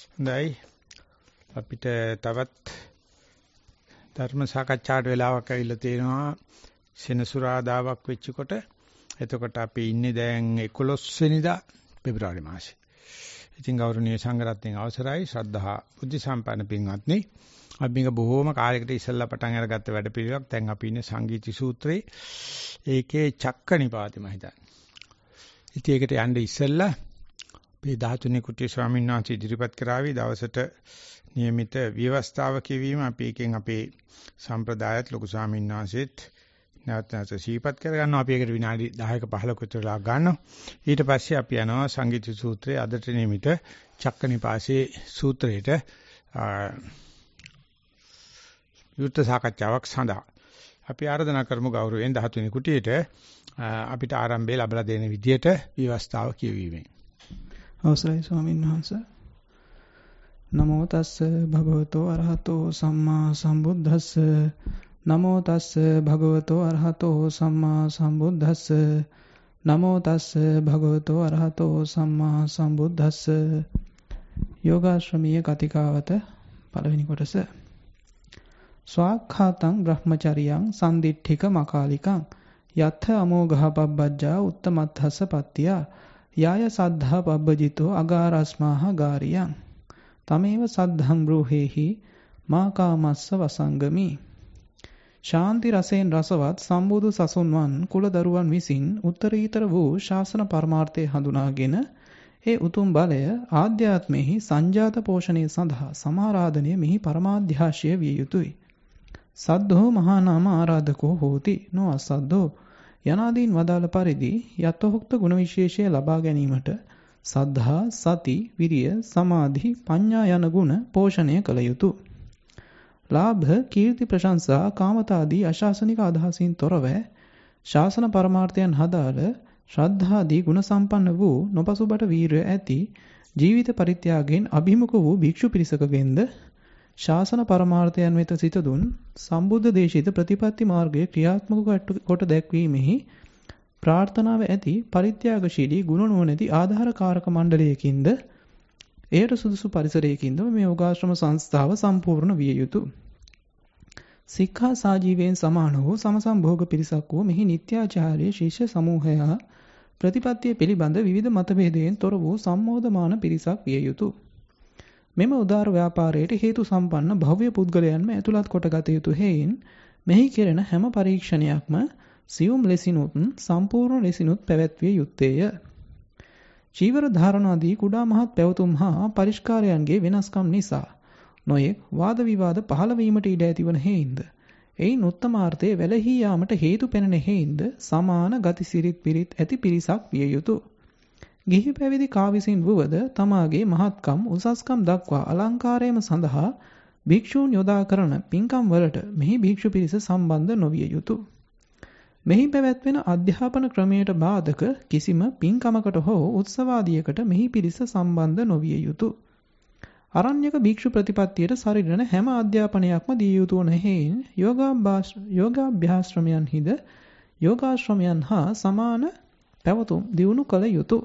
හොඳයි. අපිට තවත් ධර්ම සාකච්ඡාට වෙලාවක් ඇවිල්ලා තියෙනවා. සෙනසුරාදාවක් වෙච්ච කොට. එතකොට අපි ඉන්නේ දැන් 11 වෙනිදා පෙබරවාරි මාසේ. ඉතින් ගෞරවනීය සංඝරත්නයේ අවසරයි ශ්‍රද්ධා බුද්ධ සම්පන්න පින්වත්නි. අපි මේක බොහෝම කාලයකට ඉස්සෙල්ලා පටන් අරගත්ත වැඩපිළිවෙලක්. දැන් අපි ඉන්නේ සංගීති සූත්‍රයේ. ඒකේ චක්කනිපාතේ මම හිතන්නේ. ඉතින් ඒකට යන්නේ ඉස්සෙල්ලා මේ 13 කුටි ස්වාමීන් වහන්සේ ඉදිරිපත් කරાવી දවසට નિયમિત ව්‍යවස්ථාව කියවීම අපි එකෙන් අපේ සම්ප්‍රදායත් ලොකු ස්වාමීන් වහන්සේත් නැවත සීපත් කර ගන්නවා. අපි ඒකට විනාඩි 10ක 15ක විතර ගන්නවා. ඊට පස්සේ අපි යනවා සංගීත සූත්‍රයේ අදට નિયમિત චක්කනිපාතේ සූත්‍රයට යුක්ත සාකච්ඡාවක් සඳහා අපි ආරාධනා කරමු ගෞරවයෙන් 13 කුටියට අපිට ආරම්භය ලැබලා දෙන විදියට ව්‍යවස්ථාව කියවීමෙන්. අවසරයි ස්වාමීන් වහන්සේ. නමෝ තස්ස භගවතෝ අරහතෝ සම්මා සම්බුද්දස්ස. නමෝ තස්ස භගවතෝ අරහතෝ සම්මා සම්බුද්දස්ස. නමෝ තස්ස භගවතෝ අරහතෝ සම්මා සම්බුද්දස්ස. යෝගාශ්‍රමීය කතිකාවත පළවෙනි කොටස. ස්වාක්ඛාතං බ්‍රහ්මචරියං සම්දිට්ඨික මකාලිකං යත්ථ අමෝඝහ පබ්බජ්ජා උත්තමත්ථස්ස පත්තියා යාය සද්ධා පබ්බජිතෝ අගාරස්මාහ ගාරියං තමේව සද්ධං බ්‍රූහෙහි මා කාමස්ස වසංගමි. ශාන්ති රසයෙන් රසවත් සම්බුදු සසුන්වන් කුලදරුවන් විසින් උත්තරීතර වූ ශාසන පරමාර්ථය හඳුනාගෙන ඒ උතුම් බලය ආධ්‍යාත්මෙහි සංජාත පෝෂණය සඳහා සමාරාධනය මෙහි පරමාධ්‍යාශය විය යුතුය. සද්ධෝ මහා නාම ආරාධකෝ හෝති නොඅසද්ධෝ යනාදීන් වදාළ පරිදි යතෝක්ත ගුණ විශේෂය ලබා ගැනීමට සද්ධා, සති, විරිය, සමාධි, පඤ්ඤා යන ගුණ පෝෂණය කළ යුතුය. ලාභ, කීර්ති, ප්‍රශංසා, කාමතාදී අශාසනික අදහසින් තොරව ශාසන පරමාර්ථයන් හදාළ ශ්‍රද්ධාදී ගුණ සම්පන්න වූ නොපසුබට වීරය ඇති ජීවිත පරිත්‍යාගයෙන් අභිමුඛ වූ භික්ෂු පිරිසකගෙන්ද ශාසන පරමාර්ථයන් වෙත සිත දුන් සම්බුද්ධ දේශිත ප්‍රතිපත්ති මාර්ගයේ ක්‍රියාත්මක කොට දැක්වීමෙහි ප්‍රාර්ථනාව ඇති පරිත්‍යාගශීලී ගුණ නොනැති ආධාරකාරක මණ්ඩලයකින්ද එයට සුදුසු පරිසරයකින්ද මේ යෝගාශ්‍රම සංස්ථාව සම්පූර්ණ විය යුතුය. සික්ඛා සාජීවයෙන් සමාන වූ සමසම්භෝග පිරිසක් වූ මෙහි නිත්‍යාචාර්ය ශිෂ්‍ය සමූහයා ප්‍රතිපත්තිය පිළිබඳ විවිධ මතභේදයෙන් තොර වූ සම්මෝධමාන පිරිසක් විය යුතුය. මෙම උදාර ව්‍යාපාරයට හේතු සම්පන්න භව්‍ය පුද්ගලයන්ම ඇතුළත් කොටගත යුතු හේයින් මෙහි කෙරෙන හැම පරීක්ෂණයක්ම සියුම් ලෙසිනුත් සම්පූර්ණ ලෙසිනුත් පැවැත්විය යුත්තේය. චීවර ධාරණාදී කුඩා මහත් පැවතුම් හා පරිස්කාරයන්ගේ වෙනස්කම් නිසා නොයෙක් වාද විවාද පහළ වීමට ඉඩ ඇතිවන හේයින්ද එයින් උත්තමාර්ථයේ වැළහී යාමට හේතු පෙනෙන හේයින්ද සමාන ගති සිරිත් පිරිත් ඇති පිරිසක් විය යුතුය. ගිහි පැවිදි කා විසින් වුවද තමාගේ මහත්කම් උසස්කම් දක්වා අලංකාරයම සඳහා භික්ෂූන් යොදා කරන පින්කම් වලට මෙහි භික්ෂු පිරිස සම්බන්ධ නොවිය යුතුය. මෙහි පැවැත්වෙන අධ්‍යාපන ක්‍රමයට බාධක කිසිම පින්කමකට හෝ උත්සවාදියකට මෙහි පිරිස සම්බන්ධ නොවිය යුතුය. අරණ්‍යක භික්ෂු ප්‍රතිපත්තියට සරිලන හැම අධ්‍යාපනයක්ම දිය යුතු වන හේයින් යෝගාභ්‍යාශ්‍රමයන්හිද යෝගාශ්‍රමයන් හා සමාන පැවතුම් දියුණු කළ යුතුය.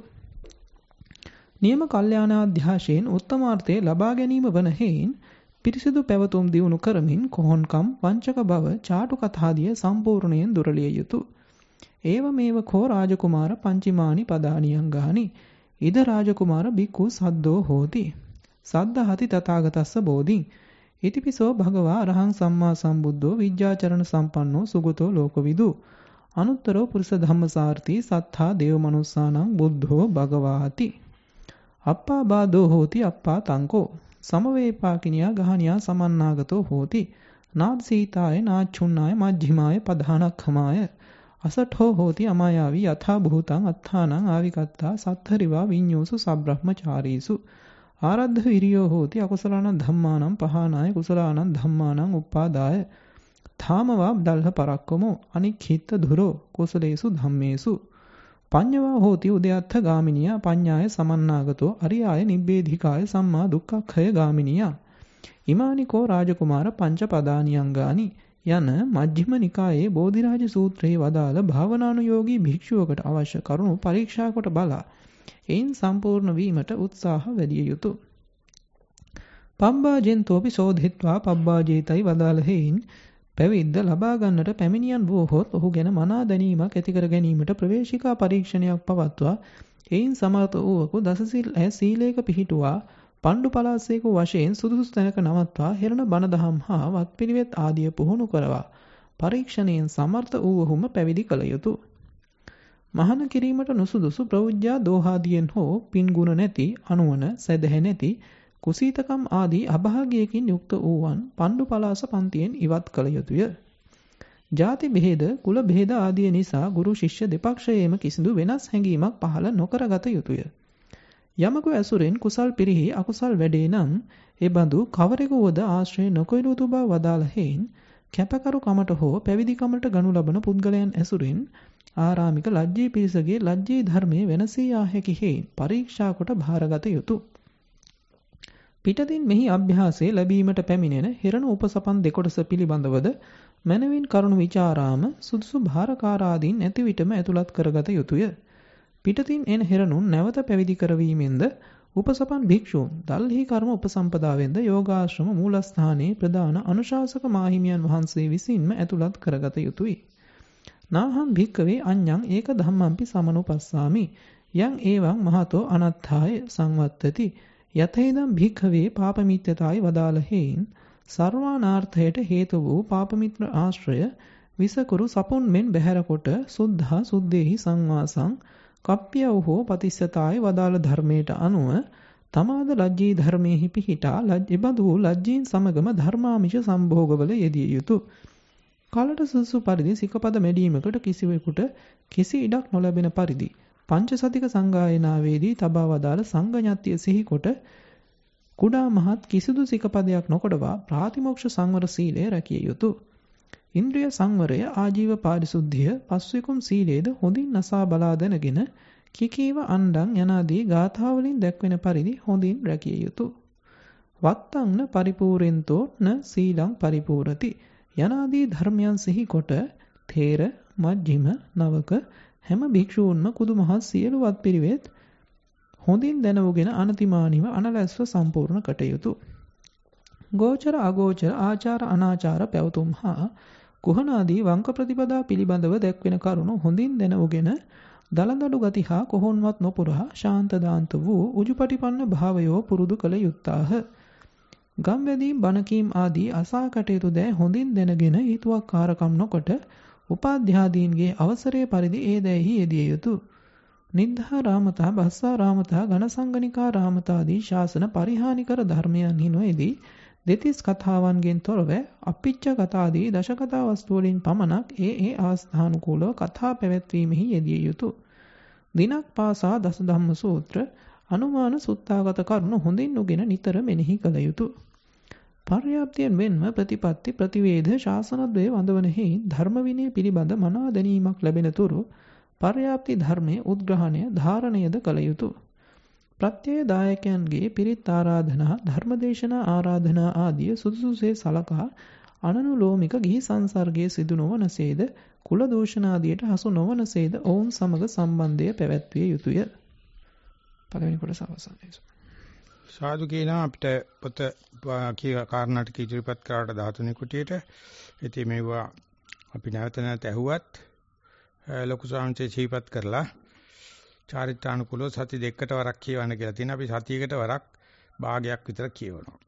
නියම කල්යාණාධ්‍යාශයෙන් උත්තමාර්ථය ලබා ගැනීම වන හේයින් පිරිසිදු පැවතුම් දියුණු කරමින් කොහොන්කම් වංචක බව චාටු කතාදිය සම්පූර්ණයෙන් දුරලිය යුතුය. ඒව මේව කෝ රාජකුමාර පංචිමානි පදානියංගානි ඉද රාජකුමාර බික්ඛු සද්දෝ හෝති සද්දහති තථාගතස්ස බෝධි ඉතිපිසෝ භගවා අරහං සම්මා සම්බුද්ධෝ විජ්ජාචරණ සම්පන්නෝ සුගතෝ ලෝකවිදු අනුත්තරෝ පුරුෂ ධම්මසාර්ථී සත්තා දේව මනුස්සානං බුද්ධෝ භගවාති අප්පා බාදෝ හෝති අප්පා තංකෝ සමවේපාකිනියා ගහනියා සමන්නාගතෝ හෝති නාත් සීතාය නාච්චුන්නාය මජ්ජිමාය පධානක්ඛමාය අසඨෝ හෝති අමායාවි යථා භූතං අත්ථානං ආවිකත්තා සත්තරිවා විඤ්ඤෝසු සබ්‍රහ්මචාරීසු ආරද්ධ විරියෝ හෝති අකුසලානං ධම්මානං පහානාය කුසලානං ධම්මානං උප්පාදාය ධාමවා දල්හ පරක්කමෝ අනික්ඛිත ධුරෝ කුසලේසු ධම්මේසු පඤ්ඤවා හෝති උදයත්ථ ගාමිනියා පඤ්ඤාය සමන්නාගතෝ අරියාය නිබ්බේධිකාය සම්මා දුක්ඛක්ඛය ගාමිනියා ඉමානිකෝ රාජකුමාර පංච පදානියංගානි යන මජ්ක්‍ධිම නිකායේ බෝධිරාජ සූත්‍රයේ වදාළ භාවනානුයෝගී භික්ෂුවකට අවශ්‍ය කරුණු පරීක්ෂා කොට බලා එයින් සම්පූර්ණ වීමට උත්සාහ වැඩිය යුතුය. පබ්බාජෙන්තෝපි සෝධිත්වා පබ්බාජේතයි වදාළ හේයින් පැවිද්ද ලබා ගන්නට පැමිණියන් වූහොත් ඔහු ගැන මනා දැනීමක් ඇති කර ගැනීමට ප්‍රවේශිකා පරීක්ෂණයක් පවත්වා එයින් සමර්ථ වූවකු දසසිල් සීලයක පිහිටුවා පණ්ඩු පලාසේක වශයෙන් සුදුසු තැනක නවත්වා හෙරණ බණ දහම් හා වත්පිළිවෙත් ආදිය පුහුණු කරවා පරීක්ෂණයෙන් සමර්ථ වූවහුම පැවිදි කළ යුතුය. මහාන කිරීමට නුසුදුසු ප්‍රවෘජ්ජා දෝහාදියෙන් හෝ පින්ගුණ නැති අනුවන සැදැහැ නැති කුසීතකම් ආදී අභාගයකින් යුක්ත වූවන් පණ්ඩු පලාස පන්තියෙන් ඉවත් කළ යුතුය. ජාති බෙහෙද කුල බෙහෙද ආදිය නිසා ගුරු ශිෂ්‍ය දෙපක්ෂයේම කිසිදු වෙනස් හැඟීමක් පහළ නොකරගත යුතුය. යමකු ඇසුරෙන් කුසල් පිරිහි අකුසල් වැඩේ නම් එබඳු කවරෙකු වද ආශ්‍රය නොකළ යුතු බව වදාළ හේයින් කැපකරු කමට හෝ පැවිදි කමට ගනු ලබන පුද්ගලයන් ඇසුරෙන් ආරාමික ලජ්ජී පිරිසගේ ලජ්ජී ධර්මයේ වෙනසී යා හැකි හේයින් පරීක්ෂා කොට භාරගත යුතුය. පිටතින් මෙහි අභ්‍යාසයේ ලැබීමට පැමිණෙන හෙරණ උපසපන් දෙකොටස පිළිබඳවද මනවින් කරුණු විචාරාම සුදුසු භාරකාරාදීන් නැති විටම ඇතුළත් කරගත යුතුය. පිටතින් එන හෙරණුන් නැවත පැවිදි කරවීමෙන්ද උපසපන් භික්ෂූන් දල්හි කර්ම උපසම්පදාවෙන්ද යෝගාශ්‍රම මූලස්ථානයේ ප්‍රධාන අනුශාසක මාහිමියන් වහන්සේ විසින්ම ඇතුළත් කරගත යුතුය. නාහං භික්කවේ අඤ්ඤං ඒක ධම්මංපි සමනුපස්සාමි යං ඒවං මහතෝ අනත්ථාය සංවත්තති යතේදම් භික්ඛවේ පාපමිත්‍යතායි වදාළ හේයින් සර්වානාර්ථයට හේතු වූ පාපමිත්‍ර ආශ්‍රය විසකුරු සපුන් මෙන් බැහැරකොට සුද්ධා සුද්දේහි සංවාසං කප්පියව හෝ පතිස්සතායි වදාළ ධර්මයට අනුව තමාද ලජ්ජී ධර්මයෙහි පිහිටා එබඳු ලජ්ජීන් සමගම ධර්මාමිෂ සම්භෝගවල යෙදිය යුතුය. කාලට සුසු පරිදි සිකපද මෙඩීමකට කිසිවෙකුට කිසි ඉඩක් නොලැබෙන පරිදි පංචසතික සංගායනාවේදී තබා වදාළ සංඝඥත්තිය සිහි කොට කුඩා මහත් කිසිදු සිකපදයක් නොකොඩවා ප්‍රාතිමෝක්ෂ සංවර සීලය රැකිය යුතුය. ඉන්ද්‍රිය සංවරය ආජීව පාරිශුද්ධිය පස්විකුම් සීලයේද හොඳින් නසා බලා දැනගෙන කිකීව අණ්ඩං යනාදී ගාථාවලින් දැක්වෙන පරිදි හොඳින් රැකිය යුතුය. වත්තං න පරිපූර්ෙන්තෝ න සීලං පරිපූර්ණති යනාදී ධර්මයන් සිහි කොට තේර මජ්ක්‍ධිම නවක හැම භික්ෂූන්ම කුදු මහත් සියලු වත් පිළිවෙත් හොඳින් දැනවගෙන අනතිමානීව අනලැස්ව සම්පූර්ණ කටයුතු. ගෝචර අගෝචර ආචාර අනාචාර පැවතුම් හා කුහනාදී වංක ප්‍රතිපදා පිළිබඳව දැක්වෙන කරුණු හොඳින් දැනවගෙන දලදඩු ගති හා කොහොන්වත් නොපුරා ශාන්තදාන්ත වූ උජුපටිපන්න භාවයෝ පුරුදු කළ යුත්තාහ. ගම්වැදීම් බණකීම් ආදී අසා කටයුතු දෑ හොඳින් දැනගෙන හිතුවක්කාරකම් නොකොට උපාධ්‍යාදීන්ගේ අවසරය පරිදි ඒ දෑහි යෙදිය යුතුය. නිද්ධා රාමතා බස්සා රාමතා ඝනසංගනිකා රාමතාදී ශාසන පරිහානිකර ධර්මයන්හි නොයෙදී දෙතිස් කතාවන්ගෙන් තොරව අපිච්ච කතාදී දශකතා වස්තු වලින් පමණක් ඒ අවස්ථානුකූලව කතා පැවැත්වීමෙහි යෙදිය යුතුය. දිනක් පාසා දස ධම්ම සූත්‍ර අනුමාන සුත්තාගත කරුණු හොඳින් උගෙන නිතර මෙනෙහි කළ යුතුය. පර්යාප්තියෙන් මෙන්ම ප්‍රතිපත්ති ප්‍රතිවේධ ශාසනද්වය වඳවන හේයින් ධර්ම විනය පිළිබඳ මනා දැනීමක් ලැබෙන තුරු පර්යාප්ති ධර්මයේ උද්ග්‍රහණය ධාරණයද කළ යුතුය. ප්‍රත්‍යය දායකයන්ගේ පිරිත් ආරාධනා ධර්මදේශනා ආරාධනා ආදිය සුදුසුසේ සලකා අනනුලෝමික ගිහි සංසර්ගයේ සිදු නොවනසේද කුල දූෂණාදියට හසු නොවනසේද ඔවුන් සමග සම්බන්ධය පැවැත්විය යුතුය. පළවෙනි කොටස අවසන්යි. සාදු කියනවා අපිට පොත කාරණා ටික ඉදිරිපත් කරාට 13 කුටියට. ඉතින් මේවා අපි නැවත නැවත ඇහුවත් ලොකු සාංශේ සිහිපත් කරලා චාරිත්‍රානුකූලව සති දෙකකට වරක් කියවන්න කියලා තියෙනවා. අපි සතියකට වරක් භාගයක් විතර කියවනවා.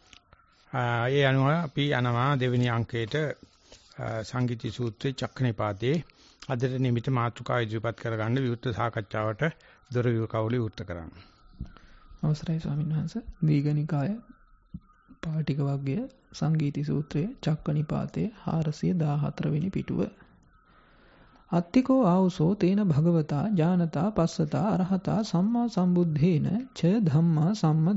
ඒ අනුව අපි යනවා දෙවෙනි අංකයට සංගීති සූත්‍රයේ චක්කනිපාතේ අදට නිමිත මාතෘකාව ඉදිරිපත් කරගන්න විවෘත සාකච්ඡාවට දොර විවකවුලි වෘත්ත කරන්න. අවසරයි ස්වාමීන් වහන්සේ. දීඝනිකාය පාටික වර්ගය සංගීති සූත්‍රයේ චක්කනිපාතේ 414 වෙනි පිටුව. අත්තිකෝ ආවුසෝ තේන භගවතා ඥානතා පස්සතා අරහතා සම්මා සම්බුද්ධේන ච ධම්මා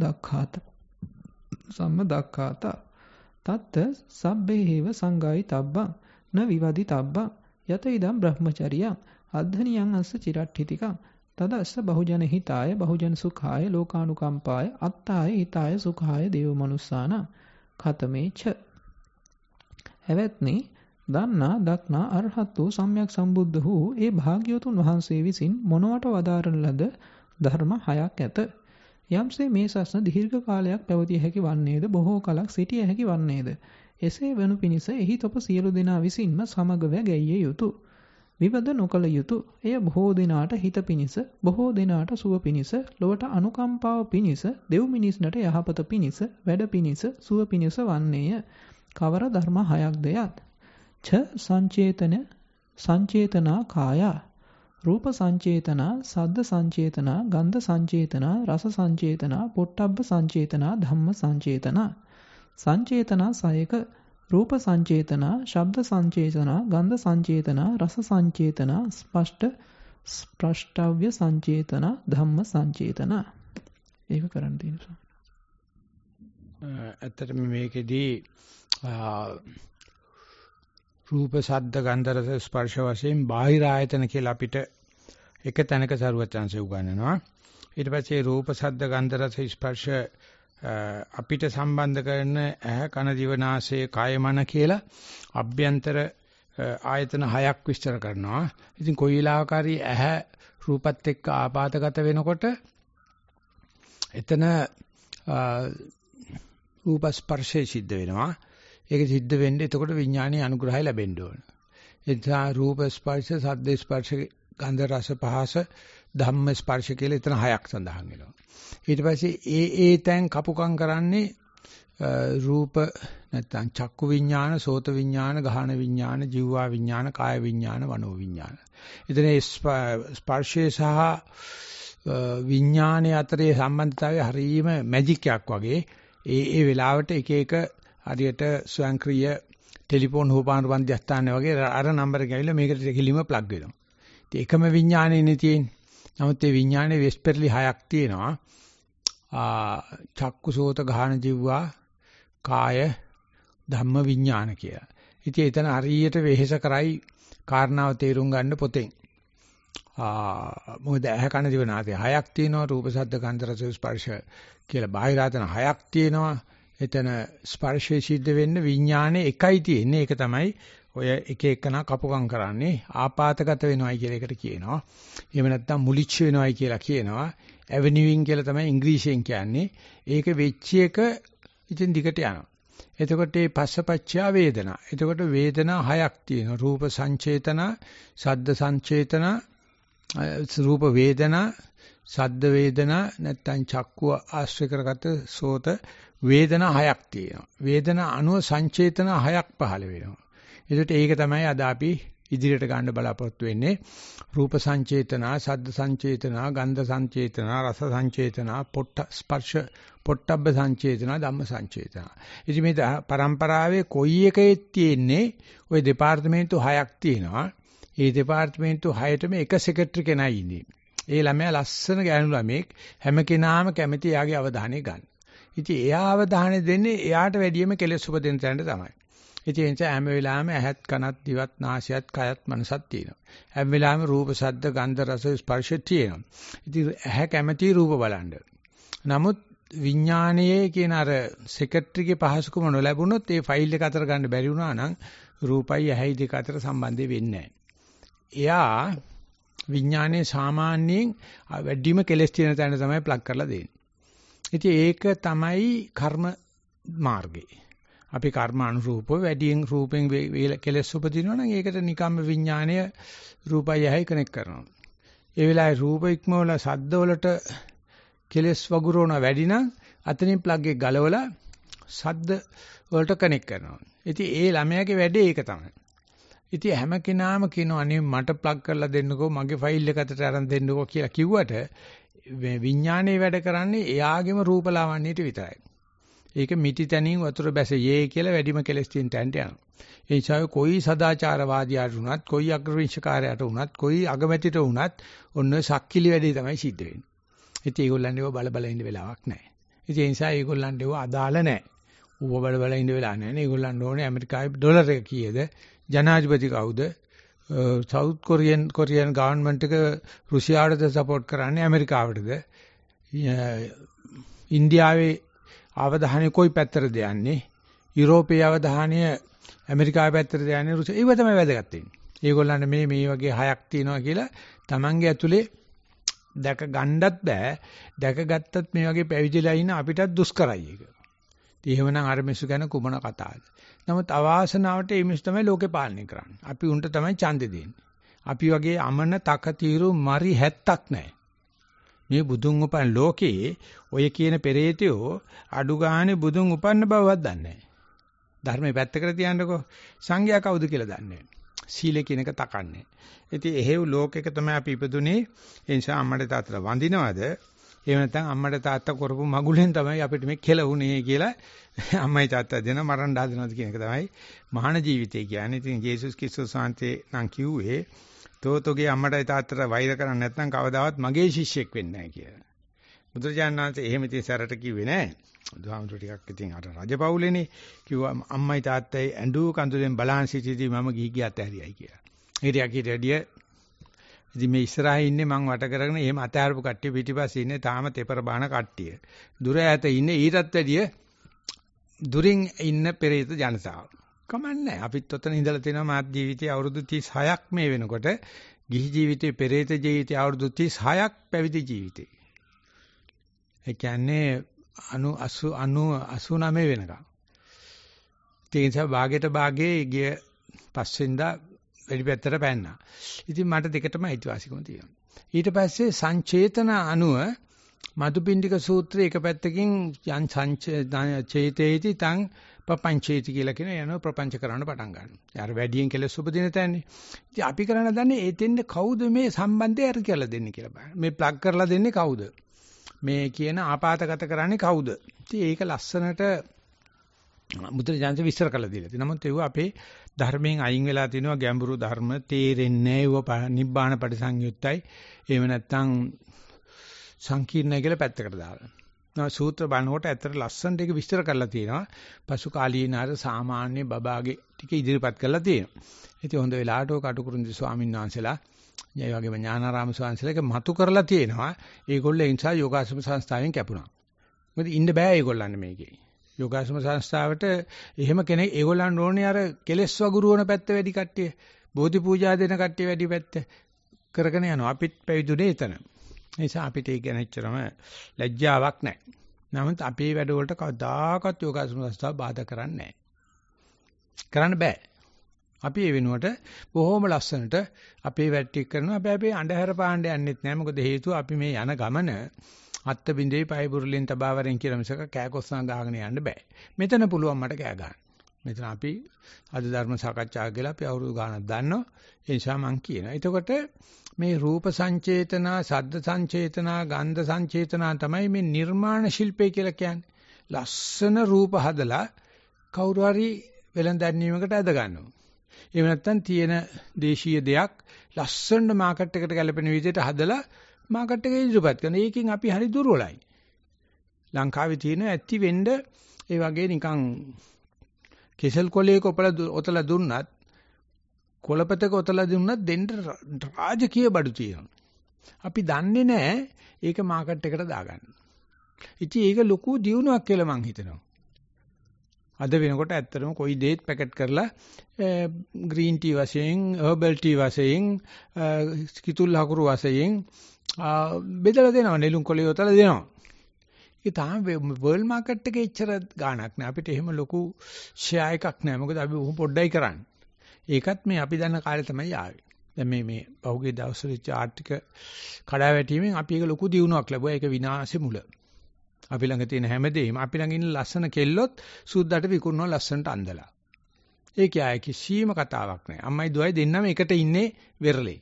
සම්මදක්ඛාත තත්ත සබ්බේහිව සංගායි තබ්බං න විවදි තබ්බං යත ඉදම් බ්‍රහ්මචරියං අද්ධනියං අස්ස චිරට්ඨිතිකං තදස්ස බහුජන හිතාය බහුජන සුඛාය ලෝකානුකම්පාය අත්තාය හිතාය සුඛාය දේව මනුස්සාන ඛතමේච. එවත්නි දන්නා දක්නා අරහත් වූ සම්්‍යක් සම්බුද්ධ වූ ඒ භාග්‍යවතුන් වහන්සේ විසින් මොනවට වදාරන ලද ධර්ම 6ක් ඇත. යම්සේ මේ සසන දීර්ඝ කාලයක් පැවතිය හැකි වන්නේද බොහෝ කලක් සිටිය හැකි වන්නේද එසේ වනු පිණිස එහි තොප සියලු දෙනා විසින්ම සමගව ගැයිය යුතුය. විවද නොකළ යුතුය. එය බොහෝ දිනාට හිත පිණිස බොහෝ දිනාට සුව පිණිස ලොවට අනුකම්පාව පිණිස දෙව් මිනිස්නට යහපත පිණිස වැඩ පිණිස සුව පිණිස වන්නේය. කවර ධර්ම හයක් දෙයත් ඡ සංචේතනා කායා රූප සංචේතනා සද්ද සංචේතනා ගන්ධ සංචේතනා රස සංචේතනා පොට්ටබ්බ සංචේතනා ධම්ම සංචේතනා සංචේතනා සයක රූප සංචේතනා ශබ්ද සංචේතනා ගන්ධ සංචේතනා රස සංචේතනා ස්පෂ්ටව්‍ය සංචේතනා ධම්ම සංචේතනා. ඒක කරන්න තියෙනවා. ඇත්තටම මේකෙදී රූප ශබ්ද ගන්ධ රස ස්පර්ශ වශයෙන් බාහිර ආයතන කියලා අපිට එක තැනක සරුවචාන්සේ උගන්වනවා. ඊට පස්සේ රූප ශබ්ද ගන්ධ රස ස්පර්ශ අපිට සම්බන්ධ කරන ඇහ කන දිව නාසය කය මන කියලා අභ්‍යන්තර ආයතන හයක් විස්තර කරනවා. ඉතින් කොයි වෙලාවකරි ඇහ රූපත් එක්ක ආපాతගත වෙනකොට එතන රූප ස්පර්ශය සිද්ධ වෙනවා. ඒක සිද්ධ වෙන්නේ එතකොට විඥානයේ අනුග්‍රහය ලැබෙන්න ඕන. ඒ නිසා රූප ස්පර්ශ, සද්ද ස්පර්ශ, ගන්ධ රස පහස, ධම්ම ස්පර්ශ කියලා එතන හයක් සඳහන් වෙනවා. ඊට පස්සේ ඒ තැන් කපුකම් කරන්නේ රූප නැත්නම් චක්කු විඥාන, සෝත විඥාන, ගහන විඥාන, ජීවා විඥාන, කාය විඥාන, මනෝ විඥාන. එතන ස්පර්ශය සහ විඥානයේ අතරේ සම්බන්ධතාවය හරීම මැජික් එකක් වගේ. ඒ වෙලාවට එක එක හරියට ස්වයංක්‍රීය ටෙලිෆෝන් හොපාන මධ්‍යස්ථානය වගේ අර නම්බර එක ඇවිල්ලා මේකට කිලිම ප්ලග් වෙනවා. ඉතින් එකම විඥානයනේ තියෙන්නේ. නමුත් මේ විඥානයේ වෙස්පර්ලි හයක් තියෙනවා. චක්කු සෝත ගාහන ජීවවා කාය ධම්ම විඥාන කියලා. ඉතින් එතන හරියට වෙහෙස කරයි කාරණාව තේරුම් ගන්න පොතෙන්. මොකද ඇහ කන දිව නාසය හයක් තියෙනවා. රූප ශබ්ද ගන්ධ රස ස්පර්ශ කියලා බාහිර ආයතන හයක් තියෙනවා. එතන ස්පර්ශයේ සිද්ධ වෙන්න විඥානේ එකයි තියෙන්නේ. ඒක තමයි ඔය එක එකනා කපුකම් කරන්නේ. ආපాతගත වෙනවයි කියලා එකට කියනවා. එහෙම නැත්නම් මුලිච්ච වෙනවයි කියලා කියනවා. ඇවෙනිවිං කියලා තමයි ඉංග්‍රීසියෙන් කියන්නේ. ඒක වෙච්ච එක ඉතින් දිගට යනවා. එතකොට මේ පස්සපච්චා වේදනා. එතකොට වේදනා හයක් තියෙනවා. රූප සංචේතනා, සද්ද සංචේතනා, රූප වේදනා, සද්ද වේදනා නැත්නම් චක්කුව ආශ්‍රය කරගත සෝත වේදනා හයක් තියෙනවා. වේදනා අනුව සංචේතන හයක් පහළ වෙනවා. ඒකට ඒක තමයි අද අපි ඉදිරියට ගන්න බලාපොරොත්තු වෙන්නේ. රූප සංචේතනා, සද්ද සංචේතනා, ගන්ධ සංචේතනා, රස සංචේතනා, ස්පර්ශ පොට්ටබ්බ සංචේතනා, ධම්ම සංචේතනා. ඉතින් මේ පරම්පරාවේ කොයි එකෙත් තියෙන්නේ ওই දෙපාර්තමේන්තු හයක් තියෙනවා. ඒ දෙපාර්තමේන්තු හයටම එක සෙක්‍රටරි කෙනයි ඉන්නේ. ඒ ළමයා ලස්සන ගෑනු ළමෙක්. හැම කෙනාම කැමති එයාගේ අවධානය ගන්න. ඉතින් එයා අවධානය දෙන්නේ එයාට වැඩියම කෙලෙස් උපදින තැනට තමයි. ඉතින් ඒ නිසා හැම වෙලාවෙම ඇහත් කනත් දිවත් නාසයත් කයත් මනසත් තියෙනවා. හැම වෙලාවෙම රූප ශබ්ද ගන්ධ රස ස්පර්ශ තියෙනවා. ඉතින් ඇහ කැමති රූප බලන්න. නමුත් විඥානයේ කියන අර සෙක්‍රටරිගේ පහසුකම නොලැබුණොත් ඒ ෆයිල් එක අතර ගන්න බැරි වුණා නම් රූපයි ඇහැයි දෙක අතර සම්බන්ධය වෙන්නේ නැහැ. එයා විඥානයේ සාමාන්‍යයෙන් වැඩිම කෙලෙස් තියෙන තැන තමයි ප්ලග් කරලා දෙන්නේ. ඉතින් ඒක තමයි කර්ම මාර්ගය. අපි කර්ම අනුරූපව වැඩියෙන් රූපෙන් කෙලෙස් උපදිනවා නම් ඒකට නිකම්ම විඥාණය රූපය ඇයි කනෙක්ට් කරනවා. ඒ වෙලාවේ රූප ඉක්මවල ශබ්ද වලට කෙලෙස් වගුරුවන වැඩි නම් අතනින් ප්ලග් එක ගලවලා ශබ්ද වලට කනෙක්ට් කරනවා. ඉතින් ඒ ළමයාගේ වැඩේ ඒක තමයි. ඉතින් හැම කෙනාම කියනවා අනේ මට ප්ලග් කරලා දෙන්නකෝ මගේ ෆයිල් එක අතට අරන් දෙන්නකෝ කියලා කිව්වට විඥානයේ වැඩ කරන්නේ එයාගේම රූපලාවන්‍යයට විතරයි. ඒක මිටි තනින් වතුර බැසයේ කියලා වැඩිම කෙලස් තියෙන තැනට යනවා. ඒ නිසා කොයි සදාචාරවාදියාට වුණත්, කොයි අග්‍රවිංශකාරයාට වුණත්, කොයි අගමැතිට වුණත් ඔන්න සක්කිලි වැඩේ තමයි සිද්ධ වෙන්නේ. ඉතින් ඒගොල්ලන්ට ඒව බල බල ඉන්න වෙලාවක් නැහැ. ඉතින් ඒ නිසා ඒගොල්ලන්ට ඒව අදාළ නැහැ. ඌව බල බල ඉන්න වෙලාවක් නැහැ නේ. ඒගොල්ලන්ට ඕනේ ඇමරිකාවේ ඩොලර් එක කීයද? ජනාධිපති කවුද? සවුත් කොරියන් ගවර්න්මන්ට් එක රුසියාවටද සපෝට් කරන්නේ ඇමරිකාවටද? ඉන්දියාවේ අවධානය කොයි පැත්තටද යන්නේ? යුරෝපයේ අවධානය ඇමරිකාවේ පැත්තටද යන්නේ? රුසියාව. ඒව තමයි වැදගත් වෙන්නේ. ඒගොල්ලන්ට මේ වගේ හයක් තියෙනවා කියලා Tamange ඇතුලේ දැක ගන්නත් බෑ. දැකගත්තත් මේ වගේ පැවිදිලා ඉන්න අපිටත් දුෂ්කරයි ඒක. ඉතින් එහෙමනම් අර මිනිස්සු ගැන කුමන කතාවද? නමුත් අවාසනාවට මේ මිනිස්සු තමයි ලෝකේ පාලනය කරන්නේ. අපි උන්ට තමයි ඡන්දෙ දෙන්නේ. අපි වගේ අමන තකතිරු මරි 70ක් නැහැ. මේ බුදුන් උපන් ලෝකේ ඔය කියන පෙරේතයෝ අඩු ගානේ බුදුන් උපන්න බවවත් දන්නේ නැහැ. ධර්මයේ පැත්තකට තියන්නකෝ සංඝයා කවුද කියලා දන්නේ නැහැ. සීලය කියන එක තකන්නේ. ඉතින් එහෙව් ලෝකයක තමයි අපි ඉපදුනේ. ඒ නිසා අම්මට තාත්තට වඳිනවද? එහෙම නැත්නම් අම්මට තාත්තා කරපු මගුලෙන් තමයි අපිට මේ කෙලුනේ කියලා අම්මයි තාත්තා දෙන මරණ හදනවද කියන එක තමයි මහාන ජීවිතය කියන්නේ. ඉතින් ජේසුස් ක්‍රිස්තුස් වහන්සේ නම් කිව්වේ තෝතෝගේ අම්මටයි තාත්තට වෛර කරන්නේ නැත්නම් කවදාවත් මගේ ශිෂ්‍යෙක් වෙන්නේ නැහැ කියලා. බුදුරජාණන් වහන්සේ එහෙම ඉතින් සැරට කිව්වේ නැහැ. බුදුහාමුදුරු ටිකක් ඉතින් අර රජපෞලේනේ කිව්වා අම්මයි තාත්තයි ඇඬු කඳුලෙන් බලන් සිටීදී මම ගිහි ගියත් ඇරියයි කියලා. හිටියක් හිටියදී ඉතින් මේ ඉස්සරහේ ඉන්නේ මං වට කරගෙන එහෙම අතහැරපු කට්ටිය පිටිපස්සේ ඉන්නේ තාම තෙපර බාන කට්ටිය. දුර ඈත ඉන්නේ ඊටත් වැඩිය දුරින් ඉන්න පෙරේත ජනතාව. කමන්නේ අපිත් ඔතන ඉඳලා තිනවා මාත් ජීවිතේ අවුරුදු 36ක් මේ වෙනකොට ගිහි ජීවිතේ පෙරේත ජීවිතේ අවුරුදු 36ක් පැවිදි ජීවිතේ. ඒ කියන්නේ 89 වෙනකම්. ඒ නිසා භාගයට භාගේ ගිය පස්සෙන්දා වැඩි පැත්තට පැන්නා. ඉතින් මට දෙකටම අයිතිවාසිකම තියෙනවා. ඊට පස්සේ සංචේතන අනුව මදුපිණ්ඩික සූත්‍රයේ එක පැත්තකින් යන් සංචේතේති තං පපංචේති කියලා කියන යනවා ප්‍රපංච කරන්න පටන් ගන්නවා. යාර වැඩියෙන් කෙලස් උපදින තැනනේ. ඉතින් අපි කරන්න දන්නේ එතෙන්ද කවුද මේ සම්බන්ධය අර කියලා දෙන්නේ කියලා බලන්න. මේ ප්ලග් කරලා දෙන්නේ කවුද? මේ කියන ආපాతගත කරන්නේ කවුද? ඉතින් ඒක ලස්සනට මුද්‍රජාන්ත විස්තර කළා දීලා. නමුත් ඒව අපේ ධර්මයෙන් අයින් වෙලා තිනවා ගැඹුරු ධර්ම තේරෙන්නේ නැහැ. ඒව නිබ්බාන පරිසංයුත්තයි. එහෙම නැත්නම් සංකීර්ණයි කියලා පැත්තකට දාලා. සූත්‍ර බලනකොට ඇත්තට ලස්සනට ඒක විස්තර කරලා තියෙනවා. පසු කාලීනාර සාමාන්‍ය බබාගේ ටික ඉදිරිපත් කරලා තියෙනවා. ඉතින් හොඳ වෙලාවට ඔය කටුකුරුන්දි ස්වාමීන් වහන්සේලා, ඒ වගේම ඥානාරාම ස්වාමීන් වහන්සේලාගේ මතු කරලා තියෙනවා. ඒගොල්ලෝ ඒ නිසා යෝගාශ්‍රම සංස්ථාවෙන් කැපුණා. මොකද ඉන්න බෑ ඒගොල්ලන් මේකේ. යෝගාශ්‍රම සංස්ථාවට එහෙම කෙනෙක් ඒගොල්ලන් ඕනේ අර කෙලෙස් වගුරුවන පැත්ත වැඩි කට්ටිය, බෝධි පූජා දෙන කට්ටිය වැඩි පැත්ත කරගෙන යනවා. අපිත් පැවිදුනේ එතන. ඒ නිසා අපිට ඒක ගැන එච්චරම ලැජ්ජාවක් නැහැ. නමුත් අපේ වැඩවලට කවදාකවත් යෝගාශ්‍රම සංස්ථාව බාධා කරන්නේ නැහැ. කරන්න බෑ. අපි ඒ වෙනුවට බොහොම ලස්සනට අපේ වැඩ ටික කරනවා. හැබැයි අඳුර පාණ්ඩ යන්නෙත් නැහැ. මොකද හේතුව අපි මේ යන ගමන අත්ත බින්දේ පය බුරුලෙන් තබාවරෙන් කියලා මිසක කෑකොස්සන් ගහගෙන යන්න බෑ. මෙතන පුළුවන් මට කෑ ගන්න. මෙතන අපි අද ධර්ම සාකච්ඡා කියලා අපි අවුරුදු ගාණක් දන්නවා. ඒ නිසා මම කියනවා. එතකොට මේ රූප සංචේතනා, ශබ්ද සංචේතනා, ගන්ධ සංචේතනා තමයි මේ නිර්මාණ ශිල්පය කියලා කියන්නේ. ලස්සන රූප හදලා කවුරු හරි වෙලඳැන්වීමකට ඇද ගන්නවා. එහෙම නැත්නම් තියෙන දේශීය දෙයක් ලස්සන මාකට් එකට ගැලපෙන විදිහට හදලා මාකට් එකේ ඉදිරිපත් කරන. ඒකෙන් අපි හරි දුර්වලයි. ලංකාවේ තියෙන ඇති වෙන්න ඒ වගේ නිකන් කෙසල් කොලයක ඔතලා දුන්නත් කොළපතක ඔතලා දුන්නත් දෙන්න රාජකීය බඩු තියෙනවා. අපි දන්නේ නැහැ ඒක මාකට් එකට දාගන්න. ඉතින් ඒක ලොකු දියුණුවක් කියලා මං හිතනවා. අද වෙනකොට ඇත්තටම කොයි දේත් පැකට් කරලා ග්‍රීන් ටී වශයෙන්, හර්බල් ටී වශයෙන්, කිතුල් හකුරු වශයෙන් බෙදලා දෙනවා. නෙළුම් කොළේ ඔතලා දෙනවා. ඒක තමයි වර්ල්ඩ් මාකට් එකේ ඉච්චර ගාණක් නෑ. අපිට එහෙම ලොකු ෂෙයා එකක් නෑ. මොකද අපි උහු පොඩ්ඩයි කරන්නේ. ඒකත් මේ අපි දන්න කාලේ තමයි ආවේ. දැන් මේ පහුගිය දවස්වල ඉච්ච ආර්ථික කඩාවැටීමෙන් අපි ඒක ලොකු දියුණුවක් ලැබුවා. ඒක විනාශෙ මුල. අපි ළඟ තියෙන හැමදේම අපි ළඟ ඉන්න ලස්සන කෙල්ලොත් සුද්දාට විකුණනවා ලස්සනට අඳලා. ඒකයි ආයේ කිසිම කතාවක් නෑ. අම්මයි දුවයි දෙන්නම එකට ඉන්නේ වෙරළේ.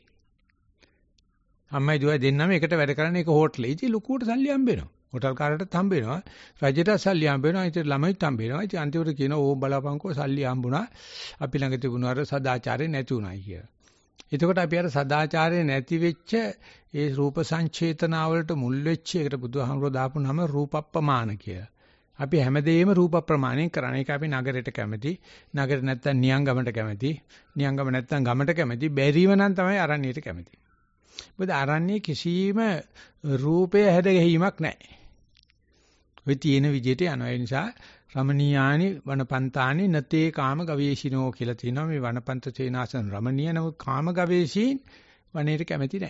අම්මයි දුවයි දෙන්නම එකට වැඩ කරන්නේ ඒක හෝටලේ. ඉතින් ලොකුවට සල්ලි හම්බ වෙනවා. හෝටල් කාරටත් හම්බ වෙනවා. රජයට සල්ලි හම්බ වෙනවා. ඉතින් ළමයිත් හම්බ වෙනවා. ඉතින් අන්තිමට කියනවා ඕ බලපංකෝ සල්ලි හම්බුණා. අපි ළඟ තිබුණා අර සදාචාරය නැති උනායි කියලා. එතකොට අපි අර සදාචාරය නැති වෙච්ච ඒ රූප සංචේතනාවලට මුල් වෙච්ච එකට බුදුහාමුදුරුවෝ දාපු නම රූපප්පමාන කියලා. අපි හැමදේම රූප ප්‍රමාණයෙන් කරන්නේ. ඒක අපි නගරයට කැමති. නගර නැත්තම් නියංගමට කැමති. නියංගම නැත්තම් ගමට කැමති. බැරිව නම් තමයි අරණියට කැමති. මොකද අරණියේ කිසිම රූපය හැද ගැහිමක් නැහැ. ඔය තියෙන විදිහට යනවා. ඒ නිසා රමණීයානි වනපන්තානි නතේ කාම ගවේෂිනෝ කියලා තියෙනවා. මේ වනපන්ත සේනාසන රමණීය නමුත් කාම ගවේෂීන් වනයේට කැමති නැහැ.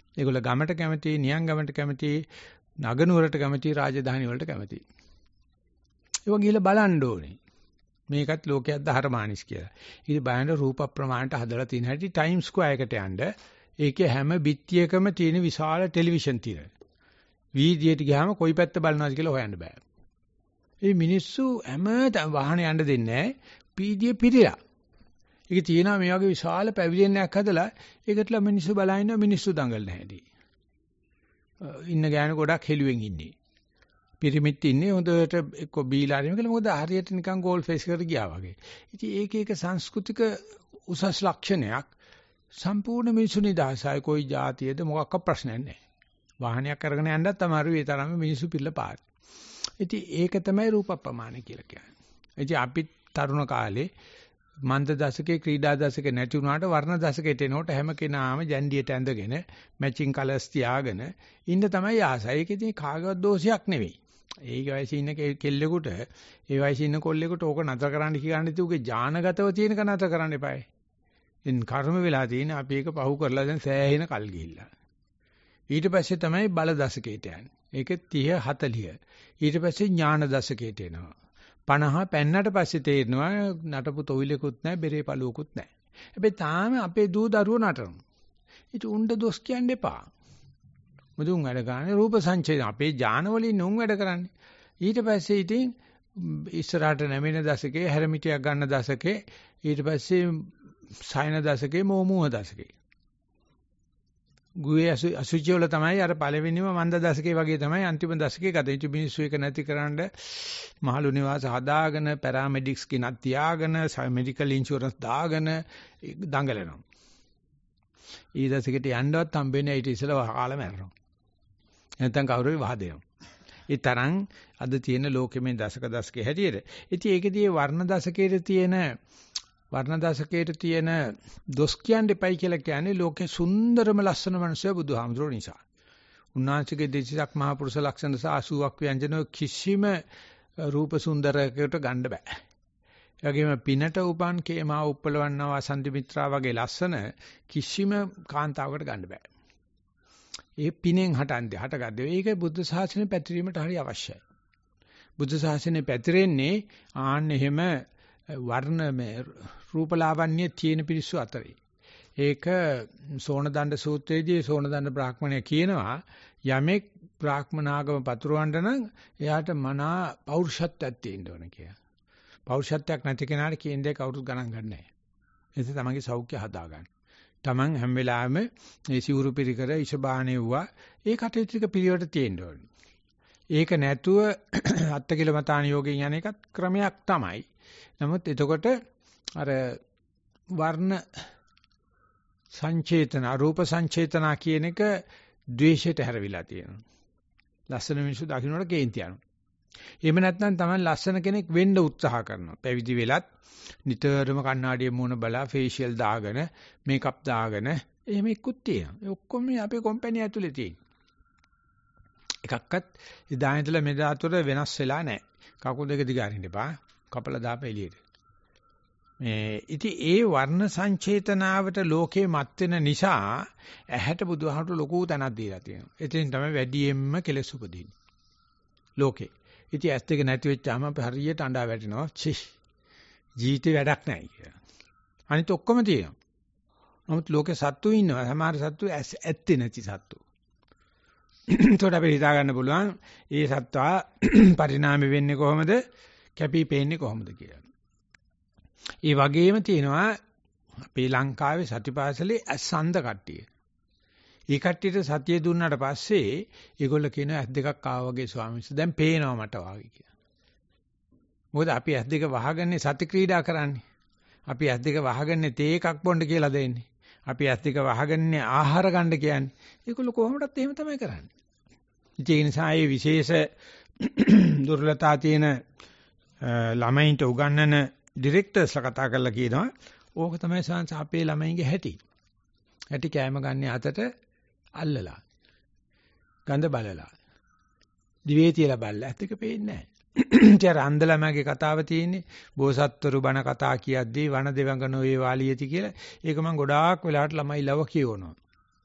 ඒගොල්ල ගමට කැමති, නියං ගමට කැමති, නගනුවරට කැමති, රාජධානි වලට කැමති. ඒක ගිහලා බලන්න ඕනේ. මේකත් ලෝකයක් දහරමානිස් කියලා. ඉතින් බයන රූප ප්‍රමාණයට හදලා තියෙන හැටි ටයිම් ස්ක්වයර් එකට යන්න. ඒකේ හැම බිත්තියකම තියෙන විශාල ටෙලිවිෂන් තිර. වීදියට ගියාම කොයි පැත්ත බලනවාද කියලා හොයන්න බෑ. මේ මිනිස්සු හැම වාහනේ යන්න දෙන්නේ නැහැ. පීඩිය පිළිලා. ඒක තියෙනවා මේ වගේ විශාල පැවිලියන් එකක් හදලා ඒකටලා මිනිස්සු බලන මිනිස්සු දඟලන හැටි. ඉන්න ගෑනු ගොඩක් හෙළුවෙන් ඉන්නේ. පිරිමිත් ඉන්නේ හොඳට එක්ක බීලා හරි මොකද හරියට නිකන් ගෝල් ෆේස් එකට ගියා වගේ. ඉතින් ඒක සංස්කෘතික උසස් ලක්ෂණයක්. සම්පූර්ණ මිනිසු නිදහසයි કોઈ જાතියද මොකක්ක ප්‍රශ්නයක් නැහැ. වාහනයක් අරගෙන යන්නත් අමාරුයි ඒ තරම්ම මිනිස්සු පිළ පාර. ඉතින් ඒක තමයි රූප ප්‍රමාණය කියලා කියන්නේ. ඉතින් අපි තරුණ කාලේ මන්ද දශකේ ක්‍රීඩා දශකේ නැති වුණාට වර්ණ දශකයට එනකොට හැම කෙනාම ජැන්ඩියට ඇඳගෙන මැචින් කලර්ස් තියාගෙන ඉන්න තමයි ආසයි. ඒක ඉතින් කාගවත් දෝෂයක් නෙවෙයි. ඒ වයසේ ඉන්න කෙල්ලෙකුට ඒ වයසේ ඉන්න කොල්ලෙකුට ඕක නතර කරන්න කියන්නේ තුගේ ඥානගතව තියෙනක නතර කරන්න එපායි. ඉන් කර්ම වෙලා තියෙන අපි ඒක පහු කරලා දැන් සෑහෙන කල් ගිහිල්ලා. ඊට පස්සේ තමයි බල දශකයට යන්නේ. ඒක 30 40. ඊට පස්සේ ඥාන දශකයට එනවා. 50 පෙන්නට පස්සේ තේරෙනවා නටපු තොවිලකුත් නැහැ බෙරේ පළුවකුත් නැහැ. හැබැයි තාම අපේ දූ දරුවෝ නටනවා. ඉතින් උණ්ඩ දොස් කියන්න එපා. මුදුන් වැඩ ගන්න රූප සංචේතන අපේ ඥානවලින් උන් වැඩ කරන්නේ. ඊට පස්සේ ඉතින් ඉස්සරහට නැමෙන දශකේ හැරමිටියක් ගන්න දශකේ ඊට පස්සේ සයන දශකේ මොමුහ දශකේ. ගුවේ අසුචි වල තමයි අර පළවෙනිම මන්ද දශකේ වගේ තමයි අන්තිම දශකේ ගත. ඉතින් මිනිස්සු එක නැතිකරන්න මහලු නිවාස හදාගෙන පැරාමෙඩික්ස් කිනක් තියාගෙන මෙඩිකල් ඉන්ෂුරන්ස් දාගෙන දඟලනවා. ඊ දශකේට යන්නවත් හම්බෙන්නේ ඊට ඉස්සෙල්ලා කාලා මැරෙනවා. නැත්තම් කවුරුයි වහදෙනවා. ඒ තරම් අද තියෙන ලෝකෙ මේ දශකයේ හැටියට. ඉතින් ඒකෙදී වර්ණ දශකයේ තියෙන දොස් කියන්න එපයි කියලා කියන්නේ ලෝකේ සුන්දරම ලස්සන මනුස්සය බුදුහාමුදුරුවෝ නිසා. උන්වහන්සේගේ 200ක් මහා පුරුෂ ලක්ෂණ සහ 80ක් ව්‍යංජන කිසිම රූප සුන්දරකයට ගන්න බෑ. ඒ වගේම පිනට උපන් කේමා උප්පලවන්නා වසන්ති මිත්‍රා වගේ ලස්සන කිසිම කාන්තාවකට ගන්න බෑ. ඒ පිනෙන් හටගද්ද. ඒක බුද්ධ ශාසනය පැතිරීමට හරි අවශ්‍යයි. බුද්ධ ශාසනය පැතිරෙන්නේ ආන්න එහෙම වර්ණ මේ රූපලාවන්‍ය තියෙන පිරිසු අතරේ. ඒක සෝනදණ්ඩ සූත්‍රයේදී සෝනදණ්ඩ බ්‍රාහ්මණය කියනවා යමෙක් බ්‍රාහ්මනාගම පතුරවන්න නම් එයාට මනා පෞරුෂත්වයක් තියෙන්න ඕන කියලා. පෞරුෂත්වයක් නැති කෙනාට කියන්නේ කවුරුත් ගණන් ගන්නෑ නැහැ. එතකොට තමන්ගේ සෞඛ්‍ය හදාගන්න. තමන් හැම වෙලාවෙම මේ සිවුරු පිරිකර ඉෂබාණෙව්වා ඒ කටයුතු ටික පිළිවෙලට තියෙන්න ඕනේ. ඒක නැතුව අත්තිකිලමතාන යෝගයෙන් යන එකත් ක්‍රමයක් තමයි. නමුත් එතකොට අර වර්ණ සංචේතන රූප සංචේතනා කියන එක ද්වේෂයට හැරවිලා තියෙනවා. ලස්සන මිනිස්සු දකින්නට කේන්ති යනවා. එහෙම නැත්නම් තමයි ලස්සන කෙනෙක් වෙන්න උත්සාහ කරනවා. පැවිදි වෙලත් නිතරම කණ්ණාඩියේ මුණ බලා ෆේෂියල් දාගෙන මේකප් දාගෙන එහෙම එක්කුත් තියෙනවා. ඒ ඔක්කොම අපේ කම්පැනි ඇතුලේ තියෙන. එකක්වත් ඉදා ඉඳලා මෙදා අතර වෙනස් වෙලා නැහැ. කකුල් දෙක දිගාරින්න එපා. කපලා දාපෙ එළියට. ඉතින් ඒ වර්ණ සංචේතනාවට ලෝකේ මත් වෙන නිසා ඇහැට බුදුහාමුදුරු ලොකු තැනක් දීලා තියෙනවා. එතෙන් තමයි වැඩියෙන්ම කෙලෙස් උපදින්නේ. ලෝකේ. ඉතින් ඇස් දෙක නැති වෙච්චාම අපි හරියට අඬා වැටෙනවා. චි. ජීවිතේ වැඩක් නැහැ කියලා. අනිත් ඔක්කොම තියෙනවා. නමුත් ලෝකේ සත්තු ඉන්නවා. සමහර සත්තු ඇත්තේ නැති සත්තු. ඒකට අපි හිතා ගන්න පුළුවන් ඒ සත්තා පරිණාමය වෙන්නේ කොහොමද? කැපී පෙනෙන්නේ කොහොමද කියලා. ඒ වගේම තියෙනවා අපේ ලංකාවේ සතිපාසලේ අසන්ද කට්ටිය. ඒ කට්ටියට සතිය දුන්නාට පස්සේ ඒගොල්ලෝ කියන ඇස් දෙකක් ආවා වගේ ස්වාමීන් වහන්සේ දැන් පේනවා මට වාගේ කියලා. මොකද අපි ඇස් දෙක වහගන්නේ සති ක්‍රීඩා කරන්නේ. අපි ඇස් දෙක වහගන්නේ තේ එකක් බොන්න කියලා දෙන්නේ. අපි ඇස් දෙක වහගන්නේ ආහාර ගන්න කියන්නේ. ඒගොල්ලෝ කොහොමදත් එහෙම තමයි කරන්නේ. ඒ නිසා මේ විශේෂ දුර්වලතා තියෙන ළමයින්ට උගන්වන ඩිරෙක්ටර්ස්ලා කතා කරලා කියනවා ඕක තමයි සංස අපේ ළමයින්ගේ හැටි. හැටි කෑම ගන්න අතට අල්ලලා. ගඳ බලලා. දිවේ තියලා බලලා ඇත්ත එක පේන්නේ නැහැ. ඊට අන්ධ ළමයාගේ කතාව තියෙන්නේ බෝසත්වරු බණ කතා කියද්දී වන දෙවඟන ඔය වාලියති කියලා. ඒක මම ගොඩාක් වෙලාවට ළමයි ලව කියවනවා.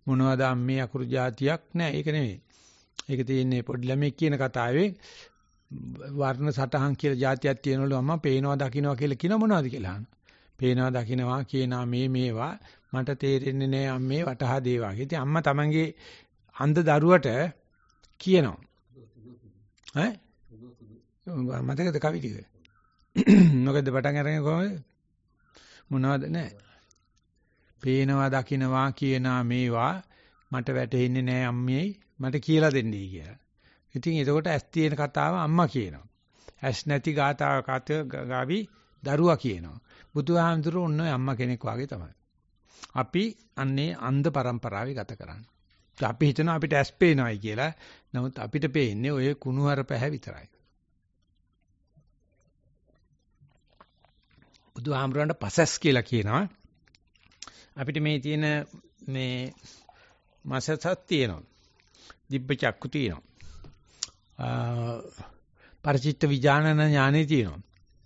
මොනවද අම්මේ අකුරු જાතියක් නෑ ඒක නෙවෙයි. ඒක තියෙන්නේ පොඩි ළමෙක් කියන කතාවේ වර්ණ සටහන් කියලා જાතියක් තියෙනවලු අම්මා පේනවා දකින්නවා කියලා කියන මොනවද කියලා අහනවා. පේනවා දකින්නවා කියනා මේවා මට තේරෙන්නේ නෑ අම්මේ වටහා දේවා. ඉතින් අම්මා තමන්ගේ අන්ධ දරුවට කියනවා. ඈ මතකද කවි ටික? මොකද පටන් අරගෙන කොහොමද? මොනවද නෑ. පේනවා දකින්නවා කියනා මේවා මට වැටහෙන්නේ නෑ අම්මේ මට කියලා දෙන්නයි කියලා. ඉතින් එතකොට ඇස් තියෙන කතාව අම්මා කියනවා. ඇස් නැති ගාතාව ගාවි දරුවා කියනවා. බුදුහාමුදුරුවෝ ඔන්න ඔය අම්මා කෙනෙක් වාගේ තමයි. අපි අන්නේ අන්ධ પરම්පරාවේ ගත කරන්නේ. අපි හිතනවා අපිට ඇස් පේනවායි කියලා. නමුත් අපිට පේන්නේ ඔය කුණුහරුප පැහැ විතරයි. බුදුහාමුදුරන්ට පසස් කියලා කියනවා. අපිට මේ තියෙන මේ මාසසක් තියෙනවා. දිබ්බ චක්කු තියෙනවා. පරිචිත්ත විඥානන ඥානෙ තියෙනවා.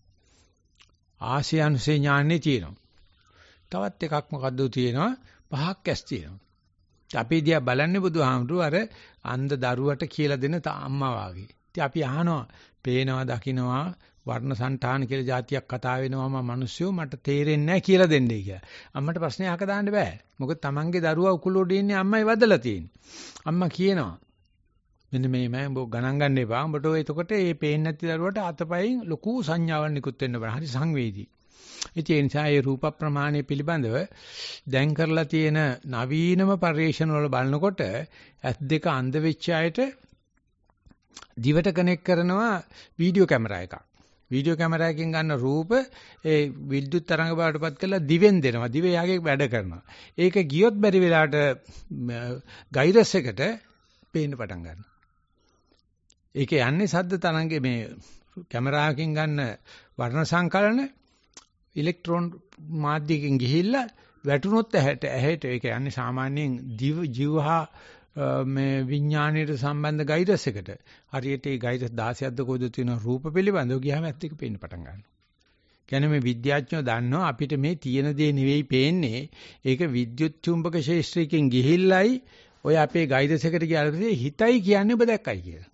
ආසියානුසේ ඥානෙ තියෙනවා. තවත් එකක් මොකද්ද තියෙනවා? පහක් ඇස් තියෙනවා. අපි දිහා බලන්නේ බුදුහාමුදුරුවෝ අර අන්ධ දරුවට කියලා දෙන අම්මා වාගේ. ඉතින් අපි අහනවා පේනවා දකින්නවා වර්ණ సంతාන කියලා જાතියක් කතා වෙනවම මිනිස්සු මට තේරෙන්නේ නැහැ කියලා දෙන්නේ කියලා. අම්මට ප්‍රශ්නේ අහක දාන්න බෑ. මොකද තමන්ගේ දරුවා උකුල උඩ ඉන්නේ අම්මයි වදලා තියෙන්නේ. අම්මා කියනවා මෙන්න මේ මම ගණන් ගන්න එපා. උඹට ඔය එතකොට මේ පේන්නේ නැති දරුවට අතපයින් ලොකු සංඥාවක් නිකුත් වෙන්න බෑ. හරි සංවේදී. ඒ නිසා මේ රූප ප්‍රමාණය පිළිබඳව දැන් කරලා තියෙන නවීනම පරිශන වල බලනකොට ඇස් දෙක අන්ධ වෙච්ච අයට දිවට කනෙක්ට් කරනවා වීඩියෝ කැමරා එකක්. වීඩියෝ කැමරාවකින් ගන්න රූප ඒ විද්‍යුත් තරංග බවටපත් කරලා දිවෙන් දෙනවා. දිව යාගේ වැඩ කරනවා. ඒක ගියොත් බැරි වෙලාවට ගයිරස් එකට පේන්න පටන් ගන්නවා. ඒක යන්නේ ශබ්ද තරංගේ මේ කැමරාවකින් ගන්න වර්ණ සංකලන ඉලෙක්ට්‍රෝන මාධ්‍යකින් ගිහිල්ලා වැටුනොත් ඇහැට ඒක යන්නේ සාමාන්‍යයෙන් ජීවහා මේ විඥාණයට සම්බන්ධ ගයිරස් එකට. හරියට ඒ ගයිරස් 16ක්ද කොයිද තියෙන රූප පිළිබඳව ගියාම ඇත්ත එක පේන්න පටන් ගන්නවා. කියන්නේ මේ විද්‍යාඥයෝ දන්නවා අපිට මේ තියෙන දේ නෙවෙයි පේන්නේ. ඒක විද්‍යුත් චුම්බක ශේෂ්ත්‍රයෙන් ගිහිල්ලයි ඔය අපේ ගයිරස් එකට ගියාට හිතයි කියන්නේ ඔබ දැක්කයි කියලා.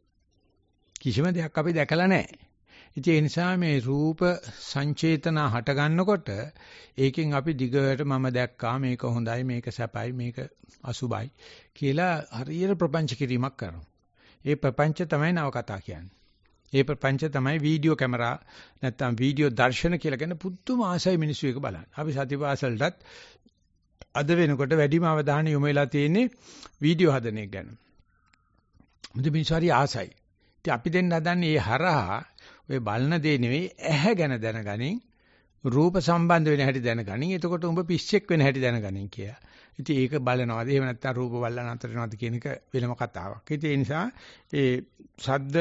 කිසිම දෙයක් අපි දැකලා නැහැ. ඉතින් ඒ නිසා මේ රූප සංචේතන හට ගන්නකොට ඒකෙන් අපි දිගට මම දැක්කා මේක හොඳයි මේක සැපයි මේක අසුබයි කියලා හරියට ප්‍රපංච කිරීමක් කරනවා. ඒ ප්‍රපංච තමයි නවකතා කියන්නේ. ඒ ප්‍රපංච තමයි වීඩියෝ කැමරා නැත්නම් වීඩියෝ දර්ශන කියලා කියන පුදුම ආසයි මිනිස්සු එක බලන්න. අපි සතිපාසලටත් අද වෙනකොට වැඩිම අවධානය යොමු වෙලා තියෙන්නේ වීඩියෝ හදන එක ගැන. මුද මිනිස්සු හරි ආසයි. ඉතින් අපි දෙන්න හදන්නේ මේ හරහා ඔය බලන දේ නෙවෙයි ඇහැ ගැන දැනගනින් රූප සම්බන්ධ වෙන හැටි දැනගනින් එතකොට උඹ පිස්සෙක් වෙන හැටි දැනගනින් කියලා. ඉතින් ඒක බලනවාද එහෙම නැත්නම් රූප බලලා නතර වෙනවද කියන එක වෙනම කතාවක්. ඉතින් ඒ නිසා ඒ ශබ්ද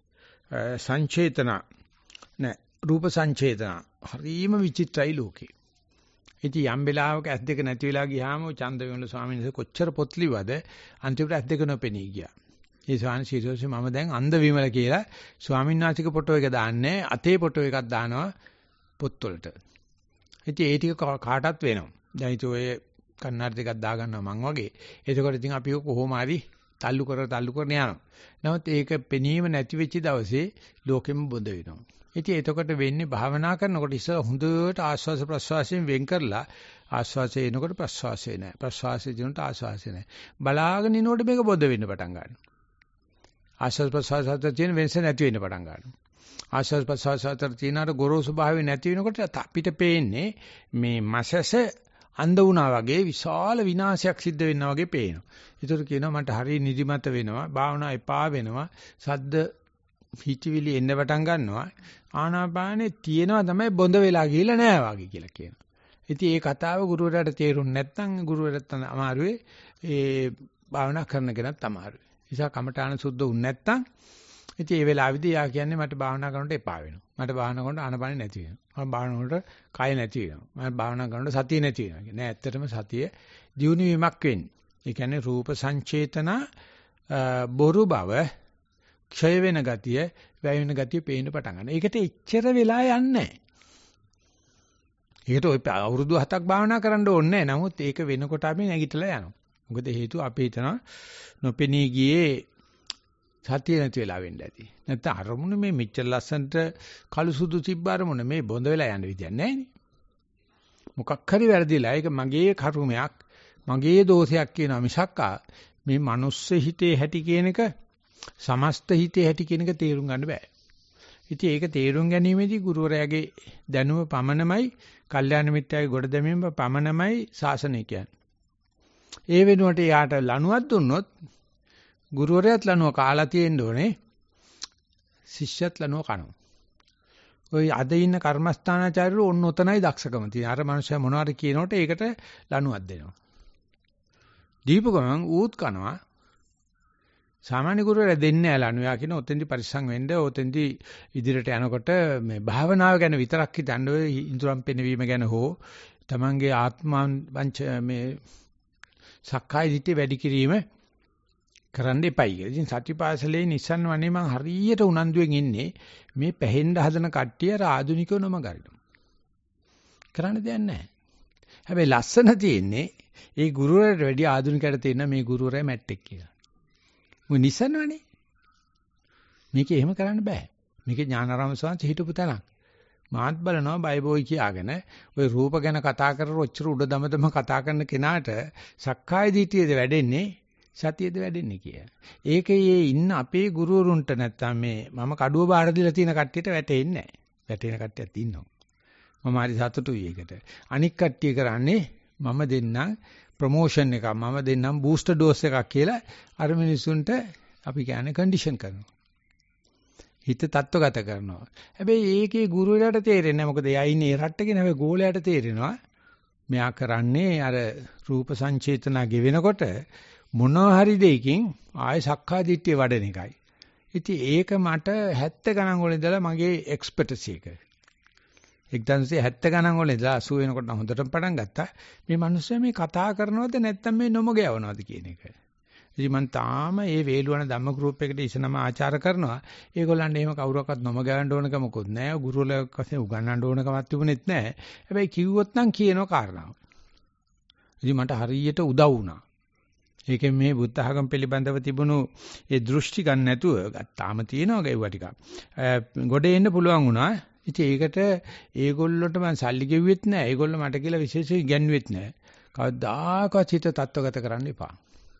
සංචේතන නෑ රූප සංචේතන හරිම විචිත්‍රයි ලෝකේ. ඉතින් යම් වෙලාවක ඇස් දෙක නැති වෙලා ගියාම චන්දවිමල ස්වාමීන් වහන්සේ කොච්චර පොත් ලිව්වද අන්තිමට ඇස් දෙක නොපෙනී ගියා. ඒ ස්වාමීන් වහන්සේ මම දැන් අන්ධ විමල කියලා ස්වාමීන් වහන්සේගේ ෆොටෝ එක දාන්නේ අතේ ෆොටෝ එකක් දානවා පොත්වලට. ඉතින් ඒ ටික කාටවත් වෙනවා. දැන් ඉතින් ඔය කන්නාඩි දෙකක් දා ගන්නවා මං වගේ. එතකොට ඉතින් අපි කොහොම හරි තල්ලු කරන යනවා. නමුත් ඒක පෙනීම නැති වෙච්ච දවසේ ලෝකෙම බොඳ වෙනවා. ඉතින් එතකොට වෙන්නේ භාවනා කරනකොට ඉස්සර හොඳට ආස්වාස ප්‍රස්වාසයෙන් වෙන් කරලා ආස්වාසය එනකොට ප්‍රස්වාසය නැහැ. ප්‍රස්වාසය දිනුට ආස්වාසය නැහැ. බලාගෙන ඉනකොට මේක බොඳ වෙන්න පටන් ගන්නවා. ආස්වාස ප්‍රස්වාස අතර තියෙන වෙනස නැති වෙන්න පටන් ගන්නවා. ආස්වාස ප්‍රස්වාස අතර තියෙන අර ගොරෝසු භාවය නැති වෙනකොට අපිට පේන්නේ මේ මසස අන්ධ වුණා වගේ විශාල විනාශයක් සිද්ධ වෙනවා වගේ පේනවා. ඒතර කියනවා මට හරිය නිදිමත වෙනවා, භාවනා එපා වෙනවා, සද්ද හිතවිලි එන්න පටන් ගන්නවා. ආනාපානේ තියෙනවා තමයි බොඳ වෙලා ගිහිල්ලා නෑ වගේ කියලා කියනවා. ඉතින් මේ කතාව ගුරුවරයාට තේරුන්නේ නැත්නම් ගුරුවරයාට අමාරුවේ ඒ භාවනා කරන කෙනත් අමාරුයි. නිසා කමඨාන සුද්ධ වුනේ නැත්නම් ඉතින් ඒ වෙලාවෙදී යා කියන්නේ මට භාවනා කරනකොට එපා වෙනවා. මට භාවනා කරනකොට ආනපන නැති වෙනවා. මම භාවනා කරනකොට කය නැති වෙනවා. මම භාවනා කරනකොට සතිය නැති වෙනවා. නෑ ඇත්තටම සතිය දියුණු වීමක් වෙන්නේ. ඒ කියන්නේ රූප සංචේතන බොරු බව ක්ෂය වෙන ගතිය, වැය වෙන ගතිය පේන්න පටන් ගන්නවා. ඒකට එච්චර වෙලා යන්නේ නැහැ. ඒකට ඔය අවුරුදු 7ක් භාවනා කරන්න ඕනේ නැහැ. නමුත් ඒක වෙනකොට අපි නැගිටලා යනවා. මොකද හේතුව අපි හිතන නොපෙනී ගියේ සතිය නැති වෙලා වෙන්න ඇති. නැත්නම් අරමුණ මේ මෙච්චර ලස්සනට කළු සුදු තිබ්බ අරමුණ මේ බොඳ වෙලා යන්න විදියක් නැහැ නේ. මොකක් හරි වැරදිලා ඒක මගේ කර්මයක් මගේ දෝෂයක් කියනවා මිසක් මේ මනුස්ස හිතේ හැටි කියන එක සමස්ත හිතේ හැටි කියන එක තේරුම් ගන්න බෑ. ඉතින් ඒක තේරුම් ගැනීමේදී ගුරුවරයාගේ දැනුම පමණමයි, කල්යාණ මිත්‍යාගේ ගොඩ දැමීම පමණමයි ශාසනය කියන්නේ. ඒ වෙනුවට යාට ලණුවක් දුන්නොත් ගුරුවරයාත් ලණුව කාලා තියෙන්න ඕනේ. ශිෂ්‍යත් ලණුව කනවා. ඔය අද ඉන්න කර්මස්ථානාචාර්යවරු ඔන්න ඔතනයි දක්ෂකම තියෙන. අර මනුස්සයා මොනවද කියනකොට ඒකට ලණුවක් දෙනවා. දීපු ගමන් ඌත් කනවා. සාමාන්‍ය ගුරුවරයා දෙන්නේ නැහැ ලණුව. යා කියන ඔතෙන්දි පරිස්සම් වෙන්න, ඔතෙන්දි ඉදිරියට යනකොට මේ භාවනාව ගැන විතරක් හිතන්න ඔය ඉඳුරම් පෙනවීම ගැන හෝ තමන්ගේ ආත්මං වංච මේ සක්කාය දිට්ඨිය වැඩි කිරීම කරන්න එපයි කියලා. ඉතින් සතිපාසලේ නිස්සන් වනේ මම හරියට උනන්දුවෙන් ඉන්නේ මේ පැහෙන්න හදන කට්ටිය ආධුනිකව නම ගරිනවා. කරන්න දෙයක් නැහැ. හැබැයි ලස්සන තියෙන්නේ ඒ ගුරුවරයාට වැඩි ආධුනිකයට තියෙන මේ ගුරුවරයා මැට්ටෙක් කියලා. මොකද නිස්සන් වනේ. මේක එහෙම කරන්න බෑ. මේකේ ඥානාරාම ස්වාමීන් හිටපු තැනක්. මාත් බලනවා බයිබෝයි කියාගෙන ওই රූප ගැන කතා කරලා ඔච්චර උඩ දමදම කතා කරන කෙනාට සක්කාය දිටියද වැඩෙන්නේ සතියද වැඩෙන්නේ කියලා. ඒකේ ඉන්න අපේ ගුරුවරුන්ට නැත්තම් මේ මම කඩුව බාර දීලා තියෙන කට්ටියට වැටෙන්නේ නැහැ. වැටෙන කට්ටියක් ඉන්නවා. මම හරි සතුටුයි ඒකට. අනික් කට්ටිය කරන්නේ මම දෙන්නම් ප්‍රොමෝෂන් එකක් මම දෙන්නම් බූස්ටර් ඩෝස් එකක් කියලා අර මිනිසුන්ට අපි කියන්නේ කන්ඩිෂන් කරනවා. හිත තත්ත්වගත කරනවා. හැබැයි ඒකේ ගුරුවරයාට තේරෙන්නේ නැහැ. මොකද එයා ඉන්නේ රට්ටගෙන හැබැයි ගෝලයාට තේරෙනවා. මෙයා කරන්නේ අර රූප සංචේතනා ගෙවෙනකොට මොනවා හරි දෙයකින් ආය සක්කාය දිට්ඨිය වඩන එකයි. ඉතින් ඒක මට 70 ගණන් වල ඉඳලා මගේ එක්ස්පර්ටසි එක. 1970 ගණන් වල ඉඳලා 80 වෙනකොට නම් හොඳටම පටන් ගත්තා. මේ මිනිස්සු මේ කතා කරනවද නැත්නම් මේ නොමග යවනවද කියන එක. ඉතින් මම තාම මේ වේලුවන ධම්ම ගෲප් එකට ඉසනම ආචාර කරනවා. ඒගොල්ලන්ට එහෙම කවුරක්වත් නොමග යන්න ඕනක මොකුත් නැහැ. ගුරුවරයෙක් වශයෙන් උගන්වන්න ඕනකමක් තිබුණෙත් නැහැ. හැබැයි කිව්වොත් නම් කියනවා කාරණාව. ඉතින් මට හරියට උදව් වුණා. ඒකෙන් මේ බුද්ධ ආගම පිළිබඳව තිබුණු ඒ දෘෂ්ටි ගන්න නැතුව තාම තියෙනවා ඒවා ටිකක්. ගොඩ එන්න පුළුවන් වුණා. ඉතින් ඒකට ඒගොල්ලොන්ට මම සල්ලි ගෙව්වෙත් නැහැ. ඒගොල්ලෝ මට කියලා විශේෂයෙන් ඉගැන්වෙත් නැහැ. කවදාකවත් හිත තත්ත්වගත කරන්න එපා.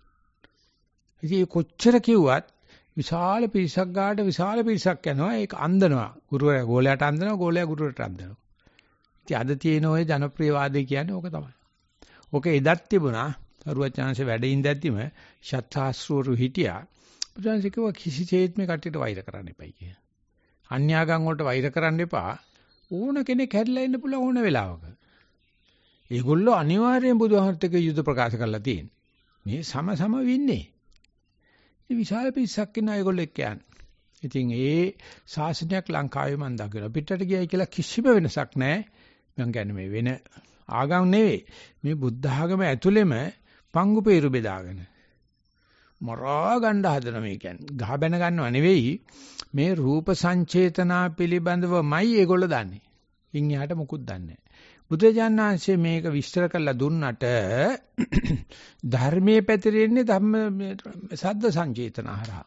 ඉතින් කොච්චර කිව්වත් විශාල පිරිසක් ගාට විශාල පිරිසක් යනවා. ඒක අන්දනවා. ගුරුවරයා ගෝලයාට අන්දනවා, ගෝලයා ගුරුවරට අන්දනවා. ඉතින් අද තියෙන ওই ජනප්‍රියවාදේ කියන්නේ ඕක තමයි. ඕක එදත් තිබුණා. අරුවචාන්සේ වැඩ ඉඳද්දිම ශාස්ත්‍රවරු හිටියා. බුදුන්සේ කිව්වා කිසිසේත් මේ කට්ටියට වෛර කරන්න එපයි කියලා. අන්‍යාගම් වලට වෛර කරන්න එපා. ඕන කෙනෙක් හැරිලා ඉන්න පුළුවන් ඕන වෙලාවක. ඒගොල්ලෝ අනිවාර්යෙන් බුදුහාමත් එක්ක යුද ප්‍රකාශ කරලා තියෙන. මේ සම වෙන්නේ. ඉතින් විශාල පිරිසක් ඉන්න ඒගොල්ලෝ එක්ක යන්නේ. ඉතින් ඒ ශාසනයක් ලංකාවේ මම දකිනවා. පිටරට ගියයි කියලා කිසිම වෙනසක් නැහැ. මම කියන්නේ මේ වෙන ආගම් නෙවෙයි. මේ බුද්ධ ආගම ඇතුළෙම පංගු peeru බෙදාගෙන මරා ගන්න හදන මේ කියන්නේ ගහ බැන ගන්නව නෙවෙයි මේ රූප සංචේතනා පිළිබඳවමයි ඒගොල්ලෝ දන්නේ. ඉන් එහාට මොකුත් දන්නේ නැහැ. බුදුජානනාංශයේ මේක විස්තර කරලා දුන්නට ධර්මයේ පැතිරෙන්නේ ධම්ම සද්ද සංචේතනා හරහා.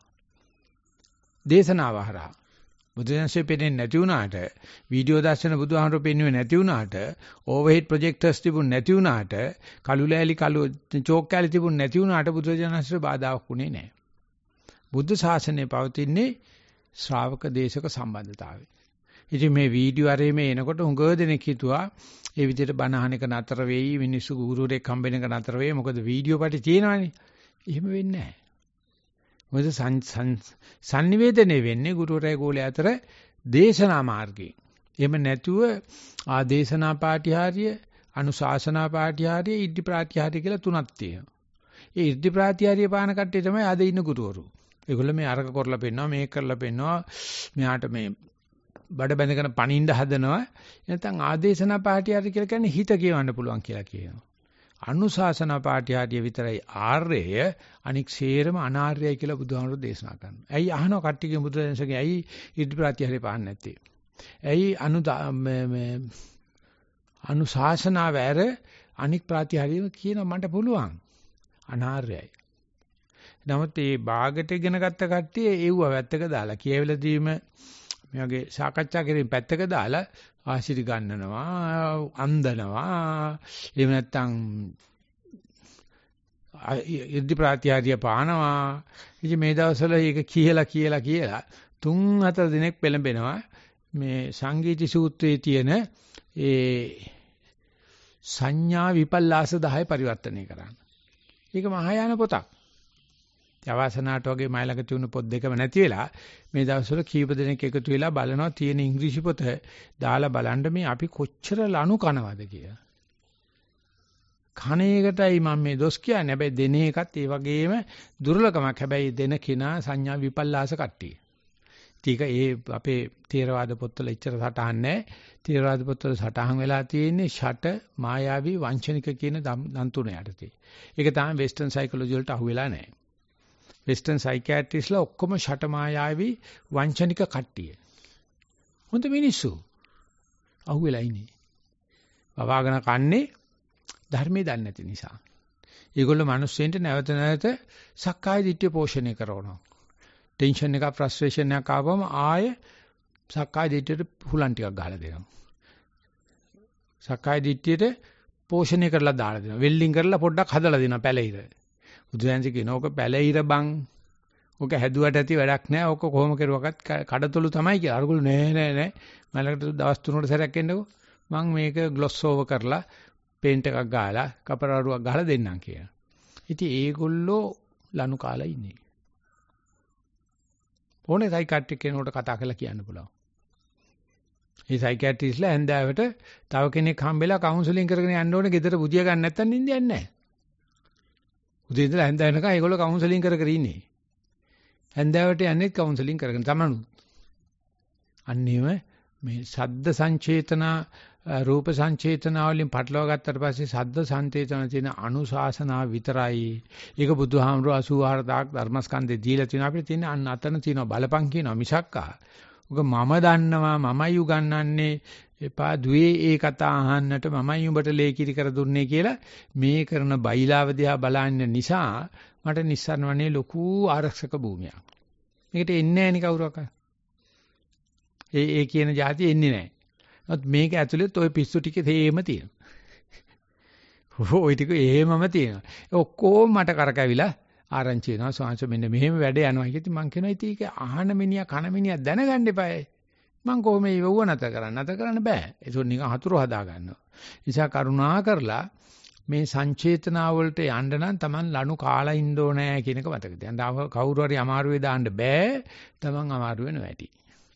දේශනාව හරහා. බුදුන්සේ පෙන්නේ නැති වුණාට වීඩියෝ දර්ශන බුදුහාමර පෙන්වුවේ නැති වුණාට ඕවර්හෙඩ් ප්‍රොජෙක්ටර්ස් තිබුණ නැති වුණාට කළු චෝක් කැලි තිබුණ නැති වුණාට බුදුරජාණන්සේ බාධාවක් උනේ නැහැ. බුද්ධ ශාසනය පවතින්නේ ශ්‍රාවක දේශක සම්බන්ධතාවය. ඉතින් මේ වීඩියෝ අරේ මේ එනකොට හුඟ දෙනෙක් හිතුවා ඒ විදිහට බණ අහන එක නතර වෙයි මිනිස්සු ගුරුවරයෙක් හම්බෙන එක නතර වෙයි මොකද වීඩියෝ පිටි තියෙනවනේ. එහෙම වෙන්නේ නැහැ. මොකද සංනිවේදනය වෙන්නේ ගුරුවරයා ගෝලයා අතර දේශනා මාර්ගයෙන්. එහෙම නැතුව ආදේශනා පාටිහාරිය, අනුශාසනා පාටිහාරිය, ඉද්ධි ප්‍රාතිහාරිය කියලා තුනක් තියෙනවා. ඒ ඉද්ධි ප්‍රාතිහාරිය පාන කට්ටිය තමයි ආද ඉන්න ගුරුවරු. ඒගොල්ලෝ මේ අරක කරලා පෙන්නනවා, මේක කරලා පෙන්නනවා, මෙයාට මේ බඩ බැඳගෙන පණින්න හදනවා. නැත්නම් ආදේශනා පාටිහාරිය කියලා කියන්නේ හිත කියවන්න පුළුවන් කියලා කියනවා. අනුශාසනා පාඨ්‍යාදිය විතරයි ආර්යය අනික් සේරම අනාර්යයි කියලා බුදුහාමුදුරෝ දේශනා කරනවා. ඇයි අහනවා කට්ටියගේ බුදුරජාණන්සේගේ ඇයි ඉද්ධි ප්‍රාතිහාර්ය පාන්නේ නැත්තේ? ඇයි අනුශාසනා වැර අනික් ප්‍රාතිහාර්ය කියනවා මට පුළුවන්. අනාර්යයි. නමුත් මේ බාගට ඉගෙන ගත්ත කට්ටිය ඒව වැත්තක දාලා කියවිලා දීම මේ වගේ සාකච්ඡා කිරීම පැත්තක දාලා ආශිර්වාද ගන්නනවා, අන්දනවා, එහෙම නැත්නම් ඉර්ධි ප්‍රාත්‍යාරිය පානවා. ඉතින් මේ දවස්වල ඒක කියලා 3-4 දිනක් පෙළඹෙනවා මේ සංගීති සූත්‍රයේ තියෙන ඒ සංඥා විපල්ලාස 10 පරිවර්තනය කරන්න. ඒක මහායාන පොතක්. යවාසනාට වගේ මයි ළඟ තියුණු පොත් දෙකම නැති වෙලා මේ දවස්වල කීප දෙනෙක් එකතු වෙලා බලනවා තියෙන ඉංග්‍රීසි පොත දාලා බලන්න මේ අපි කොච්චර ලනු කනවද කියලා. කණ එකටයි මම මේ දොස් කියන්නේ. හැබැයි දෙන එකත් ඒ වගේම දුර්ලභමක්. හැබැයි දෙන කෙනා සංඥා විපල්ලාස කට්ටිය. ටික ඒ අපේ තේරවාද පොත්වල ඉච්චර සටහන් නැහැ. තේරවාද පොත්වල සටහන් වෙලා තියෙන්නේ ෂට මායාවී වංචනික කියන දන් තුන යටතේ. ඒක තමයි වෙස්ටර්න් සයිකොලොජි වලට අහු වෙලා නැහැ. වෙස්ටර්න් සයිකියාට්‍රිස්ලා ඔක්කොම ෂට මායාවී වංචනික කට්ටිය. හොඳ මිනිස්සු අහු වෙලා ඉන්නේ. වවාගෙන කන්නේ ධර්මයේ දන්නේ නැති නිසා. ඒගොල්ලෝ මිනිස්සුන්ට නැවත නැවත සක්කාය දිට්ඨිය පෝෂණය කරනවා. ටෙන්ෂන් එක ෆ්‍රස්ට්‍රේෂන් එකක් ආවම ආයේ සක්කාය දිට්ඨියට හුලන් ටිකක් ගහලා දෙනවා. සක්කාය දිට්ඨියට පෝෂණය කරලා දාලා දෙනවා. වෙල්ඩින් කරලා පොඩ්ඩක් හදලා දෙනවා පැලිර. බුදුහන්සේ කියනවා ඔක පැලිර බං. ඔක හැදුවට ඇති වැඩක් නැහැ. ඔක කොහොම කරුවකත් කඩතොළු තමයි කියලා. අරගොල්ලෝ නෑ. මලකට දවස් 3කට සැරයක් එන්නකෝ. මම මේක ග්ලොස් ඕවර් කරලා පේන්ට් එකක් ගාලා කපරාරුවක් ගහලා දෙන්නම් කියලා. ඉතින් ඒගොල්ලෝ ලනු කාලා ඉන්නේ. ඕනේ සයිකියාට්‍රික් කෙනෙකුට කතා කරලා කියන්න පුළුවන්. මේ සයිකියාට්‍රිස්ලා හැන්දෑවට තව කෙනෙක් හම්බෙලා කවුන්සලින් කරගෙන යන්න ඕනේ. ගෙදර බුදිය ගන්න නැත්තම් නිින්දයක් නැහැ. උදේ ඉඳලා හැන්දෑව වෙනකන් ඒගොල්ලෝ කවුන්සලින් කර ඉන්නේ. හැන්දෑවට යන්නේ කවුන්සලින් කරගෙන තමනුත්. අන්නේම මේ සද්ද සංචේතනා රූප සංචේතනා වලින් පටලවා ගත්තට පස්සේ සද්ද සංචේතන තියෙන අනුශාසනාව විතරයි. ඒක බුදුහාමුදුරුවෝ 84000ක් ධර්මස්කන්ධේ දීලා තියෙනවා. අපිට තියෙන අන්න අතන තියෙනවා බලපං කියනවා මිසක්කා. ඔක මම දන්නවා මමයි උගන්වන්නේ එපා දුවේ ඒ කතා අහන්නට මමයි උඹට ලේකිරි කර දුන්නේ කියලා මේ කරන බයිලාව දිහා බලන්න නිසා මට නිස්සාරණ වනේ ලොකු ආරක්ෂක භූමියක්. මේකට එන්නේ නැහැ නේ කවුරක්වත්. ඒ කියන જાති එන්නේ නැහැ. නමුත් මේක ඇතුළෙත් ওই පිස්සු ටික තේම තියෙනවා. ওই ටික එහෙමම තියෙනවා. ඔක්කොම මට කරකැවිලා ආරංචි වෙනවා. සෝංශ මෙන්න මෙහෙම වැඩ යනවා කිව්ති මං කියනවා ඉතින් ඒක අහන මිනිහා කන මිනිහා දැනගන්න එපායි. මං කොහොම මේ වුව නැතර කරන්න බෑ. ඒක නිකන් හතුරු හදා ගන්නවා. නිසා කරුණා කරලා මේ සංචේතනා වලට යන්න නම් Taman ලනු කාලා ඉන්න ඕනේ කියන එක මතක තියාගන්න. කවුරු හරි අමාරුවේ දාන්න බෑ. Taman අමාරු වෙනවා ඇති.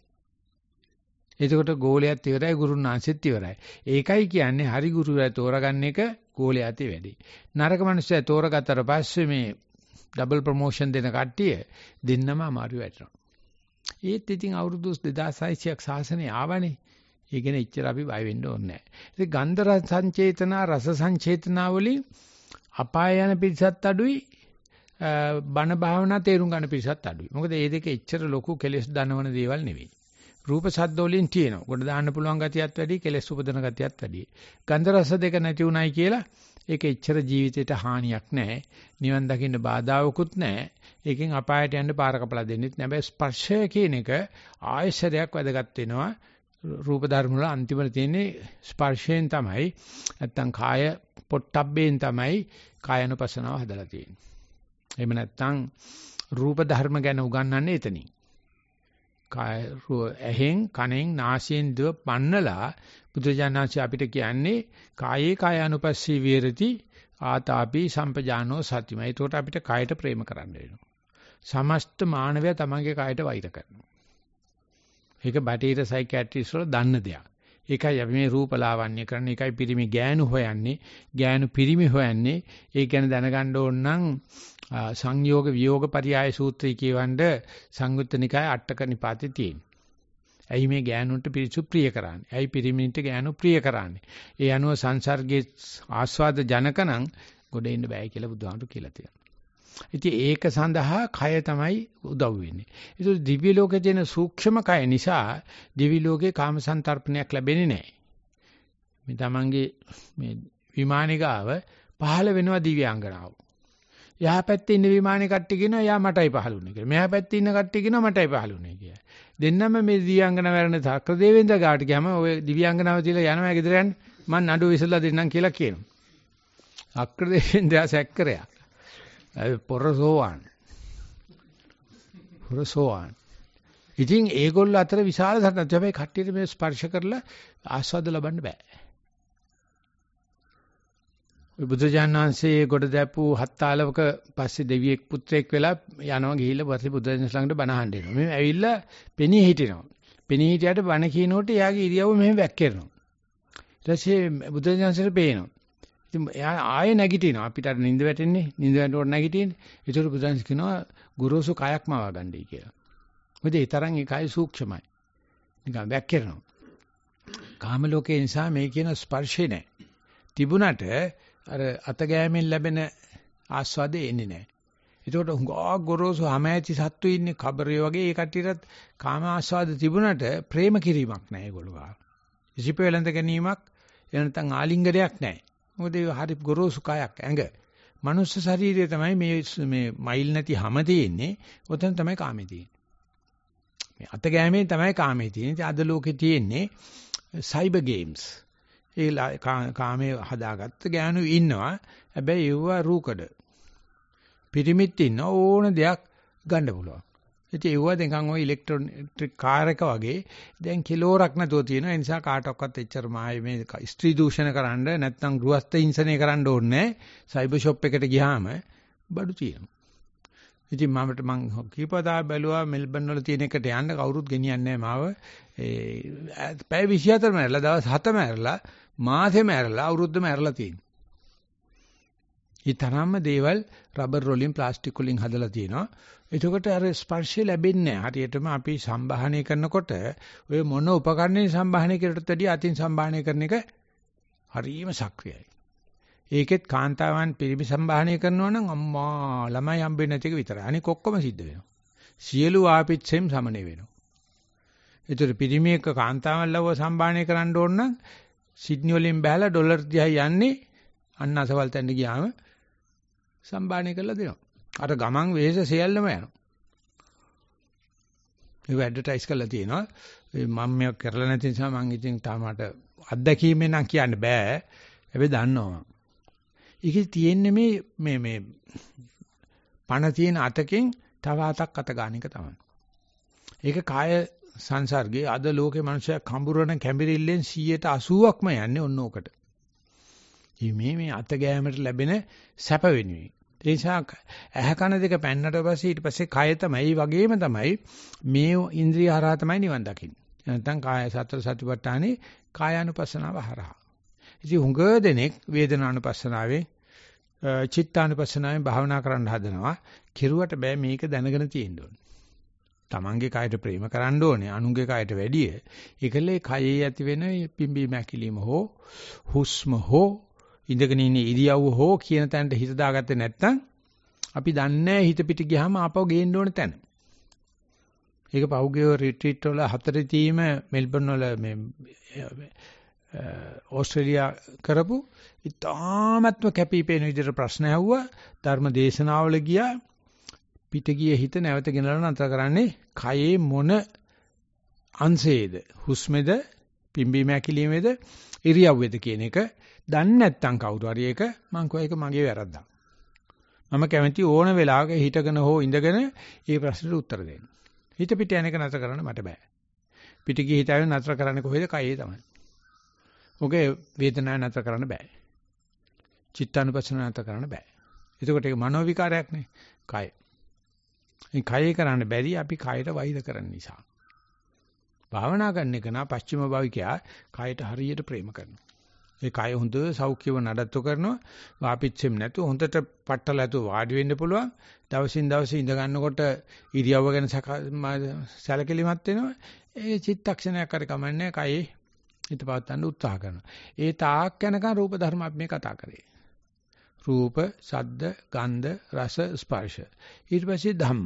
එතකොට ගෝලයක් ඉවරයි ගුරුනාංශෙත් ඉවරයි. ඒකයි කියන්නේ හරි ගුරුවරයා තෝරගන්න එක ගෝලයාට වැඩි. නරක මිනිස්සයා තෝරගත්තට පස්සේ මේ ඩබල් ප්‍රොමෝෂන් දෙන කට්ටිය දෙන්නම අමාරු වෙනවා. ඒත් ඉතින් අවුරුදු 2600ක් සාසනේ ආවනේ. ඒ කියන්නේ ඉච්චර අපි බය වෙන්න ඕනේ නැහැ. ඉතින් ගන්ධ රස සංචේතනා රස සංචේතනා වලින් අපාය යන පිරිසත් අඩුයි බණ භාවනා තේරුම් ගන්න පිරිසත් අඩුයි. මොකද මේ දෙක ඉච්චර ලොකු කෙලෙස් දනවන දේවල් නෙවෙයි. රූප ශබ්ද වලින් තියෙනවා. කොට දාන්න පුළුවන් ගතියත් වැඩි, කෙලෙස් උපදන ගතියත් වැඩි. ගන්ධ රස දෙක නැති උනායි කියලා ඒක එච්චර ජීවිතේට හානියක් නැහැ. නිවන් දකින්න බාධාවකුත් නැහැ. ඒකෙන් අපායට යන්න පාර කපලා දෙන්නෙත් නැහැ. හැබැයි ස්පර්ශය කියන එක ආයශරයක් වැදගත් වෙනවා. රූප ධර්ම වල අන්තිමට තියෙන්නේ ස්පර්ශයෙන් තමයි. නැත්තම් කාය පොට්ටබ්බේන් තමයි කායනුපස්සනාව හදලා තියෙන්නේ. එහෙම නැත්තම් රූප ධර්ම ගැන උගන්වන්නේ එතනින්. ඇහෙන් කනෙන් නාසයෙන් දව පන්නලා බුදුජානනාංශය අපිට කියන්නේ කායේ කායානුපස්සී විහෙරති ආතාපි සම්පජානෝ සතිමයි. ඒකට අපිට කායට ප්‍රේම කරන්න වෙනවා. සමස්ත මානවයා තමන්ගේ කායට වෛර කරනවා. ඒක බටහිර සයිකියාට්‍රිස්ට් වල දන්න දෙයක්. ඒකයි අපි මේ රූපලාවන්‍ය කරන්නේ. ඒකයි පිරිමි ගෑනු හොයන්නේ. ගෑනු පිරිමි හොයන්නේ. ඒ ගැන දැනගන්න ඕන නම් සංයෝග වියෝග පරියාය සූත්‍රය කියවන්න සංයුත්ත නිකාය අටක නිපාතේ තියෙන. ඇයි මේ ගෑනුන්ට පිරිසු ප්‍රිය කරන්නේ? ඇයි පිරිමින්ට ගෑනු ප්‍රිය කරන්නේ? ඒ අනුව සංසර්ගයේ ආස්වාද ජනකනම් ගොඩ එන්න බෑ කියලා බුදුහාමුදුරු කියලා තියෙනවා. ඉතින් ඒක සඳහා කය තමයි උදව් වෙන්නේ. ඒක දිව්‍ය ලෝකයේ තියෙන සූක්ෂම කය නිසා දිව්‍ය ලෝකේ කාම සංතරපණයක් ලැබෙන්නේ නැහැ. මේ තමන්ගේ මේ විමානිකාව පහළ වෙනවා දිව්‍යාංගනාව. එහා පැත්තේ ඉන්න විමානේ කට්ටිය කියනවා යා මටයි පහළුනේ කියලා. මෙහා පැත්තේ ඉන්න කට්ටිය කියනවා මටයි පහළුනේ කියලා. දෙන්නම මේ දිව්‍යාංගනාව වරණ සක්‍රදේවේන්ද්‍ර ගාට ගියාම ඔය දිව්‍යාංගනාව තියලා යනවා ගෙදර යන්න. මං නඩුව විසලා දෙන්නම් කියලා කියනවා. අක්‍රදේවේන්ද්‍රයා සැක්කරයා. පොරසෝවාන්. ඉතින් ඒගොල්ලෝ අතර විශාල සටනක්. හැබැයි කට්ටියට මේ ස්පර්ශ කරලා ආස්වාද ලබන්න බෑ. බුදුජානනාංශයේ ගොඩ දැපු හත්තාලවක පස්සේ දෙවියෙක් පුත්‍රයෙක් වෙලා යනවා ගිහිල්ලා පස්සේ බුදුන් ළඟට බණ අහන්න එනවා. මේ ඇවිල්ලා පෙනී හිටිනවා. පෙනී හිටියට බණ කියනකොට එයාගේ ඉරියව්ව මෙහෙම වැක්කිරෙනවා. ඊට පස්සේ බුදුජානනාංශයට පේනවා. ඉතින් එයා ආයෙ නැගිටිනවා. අපිට අර නිින්ද වැටෙන්නේ. නිින්ද වැටෙනකොට නැගිටින්නේ. ඒතර බුදුජානනාංශ කියනවා ගුරුසු කයක් මවා ගන්නයි කියලා. මොකද ඒ තරම් ඒ කය සූක්ෂමයි. නිකන් වැක්කිරෙනවා. කාම ලෝකේ නිසා මේ කියන ස්පර්ශේ නැහැ. තිබුණට අර අත ගෑමෙන් ලැබෙන ආස්වාදේ එන්නේ නැහැ. ඒකට හුඟා ගොරෝසු හැම ඇති සත්තු ඉන්නේ කබරේ වගේ ඒ කට්ටියටත් කාම ආස්වාද තිබුණට ප්‍රේම කිරීමක් නැහැ ඒගොල්ලෝ ගාව. ඉසිප වෙලඳ ගැනීමක් එනතන් ආලිංගනයක් නැහැ. මොකද ඒ හරි ගොරෝසු කයක් ඇඟ. මනුස්ස ශරීරය තමයි මේ මයිල් නැති හැම තියෙන්නේ. ඔතන තමයි කාමේ තියෙන්නේ. මේ අත ගෑමෙන් තමයි කාමේ තියෙන්නේ. අද ලෝකේ තියෙන්නේ සයිබර් ගේම්ස්. ඒ කාමයේ හදාගත්ත ගෑනු ඉන්නවා. හැබැයි ඒවා රූකඩ. පිරිමිත් ඉන්න ඕන දෙයක් ගන්න පුළුවන්. ඉතින් ඒවා දෙකන් ඔය ඉලෙක්ට්‍රික් කාර් එක වගේ දැන් කිලෝරක් නැතුව තියෙන නිසා කාටවත් එච්චර මායි මේ ස්ත්‍රී දූෂණ කරන්න නැත්නම් ගෘහස්ත හිංසනය කරන්න ඕනේ නැහැ. සයිබර් ෂොප් එකට ගියාම බඩු තියෙනවා. ඉතින් මම කීපදා බැලුවා මෙල්බන් වල තියෙන එකට යන්න කවුරුත් ගෙනියන්නේ නැහැ මාව. පැය 24 මැරලා දවස් 7 මැරලා මාසෙම මැරලා අවුරුද්දම මැරලා තියෙනවා. ඒ තරම්ම දේවල් රබර් වලින් ප්ලාස්ටික් වලින් හදලා තියෙනවා. එතකොට අර ස්පර්ශය ලැබෙන්නේ නැහැ. හරියටම අපි සම්බාහනය කරනකොට ඔය මොන උපකරණේ සම්බාහනය කරටත් වැඩිය අතින් සම්බාහනය කරන එක හරිම සක්‍රියයි. ඒකෙත් කාන්තාවන් පිරිමි සම්බාහනය කරනවා නම් අම්මා ළමයි හම්බෙන්නේ නැති එක විතරයි. අනික ඔක්කොම සිද්ධ වෙනවා. සියලු ආපිච්චෙම් සමනය වෙනවා. ඒතර පිරිමි එක කාන්තාවන් ලව සම්බාහනය කරන්න ඕන නම් සිඩ්නි වලින් බහලා ඩොලර් 30යි යන්නේ අන්න අසවල් තැන්න ගියාම සම්බාහනය කරලා දෙනවා. අර ගමන් වෙහෙස සියල්ලම යනවා. ඒක ඇඩ්වර්ටයිස් කරලා තියෙනවා. මම මේක කරලා නැති නිසා මම ඉතින් තාමට අත්දැකීමෙන් නම් කියන්න බෑ. හැබැයි දන්නවා. ඒකේ තියෙන්නේ මේ පණ තියෙන අතකින් තව අතක් අත ගන්න එක තමයි. ඒක කාය සංසර්ගයේ අද ලෝකේ මිනිස්සු කඹුරන කැඹිරිල්ලෙන් 80%ක්ම යන්නේ ඔන්න ඕකට. මේ අත ගෑමට ලැබෙන සැප වෙනුවෙන්. ඒ නිසා ඇහ කන දෙක පැන්නට පස්සේ ඊට පස්සේ කය තමයි වගේම තමයි මේ ඉන්ද්‍රිය හරහා තමයි නිවන් දකින්නේ. නැත්නම් කාය සතර සතිපට්ඨානේ කායානුපස්සනාව හරහා. ඉතින් හුඟ දෙනෙක් වේදනානුපස්සනාවේ චිත්තානුපස්සනාවේ භාවනා කරන්න හදනවා. කිරුවට බෑ මේක දැනගෙන තියෙන්න ඕනේ. තමන්ගේ කයට ප්‍රේම කරන්න ඕනේ අනුන්ගේ කයට වැඩිය. ඒකලේ කයේ ඇති වෙන පිම්බීම ඇකිලිම හෝ හුස්ම හෝ ඉඳගෙන ඉන්න ඉරියව්ව හෝ කියන තැනට හිත දාගත්තේ නැත්නම් අපි දන්නේ හිත පිට ගියාම ආපහු ගේන්න ඕන තැන. ඒක පහුගිය රිට්‍රීට් වල හතරදීම මෙල්බන් වල මේ ඕස්ට්‍රේලියා කරපු ඉතාමත්ම කැපිපෙන විදිහට ප්‍රශ්න ඇහුවා. ධර්ම දේශනාවල ගියා පිට ගිය හිත නැවත ගෙනලා නතර කරන්නේ කයේ මොන අංශයේද හුස්මේද පිම්බීම ඇකිලීමේද ඉරියව්වේද කියන එක දන්නේ නැත්නම් කවුරු හරි ඒක මං කෝ ඒක මගේ වැරද්දක්. මම කැමති ඕන වෙලාවක හිටගෙන හෝ ඉඳගෙන මේ ප්‍රශ්නෙට උත්තර දෙන්න. හිත පිට යන එක නතර කරන්න මට බෑ. පිට ගිය හිතාවේ නතර කරන්නේ කොහෙද? කයේ තමයි. ඔගේ වේදනාව නතර කරන්න බෑ. චිත්තානුපස්සන නතර කරන්න බෑ. එතකොට ඒක මනෝ විකාරයක් නේ. කය. මේ කයේ කරන්න බැරි අපි කයට වෛර කරන නිසා. භාවනා කරන එක නා පස්චිම භාවිකයා කයට හරියට ප්‍රේම කරනවා. ඒ කය හොඳ සෞඛ්‍යව නඩත්තු කරනවා. වාපිච්චෙම් නැතුව හොඳට පట్టල ඇතුව වාඩි වෙන්න පුළුවන්. දවසින් දවස ඉඳ ගන්නකොට ඉරියව්ව ගැන සැලකිලිමත් වෙනවා. ඒ චිත්තක්ෂණයක් හරි කමන්නේ කයේ හිත පවත්වන්න උත්සාහ කරනවා. ඒ තාක් යනකම් රූප ධර්ම අපි මේ කතා කරේ. රූප, ශබ්ද, ගන්ධ, රස, ස්පර්ශ. ඊට පස්සේ ධම්ම.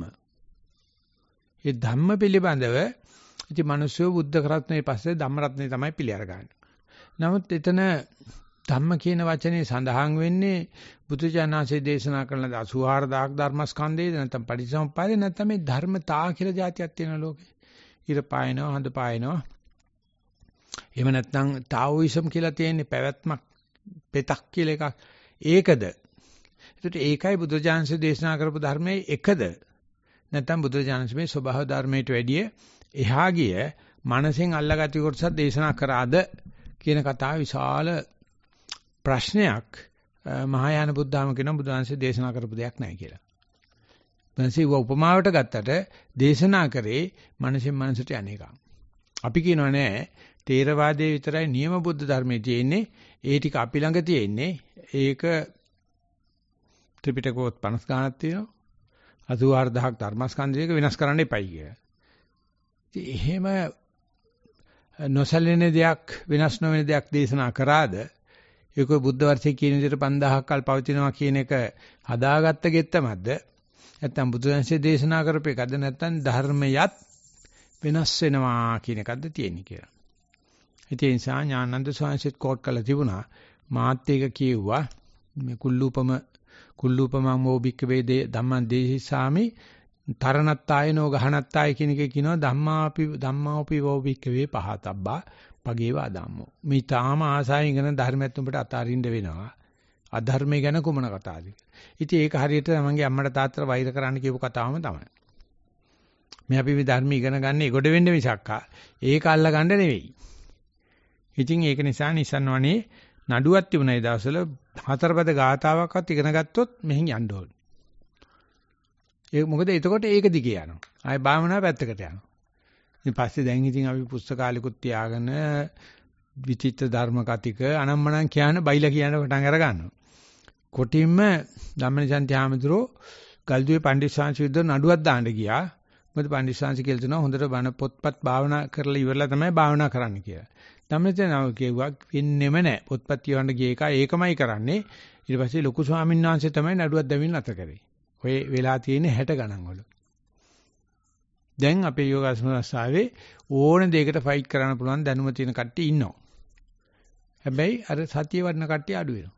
මේ ධම්ම පිළිබඳව ඉතින් මිනිස්සු බුද්ධ රත්නයේ පස්සේ ධම්ම රත්නේ තමයි පිළි අරගන්නේ. නමුත් එතන ධම්ම කියන වචනේ සඳහන් වෙන්නේ බුදුජානනාංශයේ දේශනා කරන 84000ක් ධර්මස්කන්ධයේද නැත්නම් පටිච්චසමුප්පාදේ නැත්නම් මේ ධර්මතා කියලා જાතියක් තියෙන ලෝකේ. ඉර පායනවා, හඳ පායනවා. එහෙම නැත්නම් තාઓයිසම් කියලා තියෙන්නේ පැවැත්මක්, පෙතක් කියලා එකක්. ඒකද? ඒකට ඒකයි බුදුජානනාංශයේ දේශනා කරපු ධර්මයේ එකද? නැත්නම් බුදුජානනාංශයේ ස්වභාව ධර්මයට වැඩිය එහා ගිය මනසෙන් අල්ලාගත්තු කොටසක් දේශනා කරාද කියන කතාව විශාල ප්‍රශ්නයක්. මහායාන බුද්ධාම කියන බුදුන්සේ දේශනා කරපු දෙයක් නැහැ කියලා. දැන්සේ උපමාවට ගත්තට දේශනා කරේ මනසෙන් මනසට යන්නේක. අපි කියනවා නෑ තේරවාදයේ විතරයි නියම බුද්ධ ධර්මයේ තියෙන්නේ. ඒ ටික අපි ළඟ තියෙන්නේ. ඒක ත්‍රිපිටකෝත් 50 ගණක් තියෙනවා. 84000ක් ධර්මස්කන්ධයක වෙනස් කරන්න එපයි කියලා. ඉතින් එහෙම නොසැලෙන දෙයක් වෙනස් නොවන දෙයක් දේශනා කරාද ඒක බුද්ධ වර්ෂයේ කියන විදිහට 5000ක් කල් පවතිනවා කියන එක හදාගත්ත ගෙත්තමක්ද නැත්නම් බුදුන්සේ දේශනා කරපු එකද නැත්නම් ධර්මයත් වෙනස් වෙනවා කියන එකක්ද තියෙන්නේ කියලා. ඒ නිසා ඥානන්ද ස්වාමීන් කෝට් කළා තිබුණා මාත් ඒක කියෙව්වා මේ කුල්ලූපමං මොබික්ක වේදේ ධම්මං දේශිසාමි තරණත්තායනෝ ගහනත්තාය කියන එක කියනවා ධම්මාපි වෝබික්ක වේ පහතබ්බා පගේවා ධම්මෝ. මේ තාම ආසාවෙන් ඉගෙන ධර්මයත් උඹට අතාරින්න වෙනවා. අධර්මය ගැන කුමන කතාවද? ඉතින් ඒක හරියට තමන්ගේ අම්මට තාත්තට වෛර කරන්න කියපු කතාවම තමයි. මේ අපි මේ ධර්ම ඉගෙන ගන්න ඒගොඩ වෙන්න මිසක්කා ඒක අල්ල ගන්න නෙවෙයි. ඉතින් ඒක නිසා නිසන්වනේ නඩුවක් තිබුණා ඒ දවස්වල හතරපද ගාතාවක්වත් ඉගෙන ගත්තොත් මෙහෙන් යන්න ඕන. ඒක මොකද එතකොට ඒක දිගේ යනවා. ආයේ භාවනාව පැත්තකට යනවා. ඉතින් පස්සේ දැන් ඉතින් අපි පුස්තකාලිකුත් තියාගෙන විචිත්‍ර ධර්ම කතික අනම්මනම් කියන බයිලා කියන පටන් අර ගන්නවා. කොටින්ම ධම්මනිසන්ති ආමතුරෝ ගල්දුවේ පණ්ඩිතසාංශ විරුද්ධ නඩුවක් දාන්න ගියා. මොකද පණ්ඩිතසාංශ කියලා දෙනවා හොඳට බණ පොත්පත් භාවනා කරලා ඉවරලා තමයි භාවනා කරන්න කියලා. ධම්මනිසන්ති කිව්වා වෙන්නෙම නැහැ. පොත්පත් කියවන්න ගිය එක ඒකමයි කරන්නේ. ඊට පස්සේ ලොකු ස්වාමීන් වහන්සේ තමයි නඩුවක් දැමින් නැත කරේ. ඔය වෙලා තියෙන 60 ගණන් වල. දැන් අපේ යෝගාසනස්සාවේ ඕන දෙයකට ෆයිට් කරන්න පුළුවන් දැනුම තියෙන කට්ටිය ඉන්නවා. හැබැයි අර සතිය වඩන කට්ටිය අඩු වෙනවා.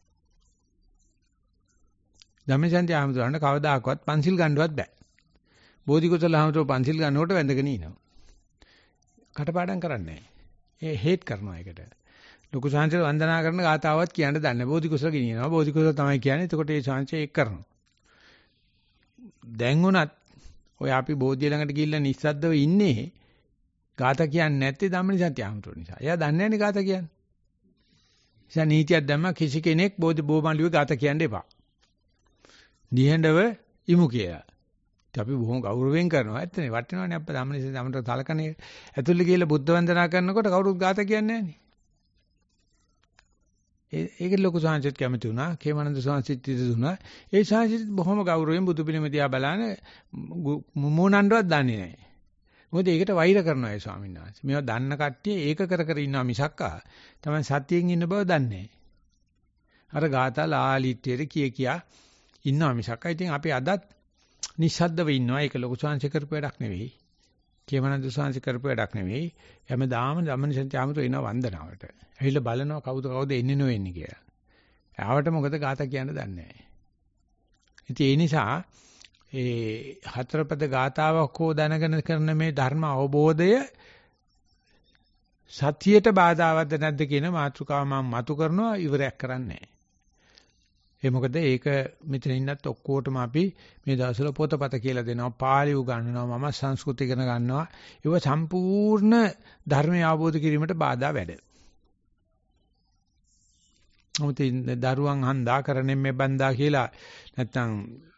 ධම්මසන්ති ආමතුරන්ට කවදාකවත් පන්සිල් ගන්නවත් බෑ. බෝධිකුසල ආමතුර පන්සිල් ගන්නකොට වැඳගෙන ඉනවා. කටපාඩම් කරන්නේ නැහැ. ඒ හේට් කරනවා ඒකට. ලොකු සංසාර වන්දනා කරන ගාතාවත් කියන්න දන්නේ නැහැ. බෝධිකුසල ගෙනියනවා. බෝධිකුසල තමයි කියන්නේ. එතකොට ඒ සංසය ඒක කරනවා. දැන් උනත් ඔය අපි බෝධිය ළඟට ගිහිල්ලා නිස්සද්දව ඉන්නේ ගාථා කියන්නේ නැත්තේ ධම්මනිසන්ති ආමතුරු නිසා. එයා දන්නේ නැනේ ගාථා කියන්නේ. නිසා නීතියක් දැම්ම කිසි කෙනෙක් බෝමණ්ඩුවේ ගාථා කියන්න එපා. නිහඬව ඉමු කියලා. අපි බොහොම ගෞරවයෙන් කරනවා. ඇත්තනේ වටිනවනේ අප්පා ධම්මනිසන්ති ආමතුරු තලකනේ. ඇතුළේ ගිහිල්ලා බුද්ධ වන්දනා කරනකොට කවුරුත් ගාථා කියන්නේ නැහනේ. ඒක ලොකු සංසිත් කැමති වුණා. කේමනන්ද සංසිත් දුන්නා. ඒ සංසිත් බොහොම ගෞරවයෙන් බුදු පිළිම දිහා බලන මොනණ්ඩවත් දන්නේ නැහැ. මොකද ඒකට වෛර කරනවා ඒ ස්වාමීන් වහන්සේ. මේවා දන්න කට්ටිය ඒක කර කර ඉන්නවා මිසක්කා තමයි සතියෙන් ඉන්න බව දන්නේ නැහැ. අර ගාථා ලාලිත්‍යයේ කියා ඉන්නවා මිසක්කා. ඉතින් අපි අදත් නිස්සද්දව ඉන්නවා. ඒක ලොකු සංසිත් කරපු වැඩක් නෙවෙයි. කේමනන්ද සංසිත් කරපු වැඩක් නෙවෙයි. හැමදාම ධම්මනිසන්ති ආමතුරු ඉන වන්දනාවට. ඇවිල්ලා බලනවා කවුද එන්නේ නොවෙන්නේ කියලා. ආවට මොකද ගාථා කියන්න දන්නේ නැහැ. ඉතින් ඒ නිසා ඒ හතරපද ගාථාවක් හෝ දැනගෙන කරන මේ ධර්ම අවබෝධය සතියට බාධාවත්ද නැද්ද කියන මාතෘකාව මම මතු කරනවා ඉවරයක් කරන්නේ නැහැ. ඒ මොකද ඒක මෙතන ඉන්නත් ඔක්කොටම අපි මේ දවස්වල පොතපත කියලා දෙනවා, පාළි උගන්වනවා, මම සංස්කෘත ඉගෙන ගන්නවා. ඒව සම්පූර්ණ ධර්මය අවබෝධ කිරීමට බාධා වැඩ. මොකද දරුවන් හන්දා කරන්නේ මේ බන්දා කියලා නැත්තම්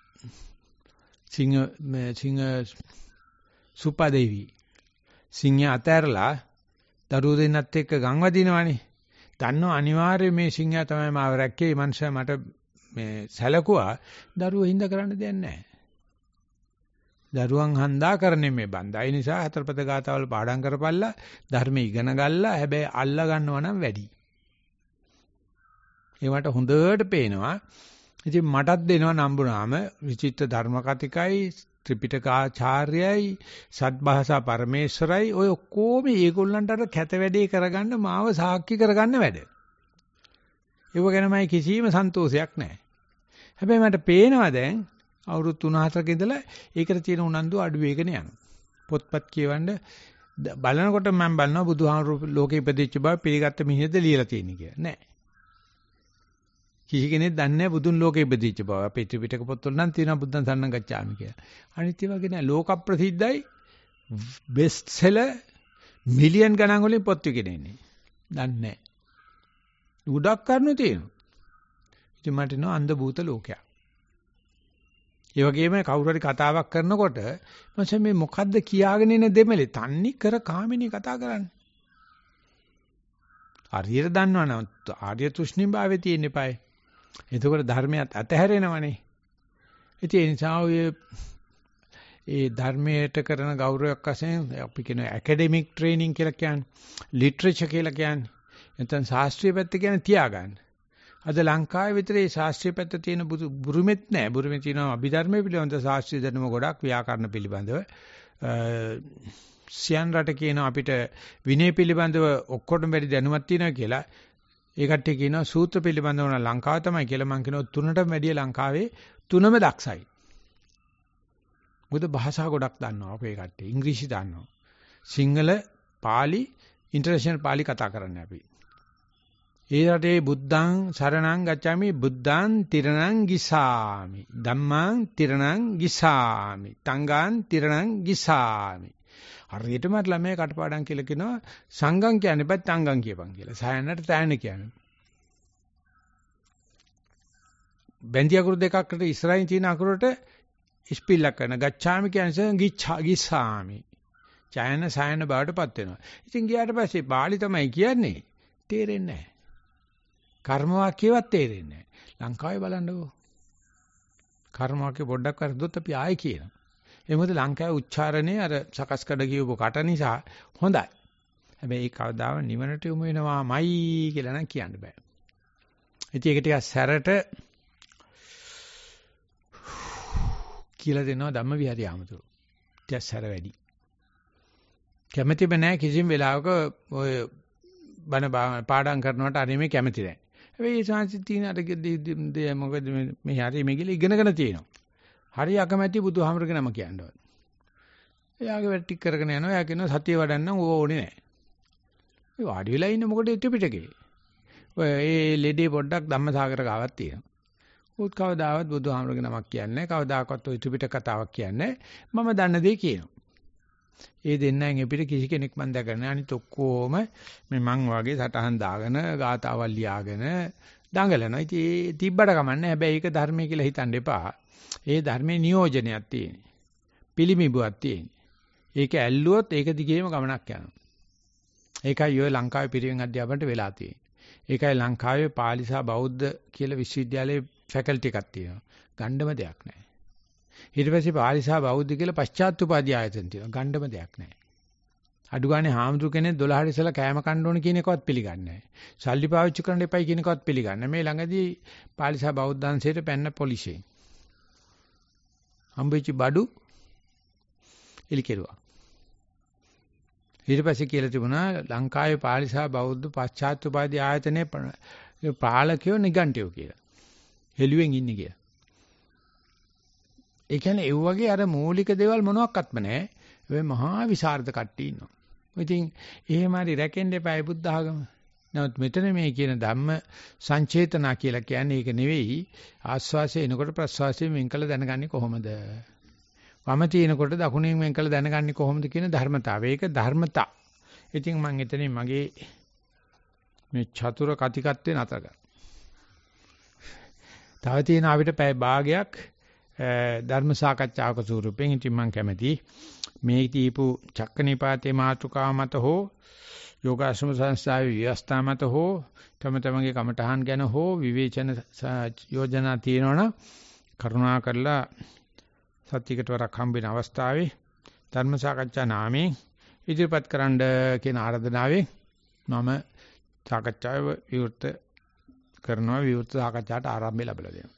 සිංහ සුපාදේවි සිංහ අතෑරලා දරුවෝ දෙන්නත් එක්ක ගම් වදිනවනේ. දන්නව අනිවාර්යයෙන් මේ සිංහයා තමයි මාව රැක්කේ. මේ මනුස්සයා මට මේ සැලකුවා. දරුවෝ හින්දා කරන්න දෙයක් නැහැ. දරුවන් හන්දා කරන්නේ මේ බන්දා. ඒ නිසා හතරපද ගාතාවල පාඩම් කරපල්ලා ධර්මයේ ඉගෙන ගල්ලා හැබැයි අල්ලා ගන්නවා නම් වැඩි. ඒවට හොඳට පේනවා. ඉතින් මටත් දෙනවා නම්බුනාම විචිත්‍ර ධර්ම කතිකයි ත්‍රිපිටකාචාර්යයි සත්භාෂා පරමේශ්වරයි ඔය ඔක්කොම ඒගොල්ලන්ට අර කැත වැඩේ කරගන්න මාව සාක්ෂි කරගන්න වැඩ. ඒව ගැනමයි කිසිම සන්තෝෂයක් නැහැ. හැබැයි මට පේනවා දැන් අවුරුදු 3-4ක ඉඳලා ඒකට තියෙන උනන්දු අඩු වෙගෙන යනවා. පොත්පත් කියවන්න බලනකොට මම බලනවා බුදුහාමුදුරු ලෝකෙ ඉපදිච්ච බව පිළිගත්ත මිනිහද ලියලා තියෙන්නේ කියලා. නෑ. කිසි කෙනෙක් දන්නේ නැහැ බුදුන් ලෝකෙ ඉපදිච්ච බව. අපේ ත්‍රිපිටක පොත්වල නම් තියෙනවා බුද්ධං සරණං ගච්ඡාමි කියලා. අනිත් ඒ වගේ නෑ ලෝක ප්‍රසිද්ධයි බෙස්ට් සෙලර් මිලියන් ගණන් වලින් පොත් විකිනේ ඉන්නේ. දන්නේ නැහැ. උඩක් කරනු තියෙනවා. ඉතින් මට නෝ අන්ධ භූත ලෝකයක්. ඒ වගේම කවුරු හරි කතාවක් කරනකොට මම මේ මොකද්ද කියාගෙන ඉන දෙමලේ තන්නේ කර කාමිනී කතා කරන්නේ. හරියට දන්නවනම් ආර්ය තෘෂ්ණිම්භාවයේ තියෙන එපායි. එතකොට ධර්මයට අතහැරෙනවනේ. ඒ නිසා ඒ ධර්මයට කරන ගෞරවයක් වශයෙන් අපි කියන ඇකඩෙමික් ට්‍රේනින් කියලා කියන්නේ ලිටරේචර් කියලා කියන්නේ නැත්නම් ශාස්ත්‍රීය පැත්ත කියන්නේ තියාගන්න. අද ලංකාවේ විතරේ ශාස්ත්‍රීය පැත්ත තියෙන බුරුමෙත් නැහැ. බුරුමේ තියෙනවා අභිධර්මයේ පිළිබඳ ශාස්ත්‍රීය දැනුම ගොඩක් ව්‍යාකරණ පිළිබඳව. සියන් රට කියනවා අපිට විනය පිළිබඳව ඔක්කොටම වැඩි දැනුමක් තියෙනවා කියලා. ඒ කට්ටිය කියනවා සූත්‍ර පිළිබඳව නම් ලංකාව තමයි කියලා. මම කියනවා තුනටම වැඩිය ලංකාවේ තුනම දක්ෂයි. මොකද භාෂා ගොඩක් දන්නවා අපේ කට්ටිය. ඉංග්‍රීසි දන්නවා. සිංහල, පාලි, ඉන්ටර්නැෂනල් පාලි කතා කරන්නේ අපි. ඒ රටේ බුද්ධං සරණං ගච්ඡාමි බුද්ධං තිරණං ගිසාමි ධම්මං තිරණං ගිසාමි තංගං තිරණං ගිසාමි. හරියටම ළමයි කටපාඩම් කියලා කියනවා සංගම් කියන්නේ බත් තංගම් කියපන් කියලා. සයන්නට තෑන කියන්නේ. බෙන්දි අකුරු දෙකකට ඉස්සරහින් තියෙන අකුරට ස්පිල්ලක් කරන ගච්ඡාමි කියන්නේ ගිසාමි. ඡයන සයන බවටපත් වෙනවා. ඉතින් ගියාට පස්සේ බාලි තමයි කියන්නේ තේරෙන්නේ නැහැ. කර්ම වාක්‍යවත් තේරෙන්නේ නැහැ. ලංකාවේ බලන්නකෝ. කර්ම වාක්‍ය පොඩ්ඩක් කරද්දොත් අපි ආයෙ කියනවා. ඒ මොකද ලංකාවේ උච්චාරණේ අර සකස් කඩ කියවපු කට නිසා හොඳයි. හැබැයි ඒ කවදාව නිවනට යොමු වෙනවාමයි කියලා නම් කියන්න බෑ. ඉතින් ඒක ටිකක් සැරට කියලා දෙනවා ධම්මවිහාරී ආමතුරු. ටිකක් සැර වැඩි. කැමැතිම නැහැ කිසිම වෙලාවක ඔය බණ පාඩම් කරනවට අරෙමේ කැමැති නැහැ. හැබැයි ඒ සංසි තියෙන අර මොකද මේ හරි මේ කියලා ඉගෙනගෙන තියෙනවා. හරි අකමැති බුදුහාමරගේ නම කියනවා. එයාගේ වැඩ ටික කරගෙන යනවා. එයා කියනවා සතිය වඩන්න ඕනේ නැහැ. ඒ වාඩි වෙලා ඉන්න මොකටද ත්‍රිපිටකේ? ඔය ඒ ලෙඩේ පොඩ්ඩක් ධම්මසාගර ගාවක් තියෙනවා. උත් කවදාවත් බුදුහාමරගේ නමක් කියන්නේ නැහැ. කවදාකවත් ඔය ත්‍රිපිටක කතාවක් කියන්නේ නැහැ. මම දන්න දේ කියනවා. ඒ දෙන්නෙන් එපිට කිසි කෙනෙක් මන් දැකලා නැහැ. අනිත ඔක්කොම මේ මං වගේ සටහන් දාගෙන ගාතාවල් ලියාගෙන දඟලනවා. ඉතින් ඒ තිබ්බට කමන්නේ. හැබැයි ඒක ධර්මයේ කියලා හිතන්න එපා. ඒ ධර්මයේ නියෝජනයක් තියෙන්නේ. පිළිමිබුවක් තියෙන්නේ. ඒක ඇල්ලුවොත් ඒක දිගේම ගමනක් යනවා. ඒකයි ඔය ලංකාවේ පිරිවෙන් අධ්‍යාපනයට වෙලා තියෙන්නේ. ඒකයි ලංකාවේ පාලි සහ බෞද්ධ කියලා විශ්වවිද්‍යාලයේ ෆැකල්ටි එකක් තියෙනවා. ගණ්ඩම දෙයක් නැහැ. ඊට පස්සේ පාලි සහ බෞද්ධ කියලා පශ්චාත්තුපාදී ආයතන තියෙනවා. ගණ්ඩම දෙයක් නැහැ. අඩු ගානේ හාමුදුරු කෙනෙක් 12 ඉස්සලා කෑම කන්න ඕන කියන එකවත් පිළිගන්නේ නැහැ. සල්ලි පාවිච්චි කරන්න එපයි කියන එකවත් පිළිගන්නේ නැහැ. මේ ළඟදී පාලි සහ බෞද්ධ අංශයට පැන්න පොලිසියෙන් හම්බෙච්ච බඩු එලි කෙරුවා. ඊට පස්සේ කියලා තිබුණා ලංකාවේ පාලි සහ බෞද්ධ පශ්චාත්තුපාදී ආයතනයේ පාලකයෝ නිගණ්ඨයෝ කියලා. හෙළුවෙන් ඉන්නේ කියලා. ඒ කියන්නේ ඒ වගේ අර මූලික දේවල් මොනවත්ක්ත්ම නැහැ. ඒ මහා විශාරද කට්ටිය ඉන්නවා. ඉතින් එහෙම හරි රැකෙන්න එපායි බුද්ධ ආගම. නමුත් මෙතන මේ කියන ධම්ම සංචේතනා කියලා කියන්නේ ඒක නෙවෙයි. ආස්වාසය එනකොට ප්‍රස්වාසයෙන් වෙන් කළ දැනගන්නේ කොහොමද? වම තිනකොට දකුණෙන් වෙන් කළ දැනගන්නේ කොහොමද කියන ධර්මතාවය. ඒක ධර්මතා. ඉතින් මම එතනින් මගේ මේ චතුර කතිකත්වේ නතර කරා. තව තියෙන අපිට පැය භාගයක් ධර්ම සාකච්ඡාවක ස්වරූපයෙන් ඉතින් මම කැමැති මේ දීපු චක්කනිපාතේ මාතෘකාව මත හෝ යෝගාශ්‍රම සංස්ථාවේ ව්‍යවස්ථා මත හෝ තම තමන්ගේ කමඨහන් ගැන හෝ විවේචන යෝජනා තියෙනවනම් කරුණා කරලා සත්‍යයකට වරක් හම්බෙන අවස්ථාවේ ධර්ම සාකච්ඡා නාමයෙන් ඉදිරිපත් කරන්න කියන ආරාධනාවෙන් මම සාකච්ඡාව විවෘත කරනවා. විවෘත සාකච්ඡාට ආරම්භය ලැබලා දෙනවා.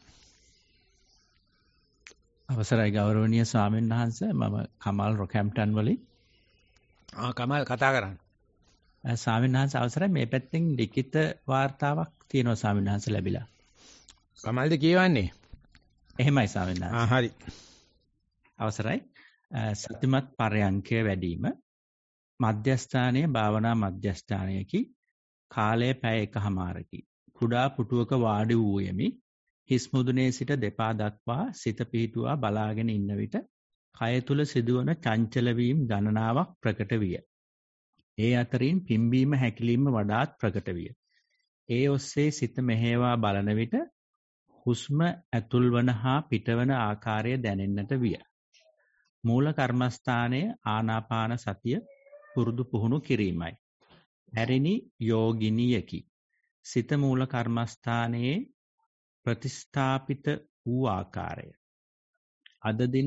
අවසරයි ගෞරවනීය ස්වාමීන් වහන්සේ, මම කමල් රොකැම්ප්ටන් වලින්. කමල් කතා කරන්න. ස්වාමීන් වහන්සේ අවසරයි මේ පැත්තෙන් ලිඛිත වාර්තාවක් තියෙනවා ස්වාමීන් වහන්සේ ලැබිලා. කමල්ද කියවන්නේ? එහෙමයි ස්වාමීන් වහන්සේ. හරි. අවසරයි. සතිමත් පරයන්කය වැඩිම මධ්‍යස්ථානයේ භාවනා මධ්‍යස්ථානයේකි කාලය පැය එකහමාරකි. කුඩා පුටුවක වාඩි වූ යෙමි හිස් මුදුනේ සිට දෙපා දක්වා සිත පිහිටුවා බලාගෙන ඉන්න විට කය තුල සිදුවන චංචල වීම ගණනාවක් ප්‍රකට විය. ඒ අතරින් පිම්බීම හැකිලිම වඩාත් ප්‍රකට විය. ඒ ඔස්සේ සිත මෙහෙවා බලන විට හුස්ම ඇතුල්වන හා පිටවන ආකාරය දැනෙන්නට විය. මූල කර්මස්ථානයේ ආනාපාන සතිය පුරුදු පුහුණු කිරීමයි. හැරිනි යෝගිනියකි. සිත මූල කර්මස්ථානයේ ප්‍රතිස්ථාපිත වූ ආකාරය. අද දින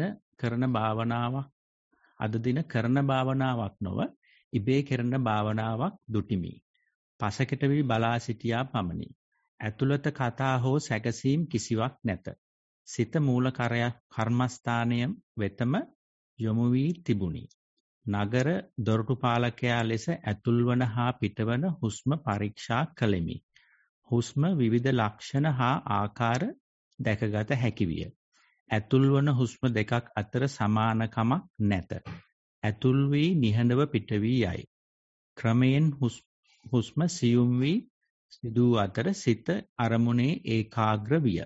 කරන භාවනාවක් නොව ඉබේ කරන භාවනාවක් දුටිමි. පසකට වී බලා සිටියා පමණි. ඇතුළත කතා හෝ සැකසීම් කිසිවක් නැත. සිත මූල කර්මස්ථානය වෙතම යොමු වී තිබුණි. නගර දොරටුපාලකයා ලෙස ඇතුල්වන හා පිටවන හුස්ම පරීක්ෂා කළෙමි. හුස්ම විවිධ ලක්ෂණ හා ආකාර දැකගත හැකි විය. ඇතුල්වන හුස්ම දෙකක් අතර සමානකමක් නැත. ඇතුල් වී නිහඬව පිට වී යයි. ක්‍රමයෙන් හුස්ම සියුම් වී සිදූ අතර සිත අරමුණේ ඒකාග්‍ර විය.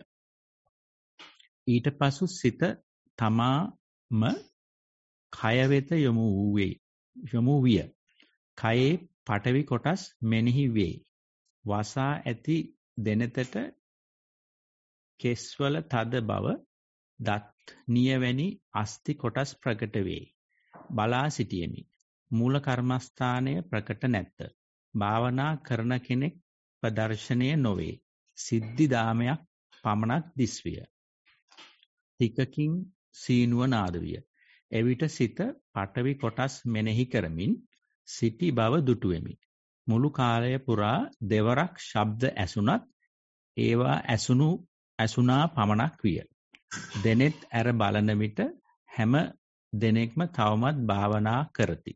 ඊට පසු සිත තමාම කය වෙත යොමු විය. කයේ පටවි කොටස් මෙනෙහි වේ. වසා ඇති දෙනතට කෙස්වල තද බව, දත් නියවැනි අස්ථි කොටස් ප්‍රකට වේ. බලා සිටියෙමි. මූල කර්මස්ථානය ප්‍රකට නැත. භාවනා කරන කෙනෙක් ප්‍රදර්ශනය නොවේ. සිද්ධි දාමයක් පමණක් දිස්විය. ටිකකින් සීනුව නාද විය. එවිට සිත පටවි කොටස් මෙනෙහි කරමින් සිටි බව දුටුවෙමි. මුළු කාලය පුරා දෙවරක් ශබ්ද ඇසුණත් ඒවා ඇසුණා පමණක් විය. දෙනෙත් ඇර බලන විට හැම දෙනෙක්ම තවමත් භාවනා කරති.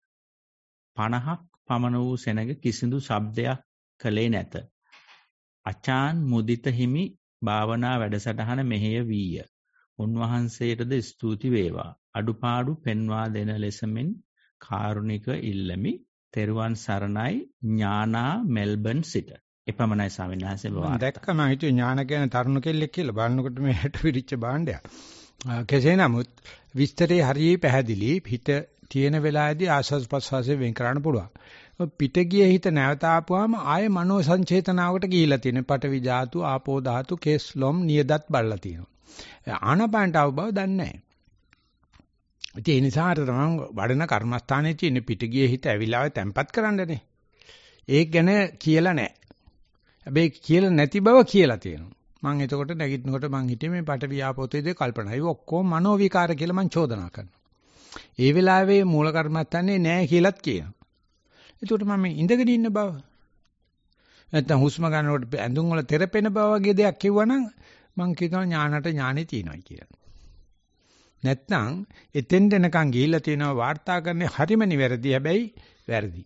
50ක් පමණ වූ සෙනඟ කිසිදු ශබ්දයක් කළේ නැත. අචාන් මුදිත හිමි භාවනා වැඩසටහන මෙහෙය වීය. උන්වහන්සේටද ස්තුති වේවා. අඩුපාඩු පෙන්වා දෙන ලෙසමින් කාරුණික ඉල්ලමි. තෙරුවන් සරණයි. ඥානා මෙල්බන් සිට. එපමණයි ස්වාමීන් වහන්සේ බව. දැක්කම හිතුවේ ඥාන කියන තරුණ කෙල්ලෙක් කියලා. බලනකොට මේ හැට පිරිච්ච භාණ්ඩයක්. කෙසේ නමුත් විස්තරේ හරිය පැහැදිලි. හිත තියෙන වෙලාවේදී ආස්වාද ප්‍රසවාසයෙන් වෙන් කරන්න පුළුවන්. පිට ගියේ හිත නැවත ආපුවාම ආයේ මනෝ සංචේතනාවකට ගිහිලා තියෙන පඨවි ධාතු, ආපෝ ධාතු, කේස් ලොම් නියදත් බලලා තියෙනවා. ආනපානට ආව බව දන්නේ නැහැ. ඒ නිසා අර තමයි වඩන කර්මස්ථානයේ තියෙන පිට ගියේ හිත ඇවිල්ලා තැම්පත් කරන්නනේ. ඒක ගැන කියලා නැහැ. හැබැයි කියලා නැති බව කියලා තියෙනවා. මම එතකොට නැගිටිනකොට මං හිතේ මේ පඨවි ආපෝ තේජේ කල්පනා. ඒක ඔක්කොම මනෝ විකාර කියලා මං චෝදනා කරනවා. ඒ වෙලාවේ මූල කර්මස්ථානේ නැහැ කියලාත් කියනවා. එතකොට මම ඉඳගෙන ඉන්න බව නැත්නම් හුස්ම ගන්නකොට ඇඳුම් වල තෙරපෙන බව වගේ දෙයක් කිව්වනම් මං කියනවා ඥානට ඥානෙ තියෙනවා කියලා. නැත්නම් එතෙන් දෙනකන් ගිහිල්ලා තියෙනවා වාර්තා කරන්නේ හරිම නිවැරදි හැබැයි වැරදි.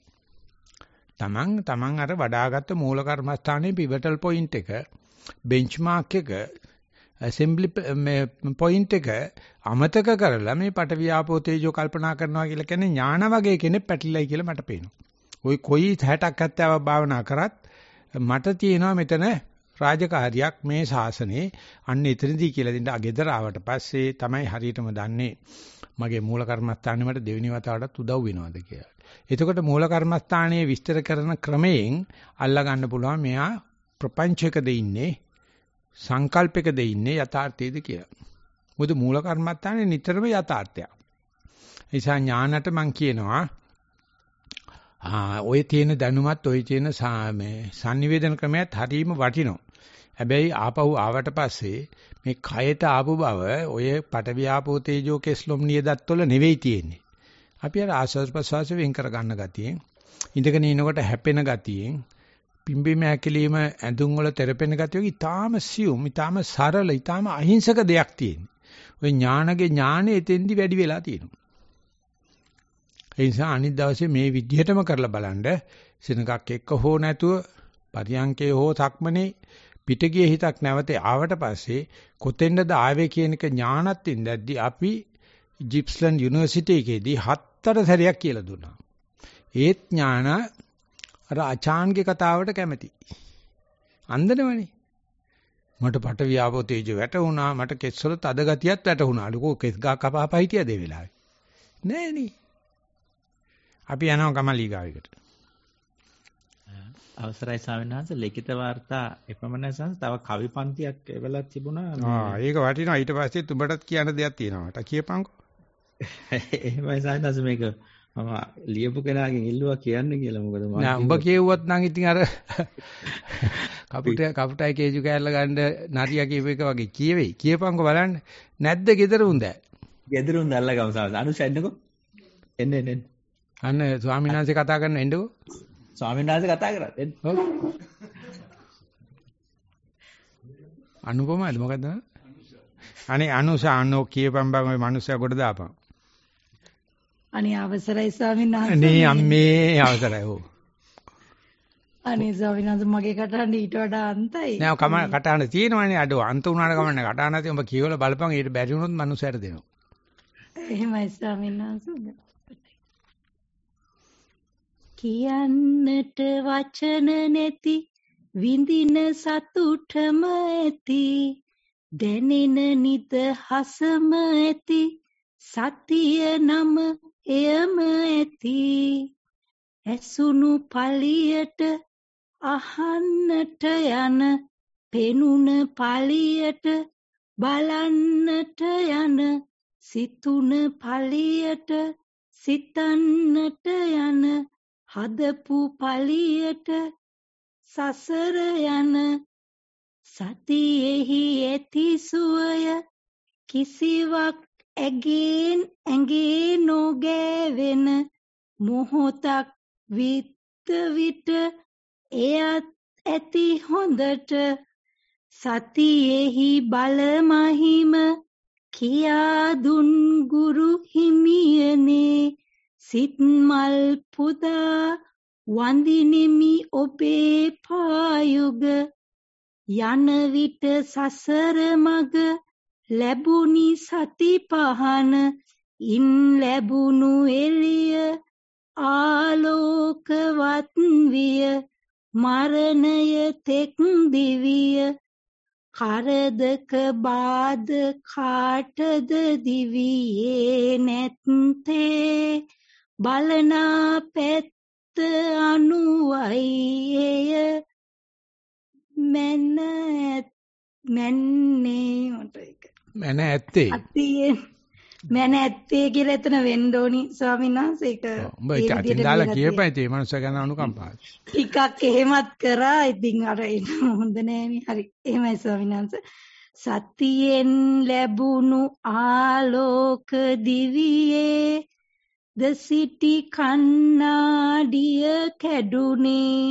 තමන් අර වඩාගත්ත මූල කර්මස්ථානයේ පිවටල් පොයින්ට් එක බෙන්ච්මාර්ක් එක ඇසෙම්බලි පොයින්ට් එක අමතක කරලා මේ පටවිය ආපෝ තේජෝ කල්පනා කරනවා කියලා කියන්නේ ඥාන වගේ කෙනෙක් පැටලිලයි කියලා මට පේනවා. ওই කොයි 60ක් 70ක් භාවනා කරත් මට තියෙනවා මෙතන රාජකාරියක් මේ ශාසනයේ අන්න එතනදී කියලා දෙන්න අගෙදර ආවට පස්සේ තමයි හරියටම දන්නේ මගේ මූල කර්මස්ථානේ මට දෙවෙනි වතාවටත් උදව් වෙනවද කියලා. එතකොට මූල කර්මස්ථානයේ විස්තර කරන ක්‍රමයෙන් අල්ලා ගන්න පුළුවන් මෙයා ප්‍රපංචයකද ඉන්නේ සංකල්පයකද ඉන්නේ යථාර්ථයේද කියලා. මොකද මූල කර්මස්ථානේ නිතරම යථාර්ථයක්. ඒ නිසා ඥානට මම කියනවා ඔය තියෙන දැනුමත් ඔය තියෙන මේ sannivedana ක්‍රමයක් හරීම වටිනවා. හැබැයි ආපහු ආවට පස්සේ මේ කයට ආපු බව ඔය පටවිය ආපෝ තේජෝ කෙස්ලොම් නියදත් වල නෙවෙයි තියෙන්නේ. අපි අර ආස්වාද ප්‍රසවාස වෙන් කර ගන්න ගතියෙන් ඉඳගෙන ඉනකොට හැපෙන ගතියෙන් පිම්බීම හැකිලිම ඇඳුම් වල තෙරපෙන ගතිය ඉතාම සියුම් ඉතාම සරල ඉතාම අහිංසක දෙයක් තියෙනවා. ඔය ඥානගේ ඥානෙ එතෙන්දි වැඩි වෙලා තියෙනවා. ඒ නිසා අනිත් දවසේ මේ විදිහටම කරලා බලන්න සිනකක් එක්ක හෝ නැතුව පරියංකේ හෝ සක්මනේ පිටගිය හිතක් නැවත ආවට පස්සේ කොතෙන්ද ආවේ කියන එක ඥානත් ඉඳද්දි අපි ජිප්ස්ලන් යුනිවර්සිටි එකේදී 4 සැරයක් කියලා දුන්නා. ඒත් ඥාන අර අචාන්ගේ කතාවට කැමති. අන්දනවනේ. මට පට වියාපෝ තේජ වැටුණා මට කෙස්වල තද ගතියක් වැටුණා. ලුකෝ කෙස් ගා කපාපා හිටියද ඒ වෙලාවේ. නෑනේ. අපි යනවා කමලීගාවිකට. අවසරයි ස්වාමීන් වහන්සේ ලිඛිත වාර්තා එපමණයි සංස් තව කවි පන්තියක් එවලා තිබුණා. ඒක වටිනවා. ඊට පස්සේ උඹටත් කියන්න දෙයක් තියෙනවා. මට කියපන්කෝ. එහෙමයි ස්වාමීන් වහන්සේ මේක මම ලියපු කෙනාගෙන් ඉල්ලුවා කියන්න කියලා. මොකද මම නෑ උඹ කියුවත් නම් ඉතින් අර කපුටයි කේජු කෑල්ල ගන්න නරියා කියප එක වගේ කියවෙයි. කියපන්කෝ බලන්න. නැද්ද ගෙදර උන්ද? ගෙදර උන්ද අල්ලගමු ස්වාමීන් වහන්සේ. අනුෂයන්නකෝ. එන්න. අන්න ස්වාමීන් වහන්සේ කතා කරන්න එන්නකෝ. ස්වාමීන් වහන්සේ කතා කරා. ඔව්. අනුපමයිද මොකද්ද? අනේ අනුසානෝ කියපන් බං ඔය මිනිස්සයා කොට දාපන්. අනේ අවසරයි ස්වාමීන් වහන්සේ. අනේ අම්මේ අවසරයි. ඔව්. අනේ ස්වාමීන් වහන්සේ මගේ කටහඬ ඊට වඩා අන්තයි. නෑ කටහඬ තියෙනවනේ අඩ අන්ත උනාට කමන්නේ කටහඬ නැති උඹ කියවල බලපන් ඊට බැරි වුණොත් මිනිස්සයාට දෙනවා. එහෙමයි ස්වාමීන් වහන්සේ. කියන්නට වචන නැති විඳින සතුටම ඇති දැනෙන නිදහසම ඇති සතිය නම එයම ඇති ඇසුණු පලියට අහන්නට යන පෙනුන පලියට බලන්නට යන සිතුන පලියට සිතන්නට යන හදපු පලියට සසර යන සතියෙහි ඇති සුවය කිසිවක් ඇගේ නොගෑවෙන මොහොතක් විත විට එයත් ඇති හොඳට සතියෙහි බලමහිම කියා දුන් ගුරු හිමියනේ සිත් මල් පුදා වඳිනෙමි ඔබේ පායුග යන විට සසර මග ලැබුණි සති පහන ඉන් ලැබුණු එළිය ආලෝකවත් විය මරණය තෙක් දිවිය කරදක බාද කාටද දිවියේ නැත්තේ බලනා පැත්ත අනුවයි එය මැන්නේ මට ඒක මැන ඇත්තේ මැන ඇත්තේ කියලා එතන වෙන්න ඕනි ස්වාමීන් වහන්සේ ඒක උඹ ඒක අතින් දාලා කියපයි තේ මනුස්ස ගැන අනුකම්පාව ටිකක් එහෙමත් කරා ඉතින් අර ඒක හොඳ නෑනේ හරි එහෙමයි ස්වාමීන් වහන්සේ සතියෙන් ලැබුණු ආලෝක දිවියේ ද සිටි කන්නාඩිය කැඩුනේ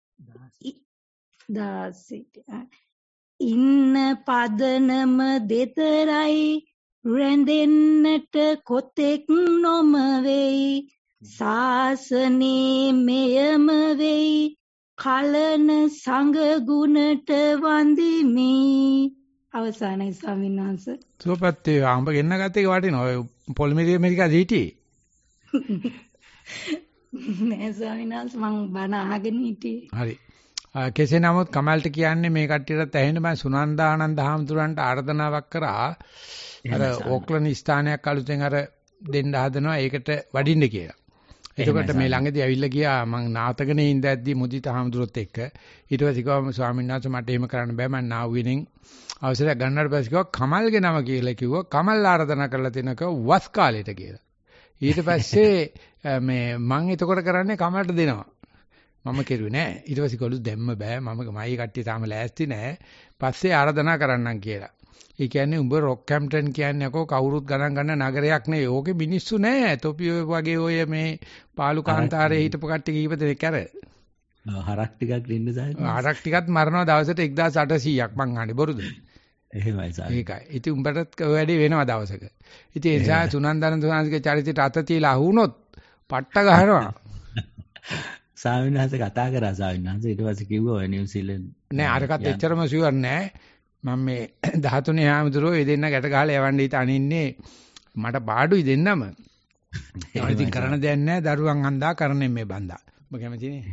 ඉන්න පදනම දෙතරයි රැඳෙන්නට කොතෙක් නොම වෙයි සාසනේ මෙයම වෙයි කලන සංඝ ගුණට වඳිමි අවසානයි ස්වාමීන් වහන්සේ සුවපත් වේවා අඹ ගෙන්න ගත්තේ වටිනවා ඔය පොලිමේරිය ඇමරිකාද හිටියේ නෑ ස්වාමීන් වහන්සේ මං බණ අහගෙන හිටියේ හරි කෙසේ නමුත් කමල්ට කියන්නේ මේ කට්ටියට ඇහෙන්න මම සුනන්දානන්ද හාමුදුරන්ට ආර්දනාවක් කරා අර ඕක්ලන්ඩ් ස්ථානයක් අලුතෙන් අර දෙන්න හදනවා ඒකට වඩින්න කියලා. එතකොට මේ ළඟදී ඇවිල්ලා ගියා මං නාතකනේ ඉඳද්දි මුදිත හාමුදුරුවොත් එක්ක ඊට පස්සේ කිව්වා ස්වාමීන් වහන්සේ මට එහෙම කරන්න බෑ මම නාවුවෙනින් අවසරයක් ගන්නට පස්සේ කිව්වා කමල්ගේ නම කියලා කිව්වා කමල් ආරාධනා කරලා තිනක වස් කාලෙට කියලා. ඊට පස්සේ මේ මං එතකොට කරන්නේ කමල්ට දෙනවා. මම කෙරුවේ නෑ. ඊට පස්සේ කළු දෙම්ම බෑ. මයි කට්ටිය තාම ලෑස්ති නෑ. පස්සේ ආරාධනා කරන්නම් කියලා. ඒ කියන්නේ උඹ රොක්හැම්ප්ටන් කියන්නේ අකෝ කවුරුත් ගණන් ගන්න නගරයක් නෙවෙයි. ඕකේ මිනිස්සු නෑ. තොපි වගේ ඔය මේ පාලු කාන්තාරේ හිටපු කට්ටිය කීප දෙනෙක් අර. හරක් ටිකක් දෙන්න සායි. හරක් ටිකක් මරනවා දවසට 1800ක් මං අහන්නේ බොරුද? එහෙමයි සායි. ඒකයි. ඉතින් උඹටත් ඔය වැඩේ වෙනවා දවසක. ඉතින් ඒ නිසා සුනන්දන සුනන්දගේ චරිතයට අත තියලා අහුනොත් පට්ට ගහනවා. ස්වාමීන් වහන්සේ කතා කරා ස්වාමීන් වහන්සේ ඊට පස්සේ කිව්වා ඔය නිව්සීලන්ත නෑ අරකට එච්චරම ෂුවර් නෑ. මම මේ 13 යාමතුරෝ ඒ දෙන්න ගැට ගහලා යවන්න හිත අනින්නේ මට පාඩුයි දෙන්නම. ඒ ඉතින් කරන්න දෙයක් නෑ දරුවන් හන්දා කරන්නේ මේ බන්දා. ඔබ කැමතිනේ?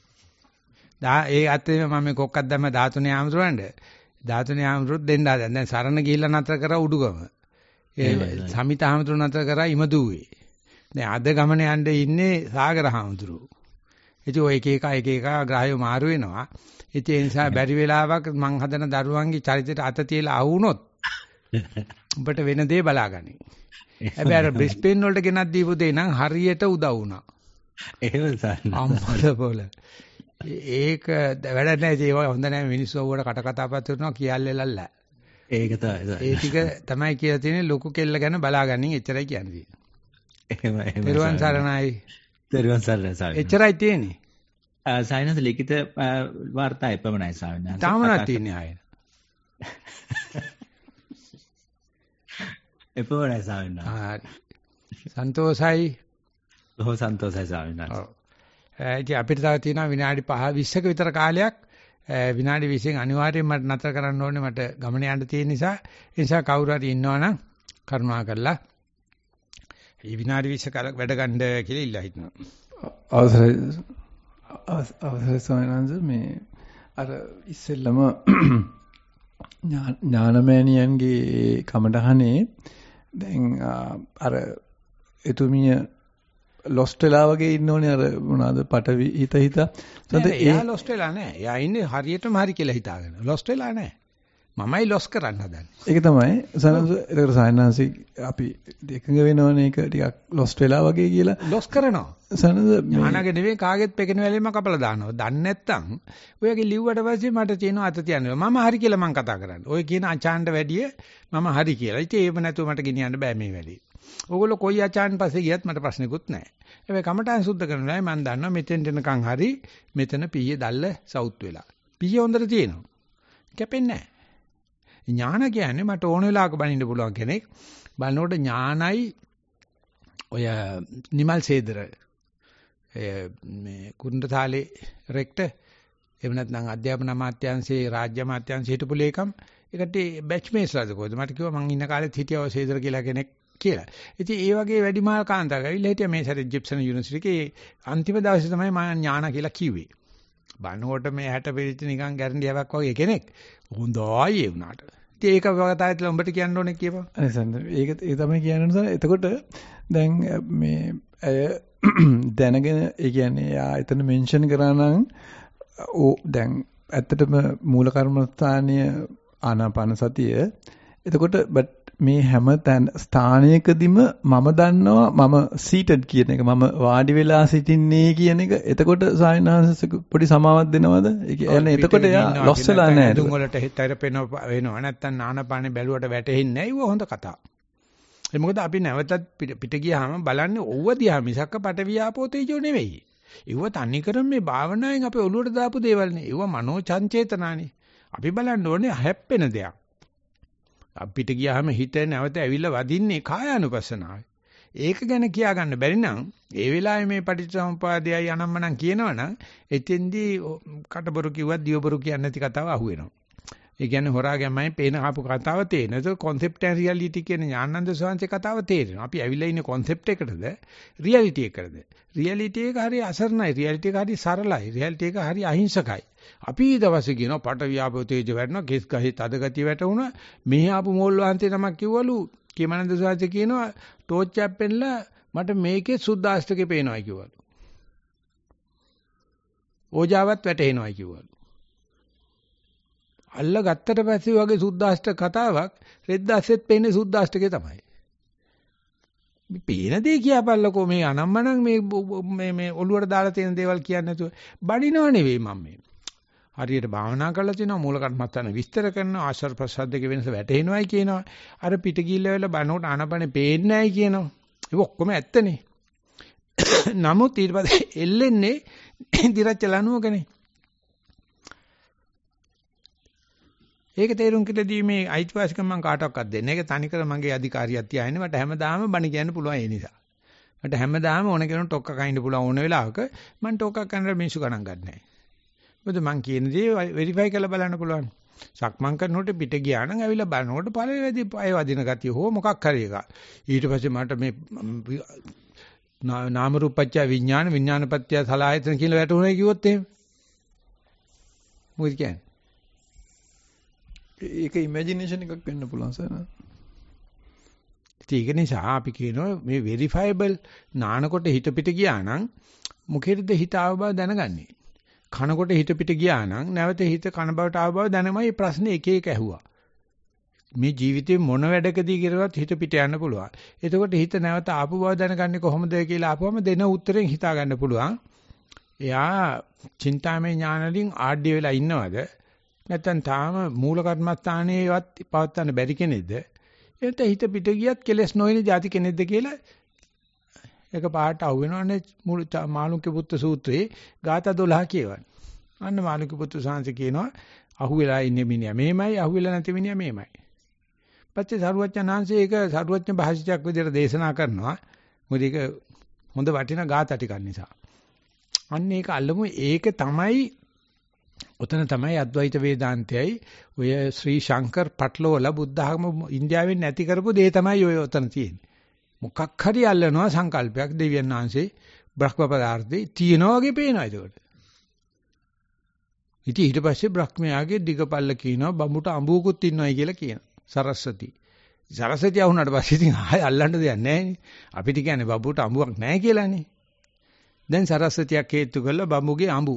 ඒ අතේ මම මේ කොක්කක් දැම්ම 13 යාමතුරන්ට 13 යාමතුරුත් දෙන්න හදන. දැන් සරණ ගිහිල්ලා නතර කරා උඩුගම. ඒ සමිත යාමතුරු නතර කරා ඉමදුවේ. දැන් අද ගමන යන්න ඉන්නේ සාගර යාමතුරු. ඉතින් ඔය එක එක ග්‍රහය මාරු වෙනවා. ඉතින් ඒ නිසා බැරි වෙලාවක් මං හදන දරුවන්ගේ චරිතයට අත තියලා ආවුනොත් උඹට වෙන දේ බලාගනි. හැබැයි අර බ්‍රිස්බේන් වලට ගෙනත් දීපු දේ නම් හරියට උදව් වුණා. එහෙම සාරණ. අම්මල බෝල. ඒක වැඩ නැහැ. ඒක හොඳ නැහැ. මිනිස්සු ඔව්වට කට කතා පත් කරනවා කියල්ලෙලල්ල. ඒක තමයි. ඒ ටික තමයි කියලා තියෙන්නේ ලොකු කෙල්ල ගැන බලාගනින් එච්චරයි කියන්නේ. එහෙම. පෙරවන් සරණයි. පෙරවන් සරණයි සාරණ. එච්චරයි තියෙන්නේ. සායනස ලිඛිත වාර්තා එපමණයි ස්වාමීන් වහන්සේ. තාමනක් තියෙන්නේ ආයේ. එපමණයි ස්වාමීන් වහන්සේ. හරි. සන්තෝසයි. බොහෝ සන්තෝසයි ස්වාමීන් වහන්සේ. ඔව්. ඉතින් අපිට තව තියෙනවා විනාඩි 5 20ක විතර කාලයක්. විනාඩි 20න් අනිවාර්යයෙන් මට නතර කරන්න ඕනේ මට ගමන යන්න තියෙන නිසා. ඒ නිසා කවුරු හරි ඉන්නවනම් කරුණාකරලා මේ විනාඩි 20 කාලයක් වැඩ ගන්න කියලා ඉල්ලා හිටනවා. අවසරයි ස්වාමීන් මේ අර ඉස්සෙල්ලම ඥානමෑණියන්ගේ කමටහනේ දැන් අර එතුමිය ලොස්ට් වෙලා වගේ ඉන්නෝනේ අර මොනවාද පටවි හිත එයා ලොස්ට් වෙලා නැහැ. එයා ඉන්නේ හරියටම හරි කියලා හිතාගෙන. ලොස්ට් වෙලා නැහැ. මමයි ලොස් කරන්න හදන්නේ. ඒක තමයි සනස ඒකට සායනාසි අපි එකඟ වෙනවනේ ඒක ටිකක් ලොස්ට් වෙලා වගේ කියලා. ලොස් කරනවා. සනස ඥානගේ නෙවෙයි කාගෙත් පෙකෙන වෙලෙම කපලා දානවා. දන්නේ නැත්තම් ඔයගේ ලිව්වට පස්සේ මට තියෙනවා අත තියන්නේ. මම හරි කියලා මම කතා කරන්නේ. ඔය කියන අචාන්ට වැඩිය මම හරි කියලා. ඉතින් ඒව නැතුව මට ගෙනියන්න බෑ මේ වැඩේ. ඕගොල්ලෝ කොයි අචාන් පස්සේ ගියත් මට ප්‍රශ්නෙකුත් නැහැ. හැබැයි කමටහන් සුද්ධ කරනවා මම දන්නවා මෙතෙන් එනකන් හරි මෙතන පීයේ දැල්ල සවුත් වෙලා. පීයේ හොඳට තියෙනවා. කැපෙන්නේ නැහැ. ඥාන කියන්නේ මට ඕන වෙලාවක බනින්න පුළුවන් කෙනෙක්. බලනකොට ඥානයි ඔය නිමල් සේදර මේ කුරුණ්ඩතාලේ රෙක්ට එහෙම නැත්නම් අධ්‍යාපන අමාත්‍යාංශයේ රාජ්‍ය අමාත්‍යාංශයේ හිටපු ලේකම් ඒකට බැච්මේස්ලාද කොහොමද මට කිව්වා මං ඉන්න කාලෙත් හිටියව සේදර කියලා කෙනෙක් කියලා. ඉතින් ඒ වගේ වැඩිමහල් කාන්තාවක් ඇවිල්ලා හිටියා මේ සැරේ ජිප්සන් යුනිවර්සිටි එකේ අන්තිම දවසේ තමයි මම ඥාන කියලා කිව්වේ. බනකොට මේ 60 පිරිච්ච නිකන් ගැරන්ඩියාවක් වගේ කෙනෙක්. හොඳයි ඒ වුණාට. ඉතින් ඒක වගතාවයිතලා උඹට කියන්න ඕනේ කියපන්. අනේ සඳ ඒක ඒ තමයි කියන්නේ. එතකොට දැන් මේ අය දැනගෙන ඒ කියන්නේ යා එතන මෙන්ෂන් කරා නම් දැන් ඇත්තටම මූල කර්මස්ථානීය ආනාපාන සතිය. එතකොට මේ හැම ස්ථානයකදීම මම දන්නවා මම සීටඩ් කියන එක මම වාඩි වෙලා සිටින්නේ කියන එක. එතකොට සායනාංශ පොඩි සමාවක් දෙනවද? ඒ කියන්නේ එතකොට යා ලොස් වෙලා නැහැ. දුන් වලට හිතතර වෙනවා නැත්තම් නානපානේ බැලුවට වැටෙන්නේ නැහැ. ඒක හොඳ කතාවක්. ඒ මොකද අපි නැවතත් පිට ගියාම බලන්නේ ඕව දිහා මිසක්ක පටවියාපෝ තේජෝ නෙවෙයි. ඒව තනිකරම මේ භාවනාවෙන් අපේ ඔළුවට දාපු දේවල් නේ. ඒව මනෝ චංචේතනානේ. අපි බලන්න ඕනේ හැප්පෙන දෙයක්. අපිට ගියාම හිත නැවත ඇවිල්ලා වදින්නේ කායානුපස්සනාවයි. ඒක ගැන කියා ගන්න බැරි නම් ඒ වෙලාවේ මේ පටිච්චසමුපාදයයි අනම්මනම් කියනවනම් එතෙන්දී කටබරු කිව්වත් දියබරු කියන්නේ නැති කතාව අහුවෙනවා. ඒ කියන්නේ හොරා ගැමයි පේන ආපු කතාව තේරෙන. ඒක concept and reality කියන ඥානන්ද සෝංශේ කතාව තේරෙනවා. අපි ඇවිල්ලා ඉන්නේ concept එකටද reality එකටද? reality එක හරි අසරණයි. reality එක හරි සරලයි. reality එක හරි අහිංසකයි. අපි දවසේ කියනවා පට වියාපෝ තේජ වැටෙනවා කෙස් ගහේ තද ගතිය වැටුණා. මෙහි ආපු මෝල් වහන්සේ නමක් කිව්වලු කේමනන්ද සෝංශේ කියනවා ටෝච් එකක් පෙන්නලා මට මේකේ සුද්දාෂ්ටකේ පේනවා කිව්වලු. ඕජාවත් වැටෙනවා කිව්වලු. අල්ල ගත්තට පස්සේ වගේ සුද්දාෂ්ටක කතාවක් රෙද්දාස්සෙත් පේන්නේ සුද්දාෂ්ටකේ තමයි. මේ පේන දේ කියපල්ලකෝ මේ අනම්මනම් මේ ඔළුවට දාලා තියෙන දේවල් කියන්නේ නැතුව බඩිනව නෙවෙයි මම මේ. හරියට භාවනා කරලා තිනවා මූල කර්මස්ථාන විස්තර කරනවා ආශ්‍රව ප්‍රසාද දෙක වෙනස වැටහෙනවයි කියනවා. අර පිට ගිල්ල වෙලා බනෝට ආනපනේ පේන්නේ නැයි කියනවා. ඒක ඔක්කොම ඇත්තනේ. නමුත් ඊට පස්සේ එල්ලෙන්නේ දිරච්ච ලනුවකනේ. ඒක තේරුම් කිලදී මේ අයිතිවාසිකම් මම කාටවත් දෙන්නේ. ඒක තනිකර මගේ අධිකාරියක් තියාගෙන මට හැමදාම බණ කියන්න පුළුවන් ඒ නිසා. මට හැමදාම ඕන කෙනෙකුට ටොක්ක කයින්න පුළුවන් ඕන වෙලාවක මම ටොක්ක කනට මිනිස්සු ගණන් ගන්නෑ. මොකද මං කියන දේ වෙරිෆයි කරලා බලන්න පුළුවන්. සක්මන් කරනකොට පිට ගියා නම් ඇවිල්ලා බලනකොට පළවෙනිදී පය වදින ගතිය හෝ මොකක් හරි එක. ඊට පස්සේ මට මේ නාම රූපච්ඡ විඥාන විඥානපත්‍ය සලආයතන කියලා වැටුණා කිව්වොත් එහෙම. මොකද කියන්නේ? ඒක ඉමේජිනේෂන් එකක් වෙන්න පුළුවන් සර්. ඒක නිසා අපි කියනවා මේ වෙරිෆයබල් නානකොට හිත පිට ගියා නම් මොකේද හිත ආව බව දැනගන්නේ. කනකොට හිත පිට ගියා නම් නැවත හිත කන බවට ආව බව දැනමයි ප්‍රශ්නේ එක එක ඇහුවා. මේ ජීවිතේ මොන වැඩකදී කරවත් හිත පිට යන්න පුළුවන්. එතකොට හිත නැවත ආපු බව දැනගන්නේ කොහොමද කියලා ආපුවම දෙන උත්තරෙන් හිතා ගන්න පුළුවන්. එයා චින්තාමය ඥානවලින් ආඩ්‍ය වෙලා ඉන්නවද? නැත්නම් තාම මූල කර්මස්ථානයේවත් පවත්වන්න බැරි කෙනෙක්ද? එතන හිත පිට ගියත් කෙලස් නොවන જાති කෙනෙක්ද කියලා ඒක පාට අහු වෙනවනේ මුළු මාළුක්‍ය පුත්‍ර සූත්‍රයේ ගාථා 12 කියවන. අන්න මාළුක්‍ය පුත්‍ර සාංශ කියනවා අහු වෙලා ඉන්නේ මිනිහා මේමයි අහු වෙලා නැති මිනිහා මේමයි. පස්සේ සරුවච්චන්හන්සේ ඒක සරුවච්චන් භාෂිතයක් විදිහට දේශනා කරනවා. මොකද ඒක හොඳ වටිනා ගාථා ටිකක් නිසා. අන්න ඒක අල්ලමු ඒක තමයි ඔතන තමයි අද්වෛත වේදාන්තයයි ඔය ශ්‍රී ශංකර් පට්ලෝල බුද්ධ ධර්ම ඉන්දියාවෙන් නැති කරපු දේ තමයි ඔය ඔතන තියෙන්නේ. මොකක් හරි අල්ලනවා සංකල්පයක් දෙවියන් වහන්සේ බ්‍රහ්ම පදාර්ථේ තියෙනවා වගේ පේනවා ඒකට. ඉතින් ඊට පස්සේ බ්‍රහ්මයාගේ දිගපල්ල කියනවා බඹුට අඹුවකුත් ඉන්නවයි කියලා කියනවා. සරස්වති. සරස්වති වුණාට පස්සේ ඉතින් ආයෙ අල්ලන්න දෙයක් නැහැ නේ. අපිට කියන්නේ බඹුට අඹුවක් නැහැ කියලානේ. දැන් සරස්වතියක් හේතු කරලා බඹුගේ අඹු.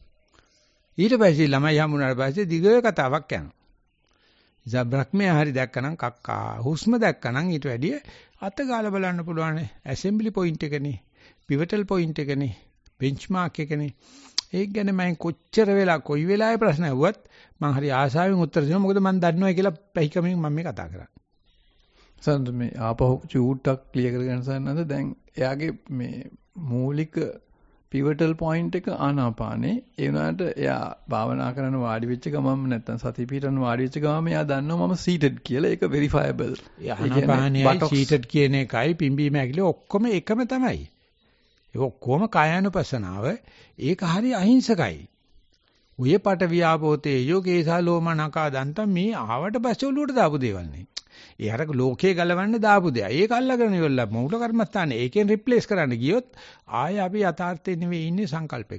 ඊට පස්සේ ළමයි හමුනාට පස්සේ දිග කතාවක් යනවා. ඉතින් බ්‍රහ්මයා හරි දැක්කනම් කක්කා හුස්ම දැක්කනම් ඊට වැඩිය අත ගාලා බලන්න පුළුවන් ඇසෙම්බලි පොයින්ට් එකනේ පිවටල් පොයින්ට් එකනේ බෙන්ච්මාර්ක් එකනේ ඒක ගැන මම කොච්චර වෙලා කොයි වෙලාවේ ප්‍රශ්න ඇහුවත් මම හරි ආසාවෙන් උත්තර දෙනවා මොකද මම දන්නවා කියලා පැහිකමින් මම මේ කතා කරන්නේ සඳ මේ ආපහු චූට්ටක් ක්ලියර් කරගන්න සන්නද දැන් එයාගේ මේ මූලික පිවටල් පොයින්ට් එක ආනාපානේ ඒ වුණාට එයා භාවනා කරන වාඩි වෙච්ච ගමම නැත්තම් සති පිටරන වාඩි වෙච්ච ගමම එයා දන්නවා මම සීටඩ් කියලා ඒක වෙරිෆයබල් ආනාපානයයි සීටඩ් කියන එකයි පිම්බීම ඇකිලි ඔක්කොම එකම තමයි ඒක ඔක්කොම කායानुපසනාව ඒක හරි අහිංසකයි ඔය පට වියාපෝතේ යෝගේසා ලෝමනකා දන්තම් මේ ආවට පස්සේ ඔලුවට දාපු දේවල් නේ ඒ අර ලෝකේ ගලවන්න දාපු දෙයක්. ඒක අල්ලගෙන ඉවරලා මූල කර්මස්ථානේ ඒකෙන් රිප්ලේස් කරන්න ගියොත් ආයෙ අපි යථාර්ථේ නෙවෙයි ඉන්නේ සංකල්පයක.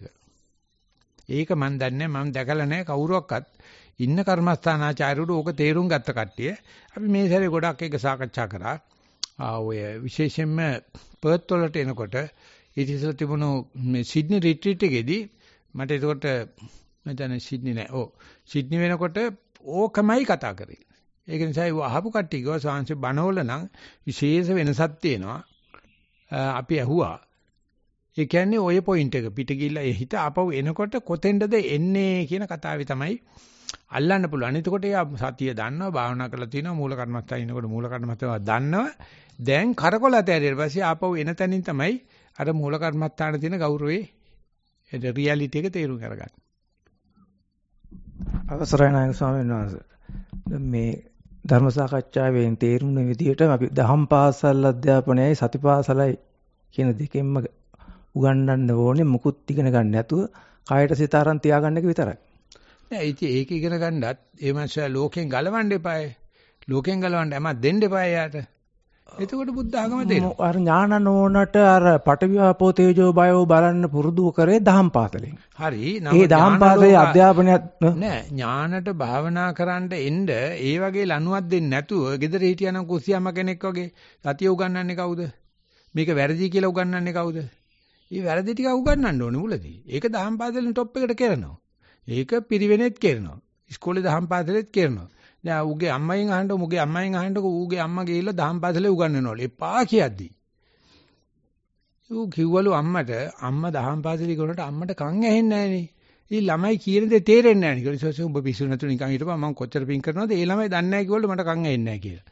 ඒක මන් දන්නේ මම දැකලා නැහැ කවුරුවක්වත් ඉන්න කර්මස්ථානාචාර්යවරු ඕක තේරුම් ගත්ත කට්ටිය. අපි මේ සැරේ ගොඩක් එක සාකච්ඡා කරා. ඔය විශේෂයෙන්ම පර්ත් වලට එනකොට ඉතිසල තිබුණු මේ සිඩ්නි රිට්‍රීට් එකේදී මට ඒකට මම දන්නේ සිඩ්නි නෑ. ඔව් සිඩ්නි වෙනකොට ඕකමයි කතා කරේ. ඒක නිසා ඒ අහපු කට්ටිය ගියා සාංශ බණවල නම් විශේෂ වෙනසක් තියෙනවා. අපි ඇහුවා. ඒ කියන්නේ ওই පොයින්ට් එක පිට ගිහිල්ලා ඒ හිත ආපහු එනකොට කොතෙන්ද එන්නේ කියන කතාවේ තමයි අල්ලන්න පුළුවන්. එතකොට එයා සතිය දන්නවා භාවනා කරලා තිනවා මූල කර්මස්ථානේ ඉන්නකොට මූල කර්මස්ථාව දන්නවා. දැන් කරකොල ඇතරියට පස්සේ ආපහු එන තැනින් තමයි අර මූල කර්මස්ථානේ තියෙන ගෞරවේ ඒ රියැලිටි එක තේරුම් අරගන්න. අවසරයි නායක ස්වාමීන් වහන්සේ. මේ ධර්ම සාකච්ඡාවෙන් තේරුම් විදිහට අපි දහම් පාසල් අධ්‍යාපනයයි සතිපාසලයි කියන දෙකෙන්ම උගන්වන්න ඕනේ මුකුත් ඉගෙන ගන්න නැතුව කායට සිත අරන් තියාගන්න එක විතරයි. නෑ ඉතින් ඒක ඉගෙන ගන්නත් ඒ මාසය ලෝකෙන් ගලවන්න එපායි. ලෝකෙන් ගලවන්න හැම දෙන්න එපායි යාට. එතකොට බුද්ධ ආගම තේරෙනවා. අර ඥාන නෝනට අර පටවියාපෝ තේජෝ බයෝ බලන්න පුරුදු කරේ දහම් පාසලෙන්. හරි. ඒ දහම් පාසලේ අධ්‍යාපනයත් නෑ ඥානට භාවනා කරන්න එන්න ඒ වගේ ලණුවක් දෙන්නේ නැතුව ගෙදර හිටියනම් කුස්සියම්ම කෙනෙක් වගේ සතිය උගන්වන්නේ කවුද? මේක වැරදි කියලා උගන්වන්නේ කවුද? මේ වැරදි ටික උගන්වන්න ඕනේ මුලදී. ඒක දහම් පාසලෙන් টොප් එකට කරනවා. ඒක පිරිවෙනෙත් කරනවා. ඉස්කෝලේ දහම් පාසලෙත් කරනවා. දැන් ඌගේ අම්මෙන් අහන්න ඌගේ අම්මෙන් අහන්න ඌගේ අම්මා ගිහිල්ලා දහම් පාසලේ උගන්වනවලු. එපා කියද්දි. ඌ කිව්වලු අම්මට අම්මා දහම් පාසලේ ඉගෙනනට අම්මට කන් ඇහෙන්නේ නැහනේ. ඊ ළමයි කියන දේ තේරෙන්නේ නැහැ නේ. ඊට පස්සේ උඹ පිස්සු නැතුව නිකන් හිටපන් මම කොච්චර පින් කරනවද? ඒ ළමයි දන්නේ නැහැ කිව්වලු මට කන් ඇහෙන්නේ නැහැ කියලා.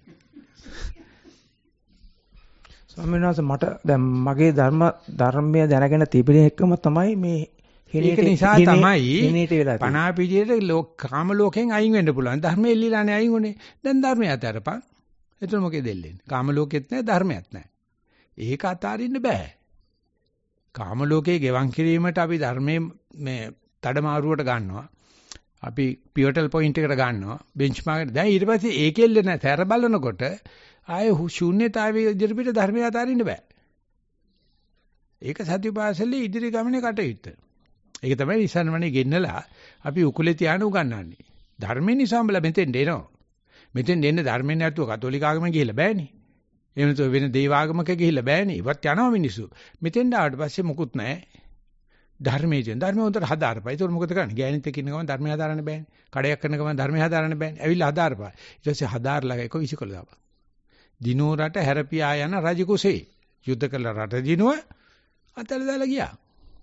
ස්වාමීන් වහන්සේ මට දැන් මගේ ධර්මය දැනගෙන තිබෙන එකම තමයි මේ ඒක නිසා තමයි පණාපිටියට කාම ලෝකෙන් අයින් වෙන්න පුළුවන්. ධර්මයේ එල්ලිලානේ අයින් උනේ. දැන් ධර්මය අතරපන්. එතන මොකේද දෙල්ලෙන්නේ? කාම ලෝකෙත් නැහැ ධර්මයක් නැහැ. ඒක අතාරින්න බෑ. කාම ලෝකයේ ගෙවන් කිරීමට අපි ධර්මයේ මේ තඩමාරුවට ගන්නවා. අපි පිවටල් පොයින්ට් එකට ගන්නවා. බෙන්ච්මාර්ක් එකට. දැන් ඊට පස්සේ ඒකෙල්ල නැහැ. තැර බලනකොට ආයේ ශූන්‍යතාවයේ ඉදිරියට ධර්මය අතාරින්න බෑ. ඒක සතිපාසලේ ඉදිරි ගමනේ කටයුත්ත. ඒක තමයි ඉස්සන්වනේ ගෙන්නලා අපි උකුලේ තියාන උගන්වන්නේ. ධර්මයෙන් නිසා උඹලා මෙතෙන් එනවා. මෙතෙන් එන්නේ ධර්මයෙන් නැතුව කතෝලික ආගමෙන් ගිහිල්ලා බෑනේ. එහෙම නැතුව වෙන දේවාගමක ගිහිල්ලා බෑනේ. ඉවත් යනවා මිනිස්සු. මෙතෙන් ආවට පස්සේ මොකුත් නැහැ. ධර්මයේ තියෙන ධර්මය උන්ට හදාarpයි. ඒක මොකද කරන්නේ? ගෑනිත් එක්ක ඉන්න ගමන් ධර්මය හදාරන්න බෑනේ. කඩයක් කරන ගමන් ධර්මය හදාරන්න බෑනේ. ඇවිල්ලා හදාarpයි. ඊට පස්සේ හදාarලා එක විසිකල දාපන්. දිනෝ රට හැරපියා යන රජ කුසේ යුද්ධ කළ රට දිනුව අතල දාලා ගියා.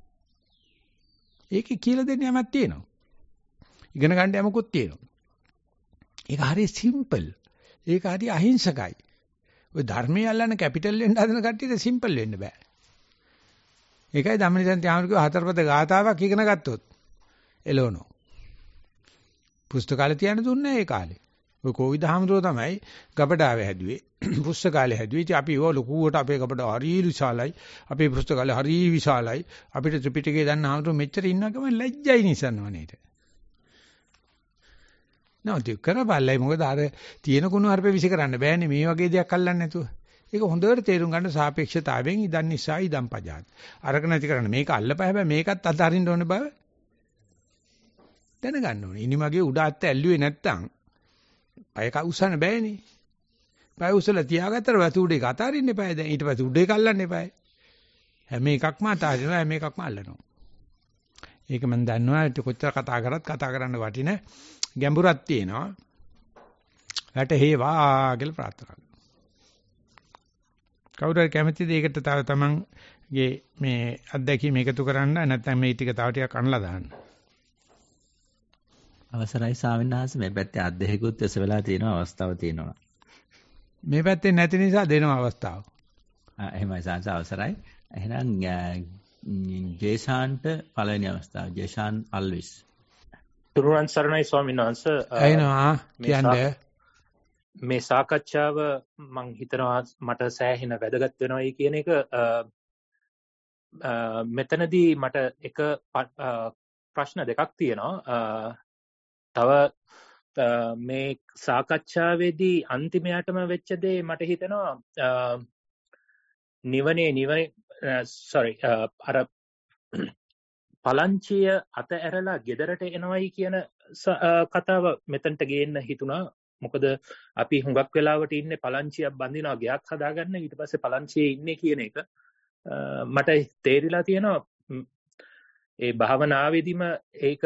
ඒකේ කියලා දෙන්න යමක් තියෙනවා. ඉගෙන ගන්න යමකුත් තියෙනවා. ඒක හරි සිම්පල්. ඒක හරි අහිංසකයි. ඔය ධර්මයේ අල්ලන කැපිටල් වෙන්න හදන කට්ටියට සිම්පල් වෙන්න බෑ. ඒකයි ධම්මනිසන්ති ආමරකෝ හතරපද ගාතාවක් ඉගෙන ගත්තොත් එළවනෝ. පුස්තකාලේ තියන්න දුන්නේ ඒ කාලේ. ඔය කෝවිද හාමුදුරුවෝ තමයි ගබඩාවේ හැදුවේ. පුස්තකාලේ හැදුවේ. ඉතින් අපි ඒව ලොකුවට අපේ ගබඩාව හරි විශාලයි. අපේ පුස්තකාලේ හරි විශාලයි. අපිට ත්‍රිපිටකය දන්න හාමුදුරුවෝ මෙච්චර ඉන්නකම ලැජ්ජයි නිසන්වනේට. නෝති කරබල්ලයි මොකද අර තියෙන කුණු හර්පේ විසි කරන්න බෑනේ මේ වගේ දෙයක් අල්ලන්නේ නැතුව. ඒක හොඳට තේරුම් ගන්න සාපේක්ෂතාවයෙන් ඉදන් නිසා ඉදන් පජාත්. අරක නැති කරන්න මේක අල්ලපෑ හැබැයි මේකත් අතහරින්න ඕනේ බව දැනගන්න ඕනේ. ඉනිමගේ උඩ අත්ත ඇල්ලුවේ නැත්තම් පය කවුසන්න බෑනේ. පය උසලා තියාගත්තට වතු උඩේ අතහරින්න එපායි. දැන් ඊට පස්සේ උඩේ කල්ලන්න එපායි. හැම එකක්ම අතහරිනවා හැම එකක්ම අල්ලනවා. ඒක මම දන්නවා කොච්චර කතා කරත් කතා කරන්න වටින ගැඹුරක් තියෙනවා. වැටේවා කියලා ප්‍රාර්ථනා කරනවා. කවුරු හරි කැමතිද ඒකට තව තමන්ගේ මේ අත්දැකීම් එකතු කරන්න නැත්නම් මේ ටික තව ටිකක් අනලා දාන්න. අවසරයි ස්වාමීන් වහන්සේ මේ පැත්තේ අත්දැකීකුත් එස වෙලා තියෙන අවස්ථාව තියෙනවා. මේ පැත්තේ නැති නිසා දෙනවා අවස්ථාව. එහෙමයි සාංශ අවසරයි. එහෙනම් ජේෂාන්ට පළවෙනි අවස්ථාව. ජේෂාන් අල්විස්. තුරුවන් සරණයි ස්වාමීන් වහන්සේ. එනවා කියන්නේ මේ සාකච්ඡාව මම හිතනවා මට සෑහෙන වැදගත් වෙනවායි කියන එක මෙතනදී මට එක ප්‍රශ්න දෙකක් තියෙනවා. තව මේ සාකච්ඡාවේදී අන්තිමයටම වෙච්ච දේ මට හිතෙනවා අර පලංචිය අත ඇරලා ගෙදරට එනවයි කියන කතාව මෙතනට ගේන්න හිතුණා. මොකද අපි හුඟක් වෙලාවට ඉන්නේ පලංචියක් බඳිනවා ගයක් හදාගන්න ඊට පස්සේ පලංචියේ ඉන්නේ කියන එක මට තේරිලා තියෙනවා. ඒ භාවනාවේදීම ඒක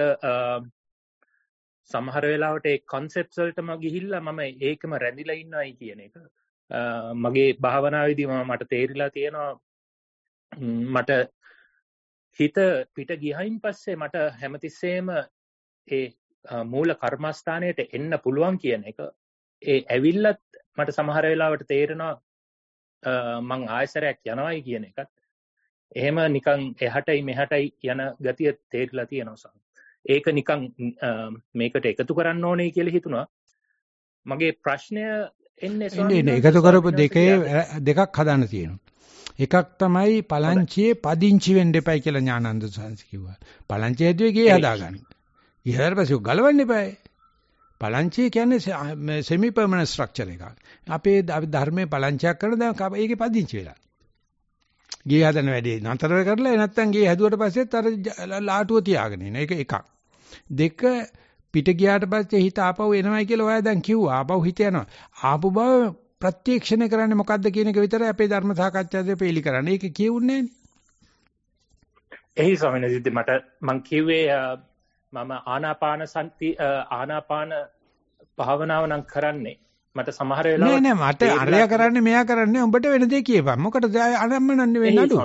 සමහර වෙලාවට ඒ concepts වලටම ගිහිල්ලා මම ඒකම රැඳිලා ඉන්නවයි කියන එක මගේ භාවනාවේදීම මට තේරිලා තියෙනවා. මට හිත පිට ගියයින් පස්සේ මට හැමතිස්සෙම ඒ මූල කර්මස්ථානයට එන්න පුළුවන් කියන එක ඒ ඇවිල්ලත් මට සමහර වෙලාවට තේරෙනවා මං ආයසරයක් යනවායි කියන එකත් එහෙම නිකන් එහටයි මෙහටයි යන ගතිය තේරිලා තියෙනවා. ඒක නිකන් මේකට එකතු කරන්න ඕනේ කියලා හිතුණා. මගේ ප්‍රශ්නය එන්නේ එකතු කරපු දෙකක් හදාන්න තියෙනවා. එකක් තමයි පලංචියේ පදිංචි වෙන්න එපයි කියලා ඥානන්ද සාංශ කිව්වා. පලංචිය හැදුවේ ගේ හදාගන්න. ඊට පස්සේ ගලවන්න එපායි. පලංචිය කියන්නේ semi permanent structure එකක්. අපේ ධර්මයේ පලංචියක් කරන දැන් ඒකේ පදිංචි වෙලා. ගේ හදන වැඩේ නතර කරලා නැත්තම් ගේ හැදුවට පස්සෙත් අර ලාටුව තියාගෙන ඉන්න. ඒක එකක්. දෙක පිට ගියාට පස්සේ හිත ආපහු එනවයි කියලා ඔයා දැන් කිව්වා. ආපහු හිත යනවා. ආපු බව ප්‍රත්‍යක්ෂණය කරන්නේ මොකද්ද කියන එක විතරයි අපේ ධර්ම සාකච්ඡාවේ පෙළි කරන්නේ. ඒක කියුන්නේ නැහැ නේ. එහි ස්වාමීන් වහන්සේ මම කිව්වේ මම ආනාපාන භාවනාව නම් කරන්නේ මට සමහර වෙලාවට නෑ මට අරයා කරන්නේ මෙයා කරන්නේ උඹට වෙන දේ කියපන් මොකටද අනම්මනන්නේ වෙන්නේ නඩු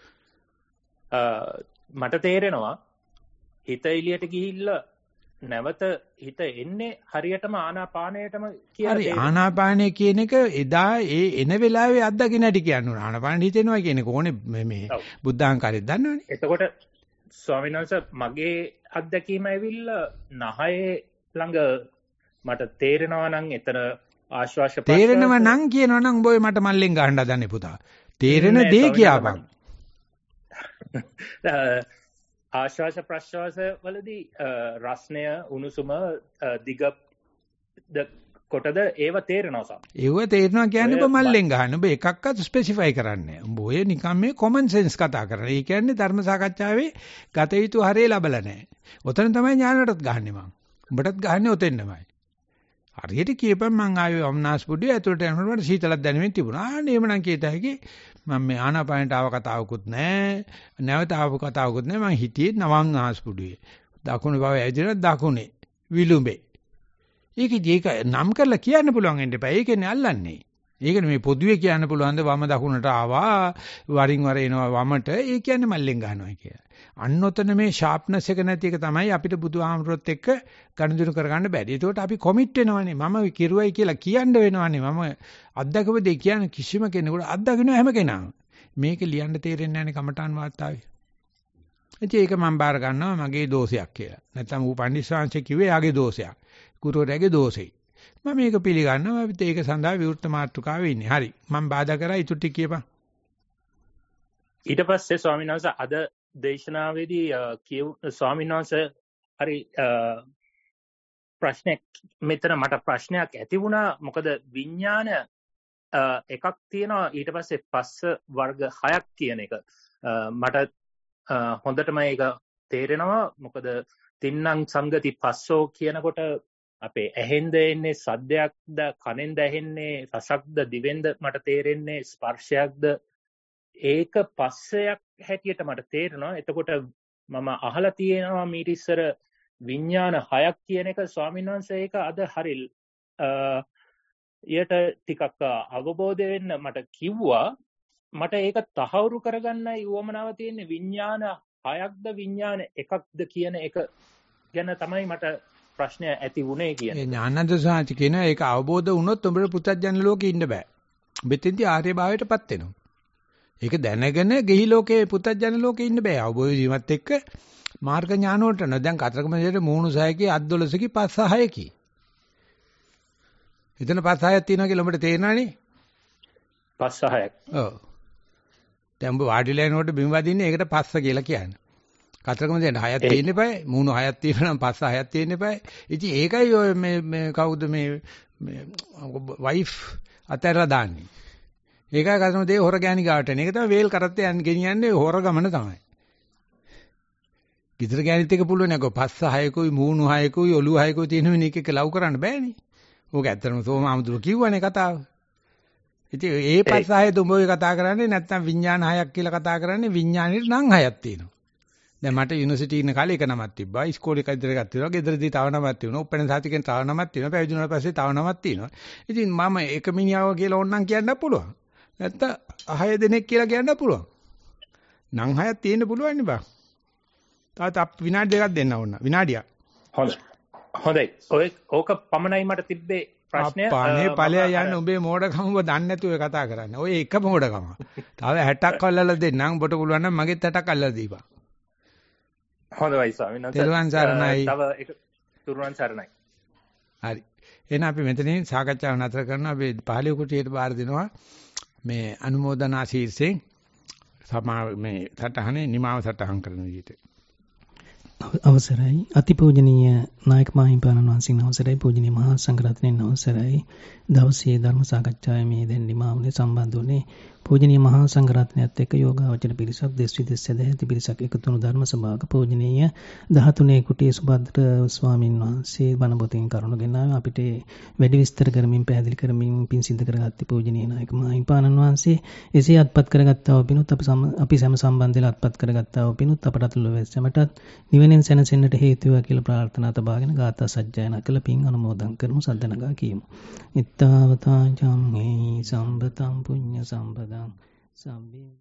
මට තේරෙනවා හිත එළියට ගිහිල්ලා නැවත හිත එන්නේ හරියටම ආනාපානයටම කියලා හරි ආනාපානය කියන එක එදා ඒ එන වෙලාවේ අත්දකින්න ඇති කියන්නේ ආනාපාන හිතෙනවා කියන එක ඕනේ මේ බුද්ධාංකාරයෙන් දන්නවනේ. එතකොට ස්වාමීන් වහන්සේ මගේ අත්දැකීම ඇවිල්ලා නහයේ ළඟ මට තේරෙනවා නම් එතන ආශ්වාස තේරෙනවා නම් කියනවා නම් උඹ මට මල්ලෙන් ගහන්න හදන්නේ පුතා. තේරෙන දේ කියපන්. ආශ්වාස ප්‍රශ්වාස වලදී රස්නය උණුසුම දිග කොටද ඒව තේරෙනවා සම්. ඒව තේරෙනවා කියන්නේ ඔබ මල්ලෙන් ගහන්න. ඔබ එකක්වත් ස්පෙસિෆයි කරන්නේ නැහැ. ඔබ ඔය නිකන් මේ කොමන් සෙන්ස් කතා කරන. ඒ කියන්නේ ධර්ම සාකච්ඡාවේ ගත යුතු හරේ ලැබලා නැහැ. ඔතන තමයි ඥානටත් ගහන්නේ මං. උඹටත් ගහන්නේ ඔතෙන්මයි. හරියට කියපන් මං ආවේ වම්නාස්පුඩිය ඇතුළට යනකොට මට සීතලක් දැනෙමින් තිබුණා. එහෙමනම් කීත හැකි මම මේ ආනාපානට ආව කතාවකුත් නැහැ. නැවත ආව කතාවකුත් නැහැ. මං හිටියේ වම්නාස්පුඩියේ. දකුණේ බව ඇදින දකුණේ විලුඹේ. ඒක නම් කරලා කියන්න පුළුවන් වෙන්න එපා. ඒකනේ අල්ලන්නේ. ඒකනේ මේ පොදුවේ කියන්න පුළුවන් ද වම දකුණට ආවා වරින් වර එනවා වමට. ඒ කියන්නේ මල්ලෙන් ගන්නවා කියලා. අන්න ඔතන මේ ෂාප්නස් එක නැති එක තමයි අපිට බුදුහාමුදුරුවොත් එක්ක ගනුදෙනු කරගන්න බැරි. ඒකට අපි කොමිට් වෙනවනේ. මම කිරුවයි කියලා කියන්න වෙනවනේ. මම අත්දකපු දෙය කියන්නේ කිසිම කෙනෙකුට අත්දකින්න හැම කෙනාම. මේක ලියන්න තේරෙන්නේ නැහැනේ කමඨාන් වාර්තාවේ. ඒක මම බාර ගන්නවා මගේ දෝෂයක් කියලා. නැත්නම් ඌ පඬිස්සංශ කිව්වේ යාගේ දෝෂයක්. ගුරුවරයාගේ දෝෂෙයි. මම මේක පිළිගන්නවා. අපිත් ඒක සඳහා විවෘත මාතෘකාවේ ඉන්නේ. හරි. මම බාධා කරා ඊටු ටික කියපන්. ඊට පස්සේ ස්වාමීන් වහන්සේ අද දේශනාවේදී ස්වාමීන් වහන්සේ හරි ප්‍රශ්නයක් මෙතන මට ප්‍රශ්නයක් ඇති වුණා. මොකද විඥාන එකක් තියෙනවා ඊට පස්සේ පස්ස වර්ග 6ක් කියන එක මට හොඳටම ඒක තේරෙනවා. මොකද තින්නම් සංගති පස්සෝ කියනකොට අපේ ඇහෙන්ද එන්නේ සද්දයක්ද කනෙන්ද ඇහෙන්නේ රසක්ද දිවෙන්ද මට තේරෙන්නේ ස්පර්ශයක්ද ඒක පස්සයක් හැටියට මට තේරෙනවා. එතකොට මම අහලා තියෙනවා මීට ඉස්සර විඥාන 6ක් කියන එක ස්වාමීන් වහන්සේ ඒක අද හරි ඊට ටිකක් අවබෝධ වෙන්න මට කිව්වා. මට ඒක තහවුරු කරගන්නයි උවමනාව තියෙන්නේ. විඥාන 6ක්ද විඥාන එකක්ද කියන එක ගැන තමයි මට ප්‍රශ්නය ඇති වුණේ කියන්නේ. ඒ ඥානන්ද සාන්ති කියන ඒක අවබෝධ වුණොත් උඹට පුත්තජන ලෝකේ ඉන්න බෑ. මෙතෙන්දී ආර්ය භාවයටපත් වෙනවා. ඒක දැනගෙන ගෙහි ලෝකේ පුත්තජන ලෝකේ ඉන්න බෑ. අවබෝධ වීමත් එක්ක මාර්ග ඥාන වලට නෝ. දැන් කතරගම දෙයට මූණු 6කී අත් 12කී පස් 6කී. එතන පස් 6ක් තියෙනවා කියලා උඹට තේරෙනවනේ. පස් 6ක්. ඔව්. දැන් උඹ වාඩිලා යනකොට බිම වදින්නේ ඒකට පස්ස කියලා කියන්නේ. කතරගම දෙන්න 6ක් තියෙන්න eBay මූණු 6ක් තියෙනවා නම් පස්ස 6ක් තියෙන්න eBay. ඉතින් ඒකයි ඔය මේ කවුද මේ වයිෆ් අතහැරලා දාන්නේ. ඒකයි කතරගම දෙය හොර ගෑණි ගාවට එන. ඒක තමයි වේල් කරත්තේ ගෙනියන්නේ හොර ගමන තමයි. ගිතර ගෑණිත් එක පුළුවන් නේකෝ පස්ස 6කුයි මූණු 6කුයි ඔලුව 6කුයි තියෙන මිනිහ එක ලව් කරන්න බෑනේ. ඕක ඇත්තටම සෝමාමුදුර කිව්වනේ කතාව. ඉතින් ඒ පස්ස 6 දුඹ ඔය කතා කරන්නේ නැත්නම් විඥාන 6ක් කියලා කතා කරන්නේ විඥානෙට නම් 6ක් තියෙනවා. දැන් මට යුනිවර්සිටි ඉන්න කාලේ එක නමක් තිබ්බා. ඉස්කෝලේ කයිදර එකක් තියෙනවා. ගෙදරදී තව නමක් තියෙනවා. උපැන්න සාතිකෙන් තව නමක් තියෙනවා. පැවිදි වුණාට පස්සේ තව නමක් තියෙනවා. ඉතින් මම එක මිනිහව කියලා ඕනනම් කියන්න පුළුවන්. නැත්නම් 6 දෙනෙක් කියලා කියන්න පුළුවන්. නම් 6ක් තියෙන්න පුළුවන් නේ බා. තාත් විනාඩි දෙකක් දෙන්න ඕන. විනාඩියක්. හොඳයි. ඕක පමණයි මට තිබ්බේ ප්‍රශ්නය. අප්පානේ ඵලය යන්නේ උඹේ මෝඩකම ඔබ දන්නේ නැතුව කතා කරන්නේ. ඔය එක මෝඩකම. තව 60ක් අල්ලලා දෙන්නම්. උඹට පුළුවන් නම් මගෙත් 60ක් අල්ලලා දීපන්. හොඳයි ස්වාමීන් වහන්සේ. තෙරුවන් සරණයි. තව එක තුරුවන් සරණයි. හරි. එහෙනම් අපි මෙතනින් සාකච්ඡාව නතර කරනවා. අපි පහළිය කුටියට බාර දෙනවා. මේ අනුමೋದනා ශීර්ෂයෙන් මේ සටහනේ නිමාව සටහන් කරන විදිහට. අවසරයි අතිපූජනීය නායක මාහිමිපාණන් වහන්සේගේ අවසරයි පූජනීය මහා සංඝරත්නයන් අවසරයි දවසේ ධර්ම සාකච්ඡාවේ මේ දැන් නිමාවනේ සම්බන්ධ වුණේ පූජනීය මහා සංඝරත්නයත් එක්ක යෝගාවචර පිරිසක් දෙස් විදෙස් සදැහැති පිරිසක් එකතු වුණු ධර්ම සභාවක පූජනීය 13 කුටියේ සුභද්‍ර ස්වාමීන් වහන්සේ බණ පොතෙන් කරුණු ගෙනාව අපිට වැඩි විස්තර කරමින් පැහැදිලි කරමින් පින් සිද්ධ කරගත්තේ පූජනීය නායක මාහිමිපාණන් වහන්සේ එසේ අත්පත් කරගත්තා වූ පිණුත් අපි සෑම සම්බන්ධයෙන් අත්පත් කරගත්තා වූ පිණුත් අපටත් ලොවැස්සමටත් නිවෙනින් සැනසෙන්නට හේතු වේවා කියලා ප්‍රාර්ථනා තබාගෙන ගාථා සජ්ජායනා කළ පින් අනුමෝදන් කරමු සද්දනගා කියමු. ittavata jamme sambataṃ puñña sambadaṃ sabbe